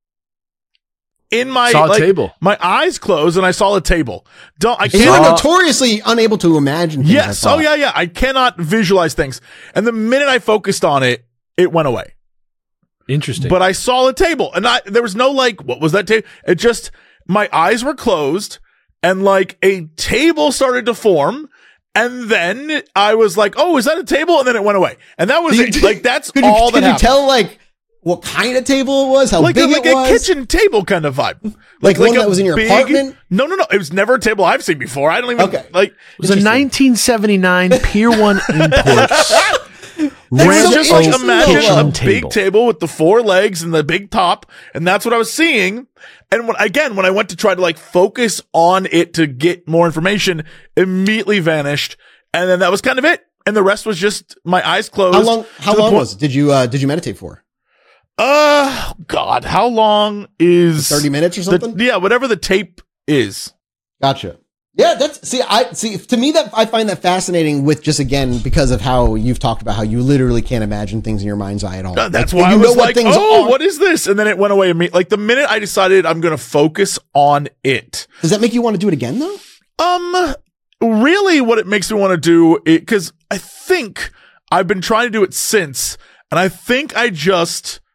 Speaker 1: in my,
Speaker 4: Saw a
Speaker 1: like,
Speaker 4: table.
Speaker 1: my eyes closed and I saw a table. Don't, I
Speaker 2: And you
Speaker 1: can't.
Speaker 2: were
Speaker 4: Saw-
Speaker 2: notoriously unable to imagine things.
Speaker 1: Yes.
Speaker 2: I
Speaker 1: Oh
Speaker 2: thought.
Speaker 1: yeah, yeah. I cannot visualize things. And the minute I focused on it, it went away.
Speaker 4: Interesting.
Speaker 1: But I saw a table and I, there was no like, what was that table? It just, my eyes were closed and like a table started to form. And then I was like, oh, is that a table? And then it went away. And that was
Speaker 2: Did
Speaker 1: it.
Speaker 2: you-
Speaker 1: Like, that's
Speaker 2: Could
Speaker 1: all
Speaker 2: you,
Speaker 1: that
Speaker 2: could you
Speaker 1: happened.
Speaker 2: tell like what kind of table it was? How
Speaker 1: like
Speaker 2: big
Speaker 1: a, like
Speaker 2: it
Speaker 1: a
Speaker 2: was?
Speaker 1: kitchen table kind of vibe.
Speaker 2: Like one
Speaker 1: a
Speaker 2: that was in your
Speaker 1: big-
Speaker 2: apartment?
Speaker 1: No, no, no. It was never a table I've seen before. I don't even
Speaker 2: Okay.
Speaker 1: like.
Speaker 4: it was a
Speaker 2: Interesting.
Speaker 4: nineteen seventy-nine Pier One Imports.
Speaker 1: It
Speaker 2: That's
Speaker 1: was
Speaker 2: so
Speaker 1: just like
Speaker 2: interesting,
Speaker 1: imagine
Speaker 2: though.
Speaker 1: a
Speaker 4: Kitchen
Speaker 1: big
Speaker 4: table.
Speaker 1: table with the four legs and the big top, and that's what I was seeing. And when again, when I went to try to like focus on it to get more information, immediately vanished, and then that was kind of it. And the rest was just my eyes closed.
Speaker 2: How long? How
Speaker 1: to the
Speaker 2: long
Speaker 1: point-
Speaker 2: was it? Did you uh, did you meditate for?
Speaker 1: Uh, God, how long is
Speaker 2: Thirty minutes or
Speaker 1: the-
Speaker 2: something?
Speaker 1: yeah, whatever the tape is.
Speaker 2: Gotcha. Yeah, that's see. I see. To me, that I find that fascinating. With just again because of how you've talked about how you literally can't imagine things in your mind's eye at all.
Speaker 1: Uh, That's
Speaker 2: Like,
Speaker 1: why I
Speaker 2: you
Speaker 1: was
Speaker 2: know what
Speaker 1: like,
Speaker 2: things
Speaker 1: oh,
Speaker 2: are.
Speaker 1: what is this? And then it went away. imme- Like the minute I decided I'm going to focus on it.
Speaker 2: Does that make you want to do it again though?
Speaker 1: Um, really what it makes me want to do it, cause I think I've been trying to do it since, and I think I just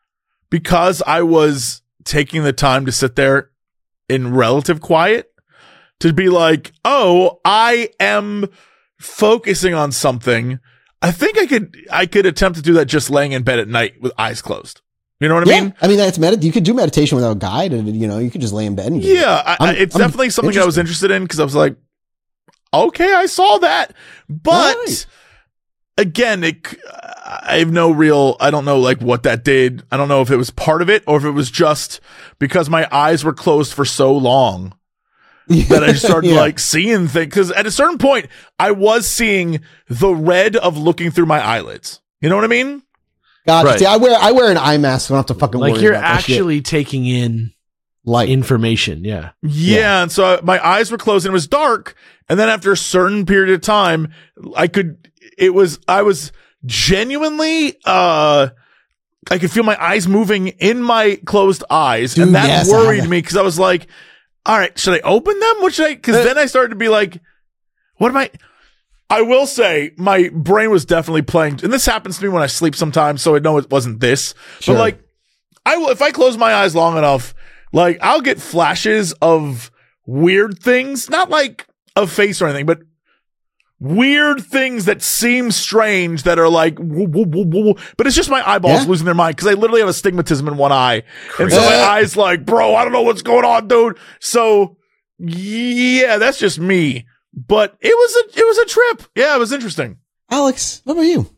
Speaker 1: because I was taking the time to sit there in relative quiet to be like, oh, I am focusing on something. I think I could I could attempt to do that just laying in bed at night with eyes closed. You know what I
Speaker 2: yeah.
Speaker 1: mean?
Speaker 2: I mean, that's med- you could do meditation without a guide, and you know, you could just lay in bed and do
Speaker 1: yeah,
Speaker 2: it.
Speaker 1: I, it's
Speaker 2: I'm
Speaker 1: definitely something I was interested in because I was like, okay, I saw that, but
Speaker 2: Right.
Speaker 1: again, it, I have no real, I don't know like what that did. I don't know if it was part of it or if it was just because my eyes were closed for so long that I just started
Speaker 2: Yeah.
Speaker 1: like seeing things. Because at a certain point, I was seeing the red of looking through my eyelids. You know what I mean?
Speaker 2: God,
Speaker 4: Right.
Speaker 2: see, I wear I wear an eye mask, so I don't have to fucking
Speaker 4: Like
Speaker 2: worry
Speaker 4: you're
Speaker 2: about that shit.
Speaker 4: actually taking in
Speaker 2: Light.
Speaker 4: information. Yeah.
Speaker 1: Yeah,
Speaker 2: Yeah.
Speaker 1: and so my eyes were closed and it was dark. And then after a certain period of time, I could, it was, I was genuinely, uh, I could feel my eyes moving in my closed eyes.
Speaker 2: Dude,
Speaker 1: and that
Speaker 2: yes, I have
Speaker 1: worried
Speaker 2: that.
Speaker 1: me because I was like, all right, should I open them? What should I, because then I started to be like, what am I? I will say my brain was definitely playing, and this happens to me when I sleep sometimes, so I know it wasn't this.
Speaker 2: Sure.
Speaker 1: But like, I will, if I close my eyes long enough, like I'll get flashes of weird things, not like a face or anything, but weird things that seem strange that are like, woo, woo, woo, woo, woo. But it's just my eyeballs
Speaker 2: Yeah.
Speaker 1: losing their mind because I literally have astigmatism in one eye. And so my
Speaker 2: Yeah.
Speaker 1: eyes like, bro, I don't know what's going on, dude. So yeah, that's just me. But it was a, it was a trip. Yeah, it was interesting.
Speaker 2: Alex, what about you?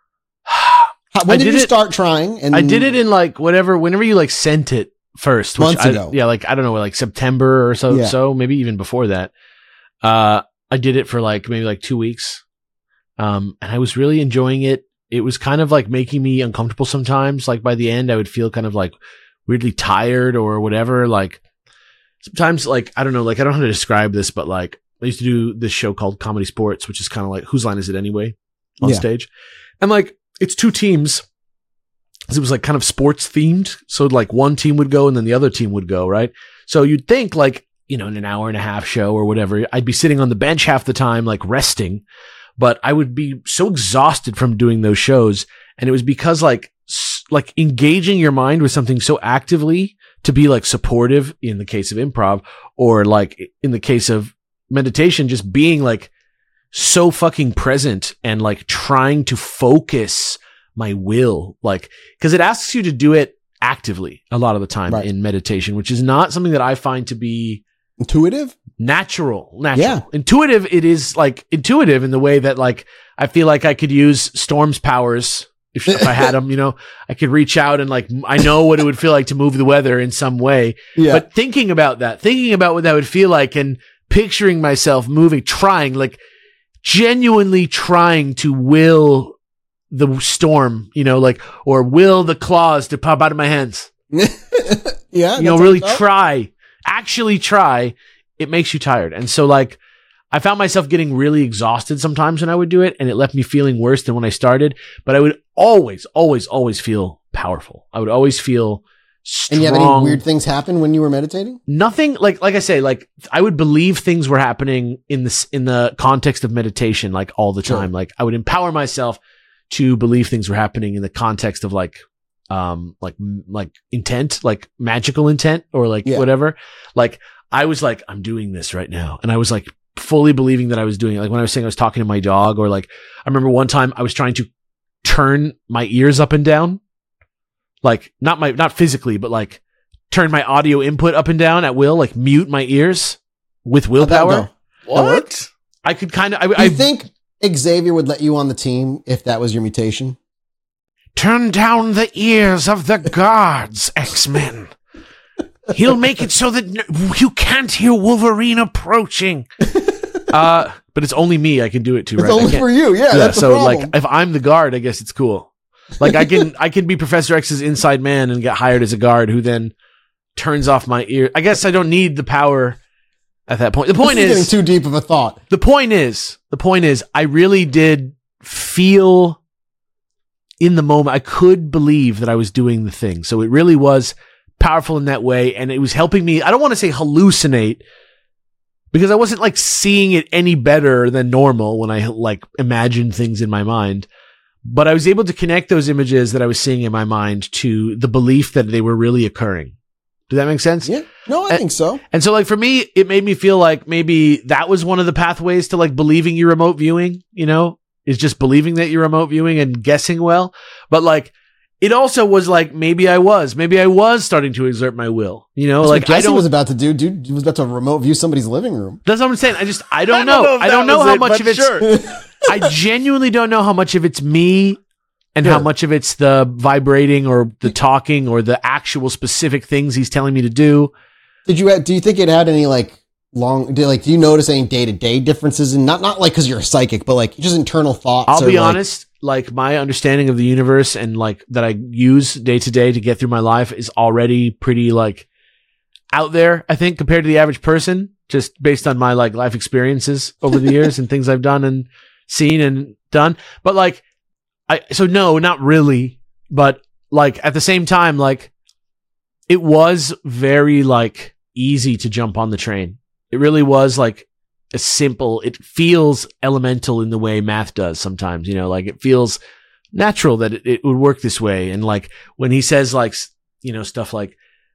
Speaker 2: How, when
Speaker 4: I
Speaker 2: did,
Speaker 4: did
Speaker 2: you
Speaker 4: it-
Speaker 2: start trying? And
Speaker 4: I did it in like whatever, whenever you like sent it first. Which
Speaker 2: Months
Speaker 4: I-
Speaker 2: ago.
Speaker 4: Yeah, like, I don't know, like September or so,
Speaker 2: Yeah.
Speaker 4: so maybe even before that. Uh, I did it for like maybe like two weeks. Um, and I was really enjoying it. It was kind of like making me uncomfortable sometimes. Like by the end, I would feel kind of like weirdly tired or whatever. Like sometimes, like, I don't know, like, I don't know how to describe this, but like, I used to do this show called Comedy Sports, which is kind of like, Whose Line Is It Anyway? On
Speaker 2: Yeah.
Speaker 4: stage. And like, it's two teams. It was like kind of sports themed. So like one team would go and then the other team would go, right? So you'd think like, you know, in an hour and a half show or whatever, I'd be sitting on the bench half the time, like resting, but I would be so exhausted from doing those shows. And it was because like, s- like engaging your mind with something so actively to be like supportive in the case of improv, or like in the case of meditation, just being like so fucking present and like trying to focus my will, like, because it asks you to do it actively a lot of the time
Speaker 2: Right.
Speaker 4: in meditation, which is not something that I find to be
Speaker 2: intuitive.
Speaker 4: natural, natural,
Speaker 2: Yeah.
Speaker 4: intuitive. It is like intuitive in the way that like, I feel like I could use Storm's powers if, if I had them, you know, I could reach out and like, I know what it would feel like to move the weather in some way,
Speaker 2: Yeah.
Speaker 4: but thinking about that, thinking about what that would feel like and picturing myself moving, trying, like genuinely trying to will the storm, you know, like, or will the claws to pop out of my hands,
Speaker 2: yeah.
Speaker 4: you know,
Speaker 2: that's
Speaker 4: really
Speaker 2: what I felt.
Speaker 4: try, actually try. It makes you tired. And so like, I found myself getting really exhausted sometimes when I would do it, and it left me feeling worse than when I started, but I would always, always, always feel powerful. I would always feel strong.
Speaker 2: And you have any weird things happen when you were meditating?
Speaker 4: Nothing like, like I say, like I would believe things were happening in this, in the context of meditation, like all the
Speaker 2: Sure.
Speaker 4: time. Like I would empower myself to believe things were happening in the context of like, um, like, m- like intent, like magical intent or like
Speaker 2: Yeah.
Speaker 4: whatever. Like I was like, I'm doing this right now. And I was like fully believing that I was doing it. Like when I was saying I was talking to my dog, or like, I remember one time I was trying to turn my ears up and down. Like not my, not physically, but like turn my audio input up and down at will, like mute my ears with
Speaker 2: How'd that
Speaker 4: willpower.
Speaker 2: go? That worked?
Speaker 4: I could kind of, I,
Speaker 2: Do
Speaker 4: I
Speaker 2: you think Xavier would let you on the team if that was your mutation?
Speaker 3: Turn down the ears of the guards, X-Men. He'll make it so that n- you can't hear Wolverine approaching.
Speaker 4: uh, but it's only me I can do it to,
Speaker 2: It's
Speaker 4: right? I
Speaker 2: only
Speaker 4: can't-
Speaker 2: for you. Yeah,
Speaker 4: yeah,
Speaker 2: that's the
Speaker 4: so
Speaker 2: problem.
Speaker 4: like if I'm the guard, I guess it's cool. Like I can, I can be Professor X's inside man and get hired as a guard who then turns off my ear. I guess I don't need the power at that point. The point
Speaker 2: this is,
Speaker 4: is,
Speaker 2: getting too deep of a thought.
Speaker 4: the point is, the point is, I really did feel in the moment. I could believe that I was doing the thing. So it really was powerful in that way. And it was helping me. I don't want to say hallucinate, because I wasn't like seeing it any better than normal when I like imagined things in my mind. but I was able to connect those images that I was seeing in my mind to the belief that they were really occurring. Does that make sense?
Speaker 2: Yeah. No, I
Speaker 4: and,
Speaker 2: think so.
Speaker 4: And so like for me, it made me feel like maybe that was one of the pathways to like believing you're remote viewing, you know, is just believing that you're remote viewing and guessing well. But like, it also was like, maybe I was, maybe I was starting to exert my will, you know,
Speaker 2: That's
Speaker 4: like
Speaker 2: what
Speaker 4: I
Speaker 2: Jesse
Speaker 4: don't,
Speaker 2: was about to do. Dude he was about to remote view somebody's living room.
Speaker 4: that's what I'm saying. I just, I don't
Speaker 1: I
Speaker 4: know.
Speaker 1: don't know if
Speaker 4: I don't
Speaker 1: that
Speaker 4: know
Speaker 1: was
Speaker 4: how
Speaker 1: it,
Speaker 4: much
Speaker 1: but
Speaker 4: of it's,
Speaker 1: sure.
Speaker 4: I genuinely don't know how much of it's me and
Speaker 2: Sure.
Speaker 4: how much of it's the vibrating or the talking or the actual specific things he's telling me to do.
Speaker 2: Did you have, do you think it had any like long, did, like, do you notice any day to day differences and not, not like cause you're a psychic, but like just internal thoughts?
Speaker 4: I'll
Speaker 2: or,
Speaker 4: be
Speaker 2: like-
Speaker 4: honest, like my understanding of the universe and like that I use day to day to get through my life is already pretty like out there, I think, compared to the average person, just based on my like life experiences over the years and things I've done and seen and done. But like, I, so no, not really, but like at the same time, like it was very like easy to jump on the train. It really was like a simple, it feels elemental in the way math does sometimes, you know, like it feels natural that it, it would work this way. And like when he says like, s- you know, stuff like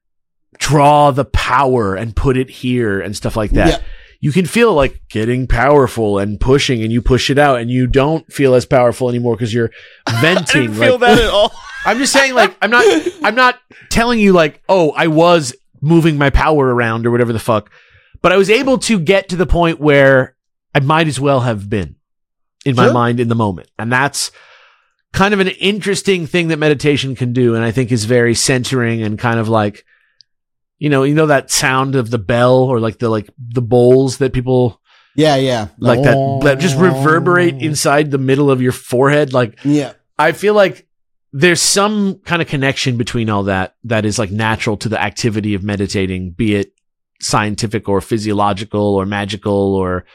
Speaker 4: draw the power and put it here and stuff like that.
Speaker 2: Yeah.
Speaker 4: You can feel like getting powerful and pushing and you push it out and you don't feel as powerful anymore because you're venting.
Speaker 1: I didn't feel
Speaker 4: like,
Speaker 1: that at all.
Speaker 4: I'm just saying, like, I'm not, I'm not telling you, like, oh, I was moving my power around or whatever the fuck, but I was able to get to the point where I might as well have been in my
Speaker 2: Sure.
Speaker 4: mind in the moment. And that's kind of an interesting thing that meditation can do. And I think is very centering and kind of like, you know, you know, that sound of the bell or like the, like the bowls that people
Speaker 2: Yeah. Yeah.
Speaker 4: like that, that just reverberate inside the middle of your forehead. Like,
Speaker 2: Yeah.
Speaker 4: I feel like there's some kind of connection between all that that is like natural to the activity of meditating, be it scientific or physiological or magical or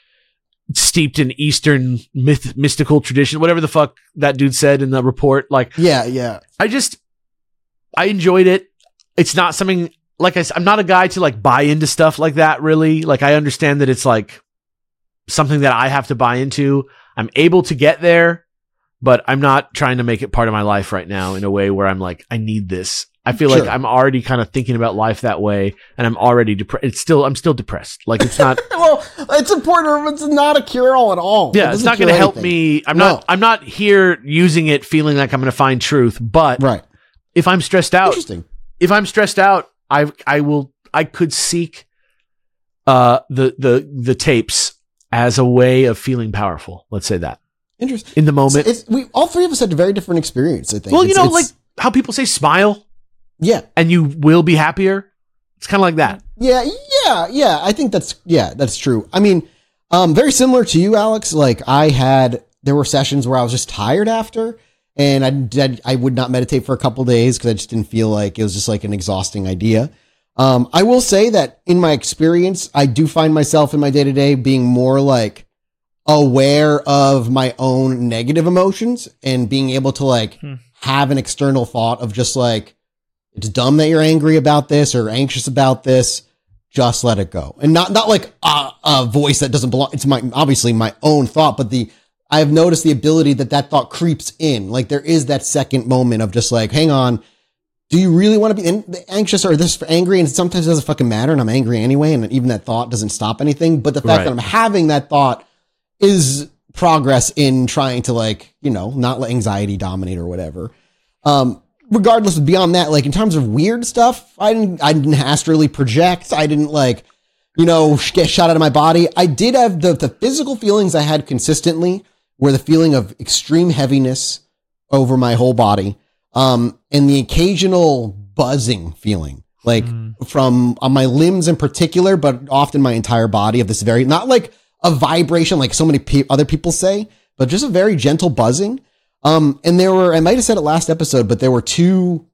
Speaker 4: steeped in Eastern myth, mystical tradition, whatever the fuck that dude said in the report. Like,
Speaker 2: Yeah. Yeah.
Speaker 4: I just, I enjoyed it. It's not something like I said, I'm not a guy to like buy into stuff like that really. Like I understand that it's like something that I have to buy into. I'm able to get there, but I'm not trying to make it part of my life right now in a way where I'm like, I need this. I feel
Speaker 2: Sure.
Speaker 4: like I'm already kind of thinking about life that way and I'm already depressed. It's still, I'm still depressed. Like it's not,
Speaker 2: Well, it's important. It's not a cure all at all. It
Speaker 4: yeah, it's
Speaker 2: doesn't
Speaker 4: not going to
Speaker 2: cure
Speaker 4: help
Speaker 2: anything.
Speaker 4: me. I'm
Speaker 2: No.
Speaker 4: not, I'm not here using it feeling like I'm going to find truth, but
Speaker 2: Right.
Speaker 4: if I'm stressed out,
Speaker 2: Interesting.
Speaker 4: if I'm stressed out, I I will I could seek uh the the the tapes as a way of feeling powerful. Let's say that
Speaker 2: Interesting.
Speaker 4: in the moment.
Speaker 2: It's, we all three of us had a very different experience. I think.
Speaker 4: well, you
Speaker 2: It's-
Speaker 4: know, like
Speaker 2: it's-
Speaker 4: how people say smile
Speaker 2: yeah,
Speaker 4: and you will be happier. It's kind of like that.
Speaker 2: yeah, yeah, yeah. I think that's yeah, that's true. I mean, um, very similar to you, Alex. Like I had, there were sessions where I was just tired after, and I did, I would not meditate for a couple days because I just didn't feel like it was just like an exhausting idea. Um, I will say that in my experience, I do find myself in my day to day being more like aware of my own negative emotions and being able to like
Speaker 1: Hmm.
Speaker 2: have an external thought of just like, it's dumb that you're angry about this or anxious about this. Just let it go. And not, not like a, a voice that doesn't belong. It's my, obviously my own thought, but the, I have noticed the ability that that thought creeps in. Like there is that second moment of just like, hang on. Do you really want to be in, anxious or this angry? And sometimes it doesn't fucking matter. And I'm angry anyway. And even that thought doesn't stop anything. But the fact
Speaker 4: Right.
Speaker 2: that I'm having that thought is progress in trying to like, you know, not let anxiety dominate or whatever. Um, regardless of beyond that, like in terms of weird stuff, I didn't, I didn't astrally project. I didn't like, you know, sh- get shot out of my body. I did have the, the physical feelings I had consistently were the feeling of extreme heaviness over my whole body. Um, and the occasional buzzing feeling, like from on my limbs in particular, but often my entire body of this very, not like a vibration, like so many pe- other people say, but just a very gentle buzzing. Um, and there were, I might have said it last episode, but there were two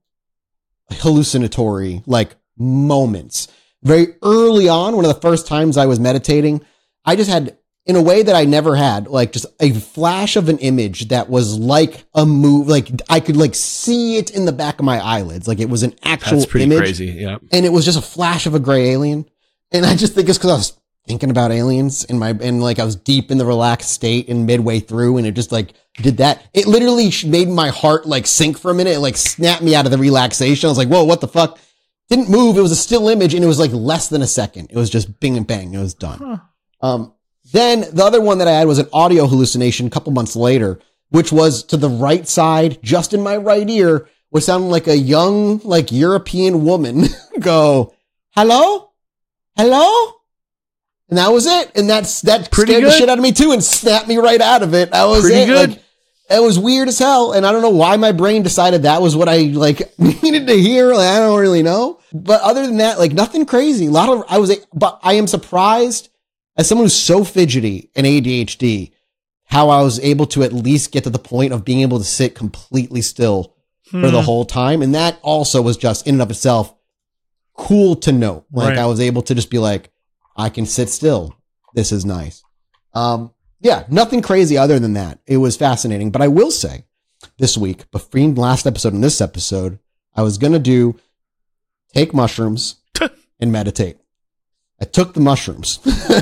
Speaker 2: hallucinatory like moments very early on. One of the first times I was meditating, I just had, in a way that I never had, like just a flash of an image that was like a move, like I could like see it in the back of my eyelids. Like it was an actual
Speaker 4: That's pretty
Speaker 2: image.
Speaker 4: crazy. Yeah.
Speaker 2: And it was just a flash of a gray alien. And I just think it's because I was thinking about aliens in my, and like I was deep in the relaxed state and midway through, and it just like did that. It literally made my heart like sink for a minute. It like snapped me out of the relaxation. I was like, whoa, what the fuck? Didn't move. It was a still image, and it was like less than a second. It was just bing and bang. It was done. Huh. Um, then the other one that I had was an audio hallucination a couple months later, which was to the right side, just in my right ear, was sounding like a young, like European woman go, hello? Hello? And that was it. And that's, that
Speaker 4: Pretty
Speaker 2: scared
Speaker 4: good.
Speaker 2: the shit out of me too and snapped me right out of it. That was
Speaker 4: Pretty
Speaker 2: it.
Speaker 4: good.
Speaker 2: Like, it was weird as hell. And I don't know why my brain decided that was what I like needed to hear. Like, I don't really know. But other than that, like nothing crazy. A lot of, I was, but I am surprised as someone who's so fidgety and A D H D, how I was able to at least get to the point of being able to sit completely still hmm. for the whole time. And that also was just in and of itself cool to know. Like
Speaker 1: Right.
Speaker 2: I was able to just be like, I can sit still. This is nice. Um, yeah, nothing crazy other than that. It was fascinating. But I will say this week, between last episode and this episode, I was going to do take mushrooms and meditate. I took the mushrooms.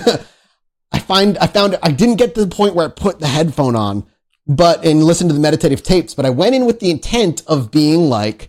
Speaker 2: I find, I found, I didn't get to the point where I put the headphone on, but, and listened to the meditative tapes, but I went in with the intent of being like,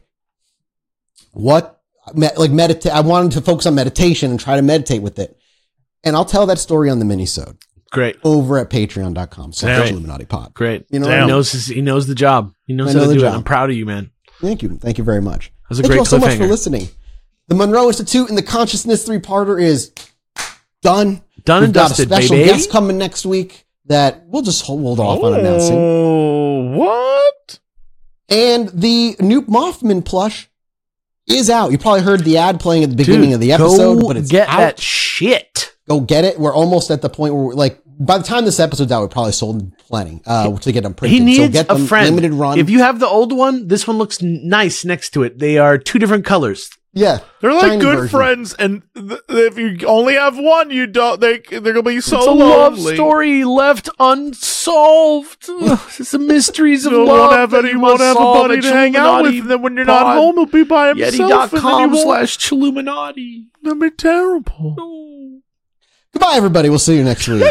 Speaker 2: what, like meditate, I wanted to focus on meditation and try to meditate with it. And I'll tell that story on the minisode.
Speaker 4: Great.
Speaker 2: Over at patreon.com slash
Speaker 4: Great.
Speaker 2: Illuminati Pod.
Speaker 4: Great.
Speaker 2: You know,
Speaker 4: he knows his, he knows the job. He knows
Speaker 2: I
Speaker 4: how
Speaker 2: know
Speaker 4: to
Speaker 2: the
Speaker 4: do
Speaker 2: job.
Speaker 4: it. I'm proud of you, man.
Speaker 2: Thank you. Thank you very much.
Speaker 4: That was a
Speaker 2: Thank
Speaker 4: great
Speaker 2: you all so much for
Speaker 4: cliffhanger.
Speaker 2: listening. The Monroe Institute and the Consciousness three-parter is done.
Speaker 4: Done
Speaker 2: We've
Speaker 4: and
Speaker 2: got
Speaker 4: dusted,
Speaker 2: a special
Speaker 4: baby.
Speaker 2: guest coming next week that we'll just hold off on announcing.
Speaker 1: Oh, what?
Speaker 2: And the new Mothman plush is out. You probably heard the ad playing at the beginning
Speaker 4: Dude,
Speaker 2: of the episode,
Speaker 4: go
Speaker 2: but it's
Speaker 4: get
Speaker 2: out.
Speaker 4: that shit.
Speaker 2: Go get it. We're almost at the point where, we're like, by the time this episode's out, we probably sold plenty uh, to get them printed.
Speaker 4: He needs
Speaker 2: so get
Speaker 4: a
Speaker 2: them
Speaker 4: friend.
Speaker 2: limited run.
Speaker 4: If you have the old one, this one looks n- nice next to it. They are two different colors.
Speaker 2: yeah,
Speaker 1: They're like
Speaker 2: tiny
Speaker 1: good
Speaker 2: version.
Speaker 1: friends, and th- if you only have one, you don't. They they're gonna be so
Speaker 4: it's a
Speaker 1: lonely.
Speaker 4: love story left unsolved. It's the mysteries of
Speaker 1: You
Speaker 4: love.
Speaker 1: won't have
Speaker 4: that
Speaker 1: any,
Speaker 4: you
Speaker 1: won't
Speaker 4: must
Speaker 1: have a
Speaker 4: solve
Speaker 1: buddy
Speaker 4: at
Speaker 1: to hang out with.
Speaker 4: Chilluminati
Speaker 1: And then when you're not
Speaker 4: Pod.
Speaker 1: home, he'll be by himself.
Speaker 4: Yeti dot
Speaker 1: and then
Speaker 4: com
Speaker 1: you won't-
Speaker 4: slash Chilluminati.
Speaker 1: That'd be terrible.
Speaker 2: Goodbye, everybody. We'll see you next week.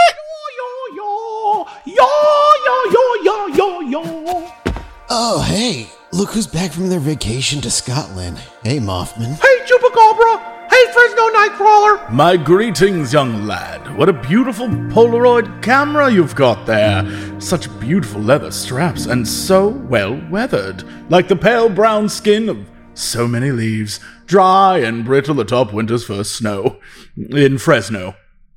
Speaker 2: Oh, hey, look who's back from their vacation to Scotland. Hey, Mothman.
Speaker 3: Hey, Chupacabra! Hey, Fresno Nightcrawler!
Speaker 1: My greetings, young lad. What a beautiful Polaroid camera you've got there. Such beautiful leather straps and so well weathered, like the pale brown skin of so many leaves, dry and brittle atop winter's first snow in Fresno.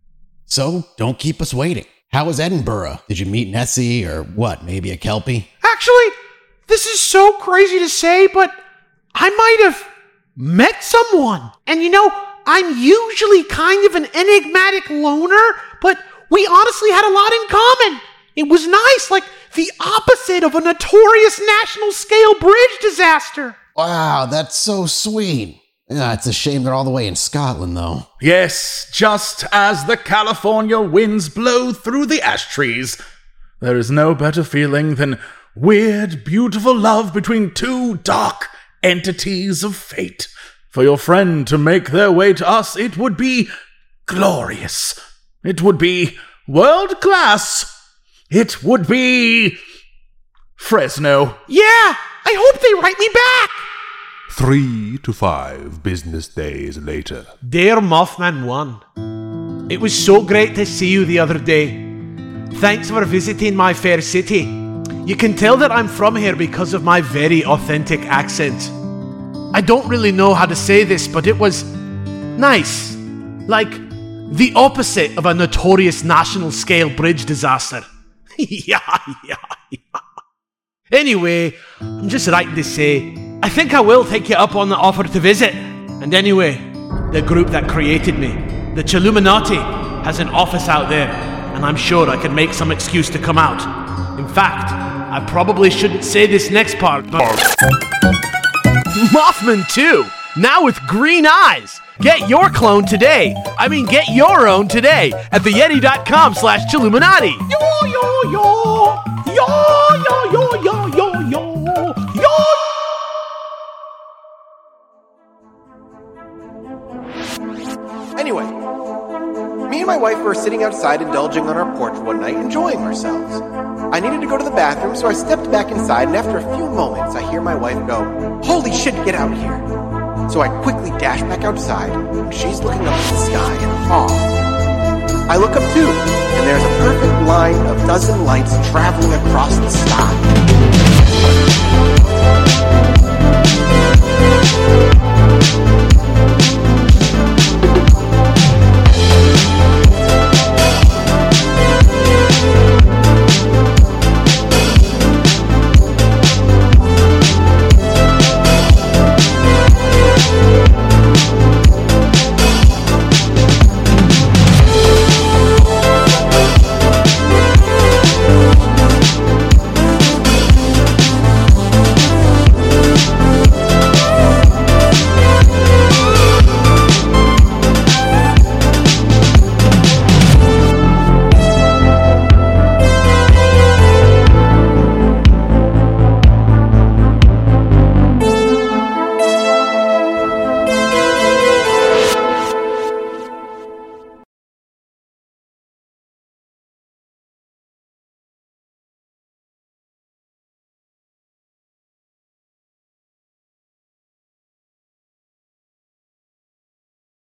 Speaker 2: So, don't keep us waiting. How was Edinburgh? Did you meet Nessie or what? Maybe a Kelpie?
Speaker 3: Actually, this is so crazy to say, but I might have met someone. And you know, I'm usually kind of an enigmatic loner, but we honestly had a lot in common. It was nice, like the opposite of a notorious national scale bridge disaster.
Speaker 2: Wow, that's so sweet. Yeah, it's a shame they're all the way in Scotland, though.
Speaker 1: Yes, just as the California winds blow through the ash trees, there is no better feeling than weird, beautiful love between two dark entities of fate. For your friend to make their way to us, it would be glorious. It would be world class. It would be Fresno.
Speaker 3: Yeah, I hope they write me back.
Speaker 5: Three to five business days later.
Speaker 3: Dear Mothman One, it was so great to see you the other day. Thanks for visiting my fair city. You can tell that I'm from here because of my very authentic accent. I don't really know how to say this, but it was nice. Like the opposite of a notorious national scale bridge disaster. yeah, yeah, yeah. Anyway, I'm just writing to say, I think I will take you up on the offer to visit. And anyway, the group that created me, the Chilluminati, has an office out there, and I'm sure I can make some excuse to come out. In fact, I probably shouldn't say this next part, but...
Speaker 4: Mothman two, now with green eyes. Get your clone today. I mean, get your own today at the yeti dot com slash Chilluminati.
Speaker 3: Yo, yo, yo! Yo, yo, yo, yo, yo, yo! Yo!
Speaker 2: Anyway, me and my wife were sitting outside indulging on our porch one night, enjoying ourselves. I needed to go to the bathroom, so I stepped back inside, and after a few moments, I hear my wife go, "Holy shit, get out here." So I quickly dash back outside, and she's looking up at the sky in awe. I look up too, and there's a perfect line of dozen lights traveling across the sky.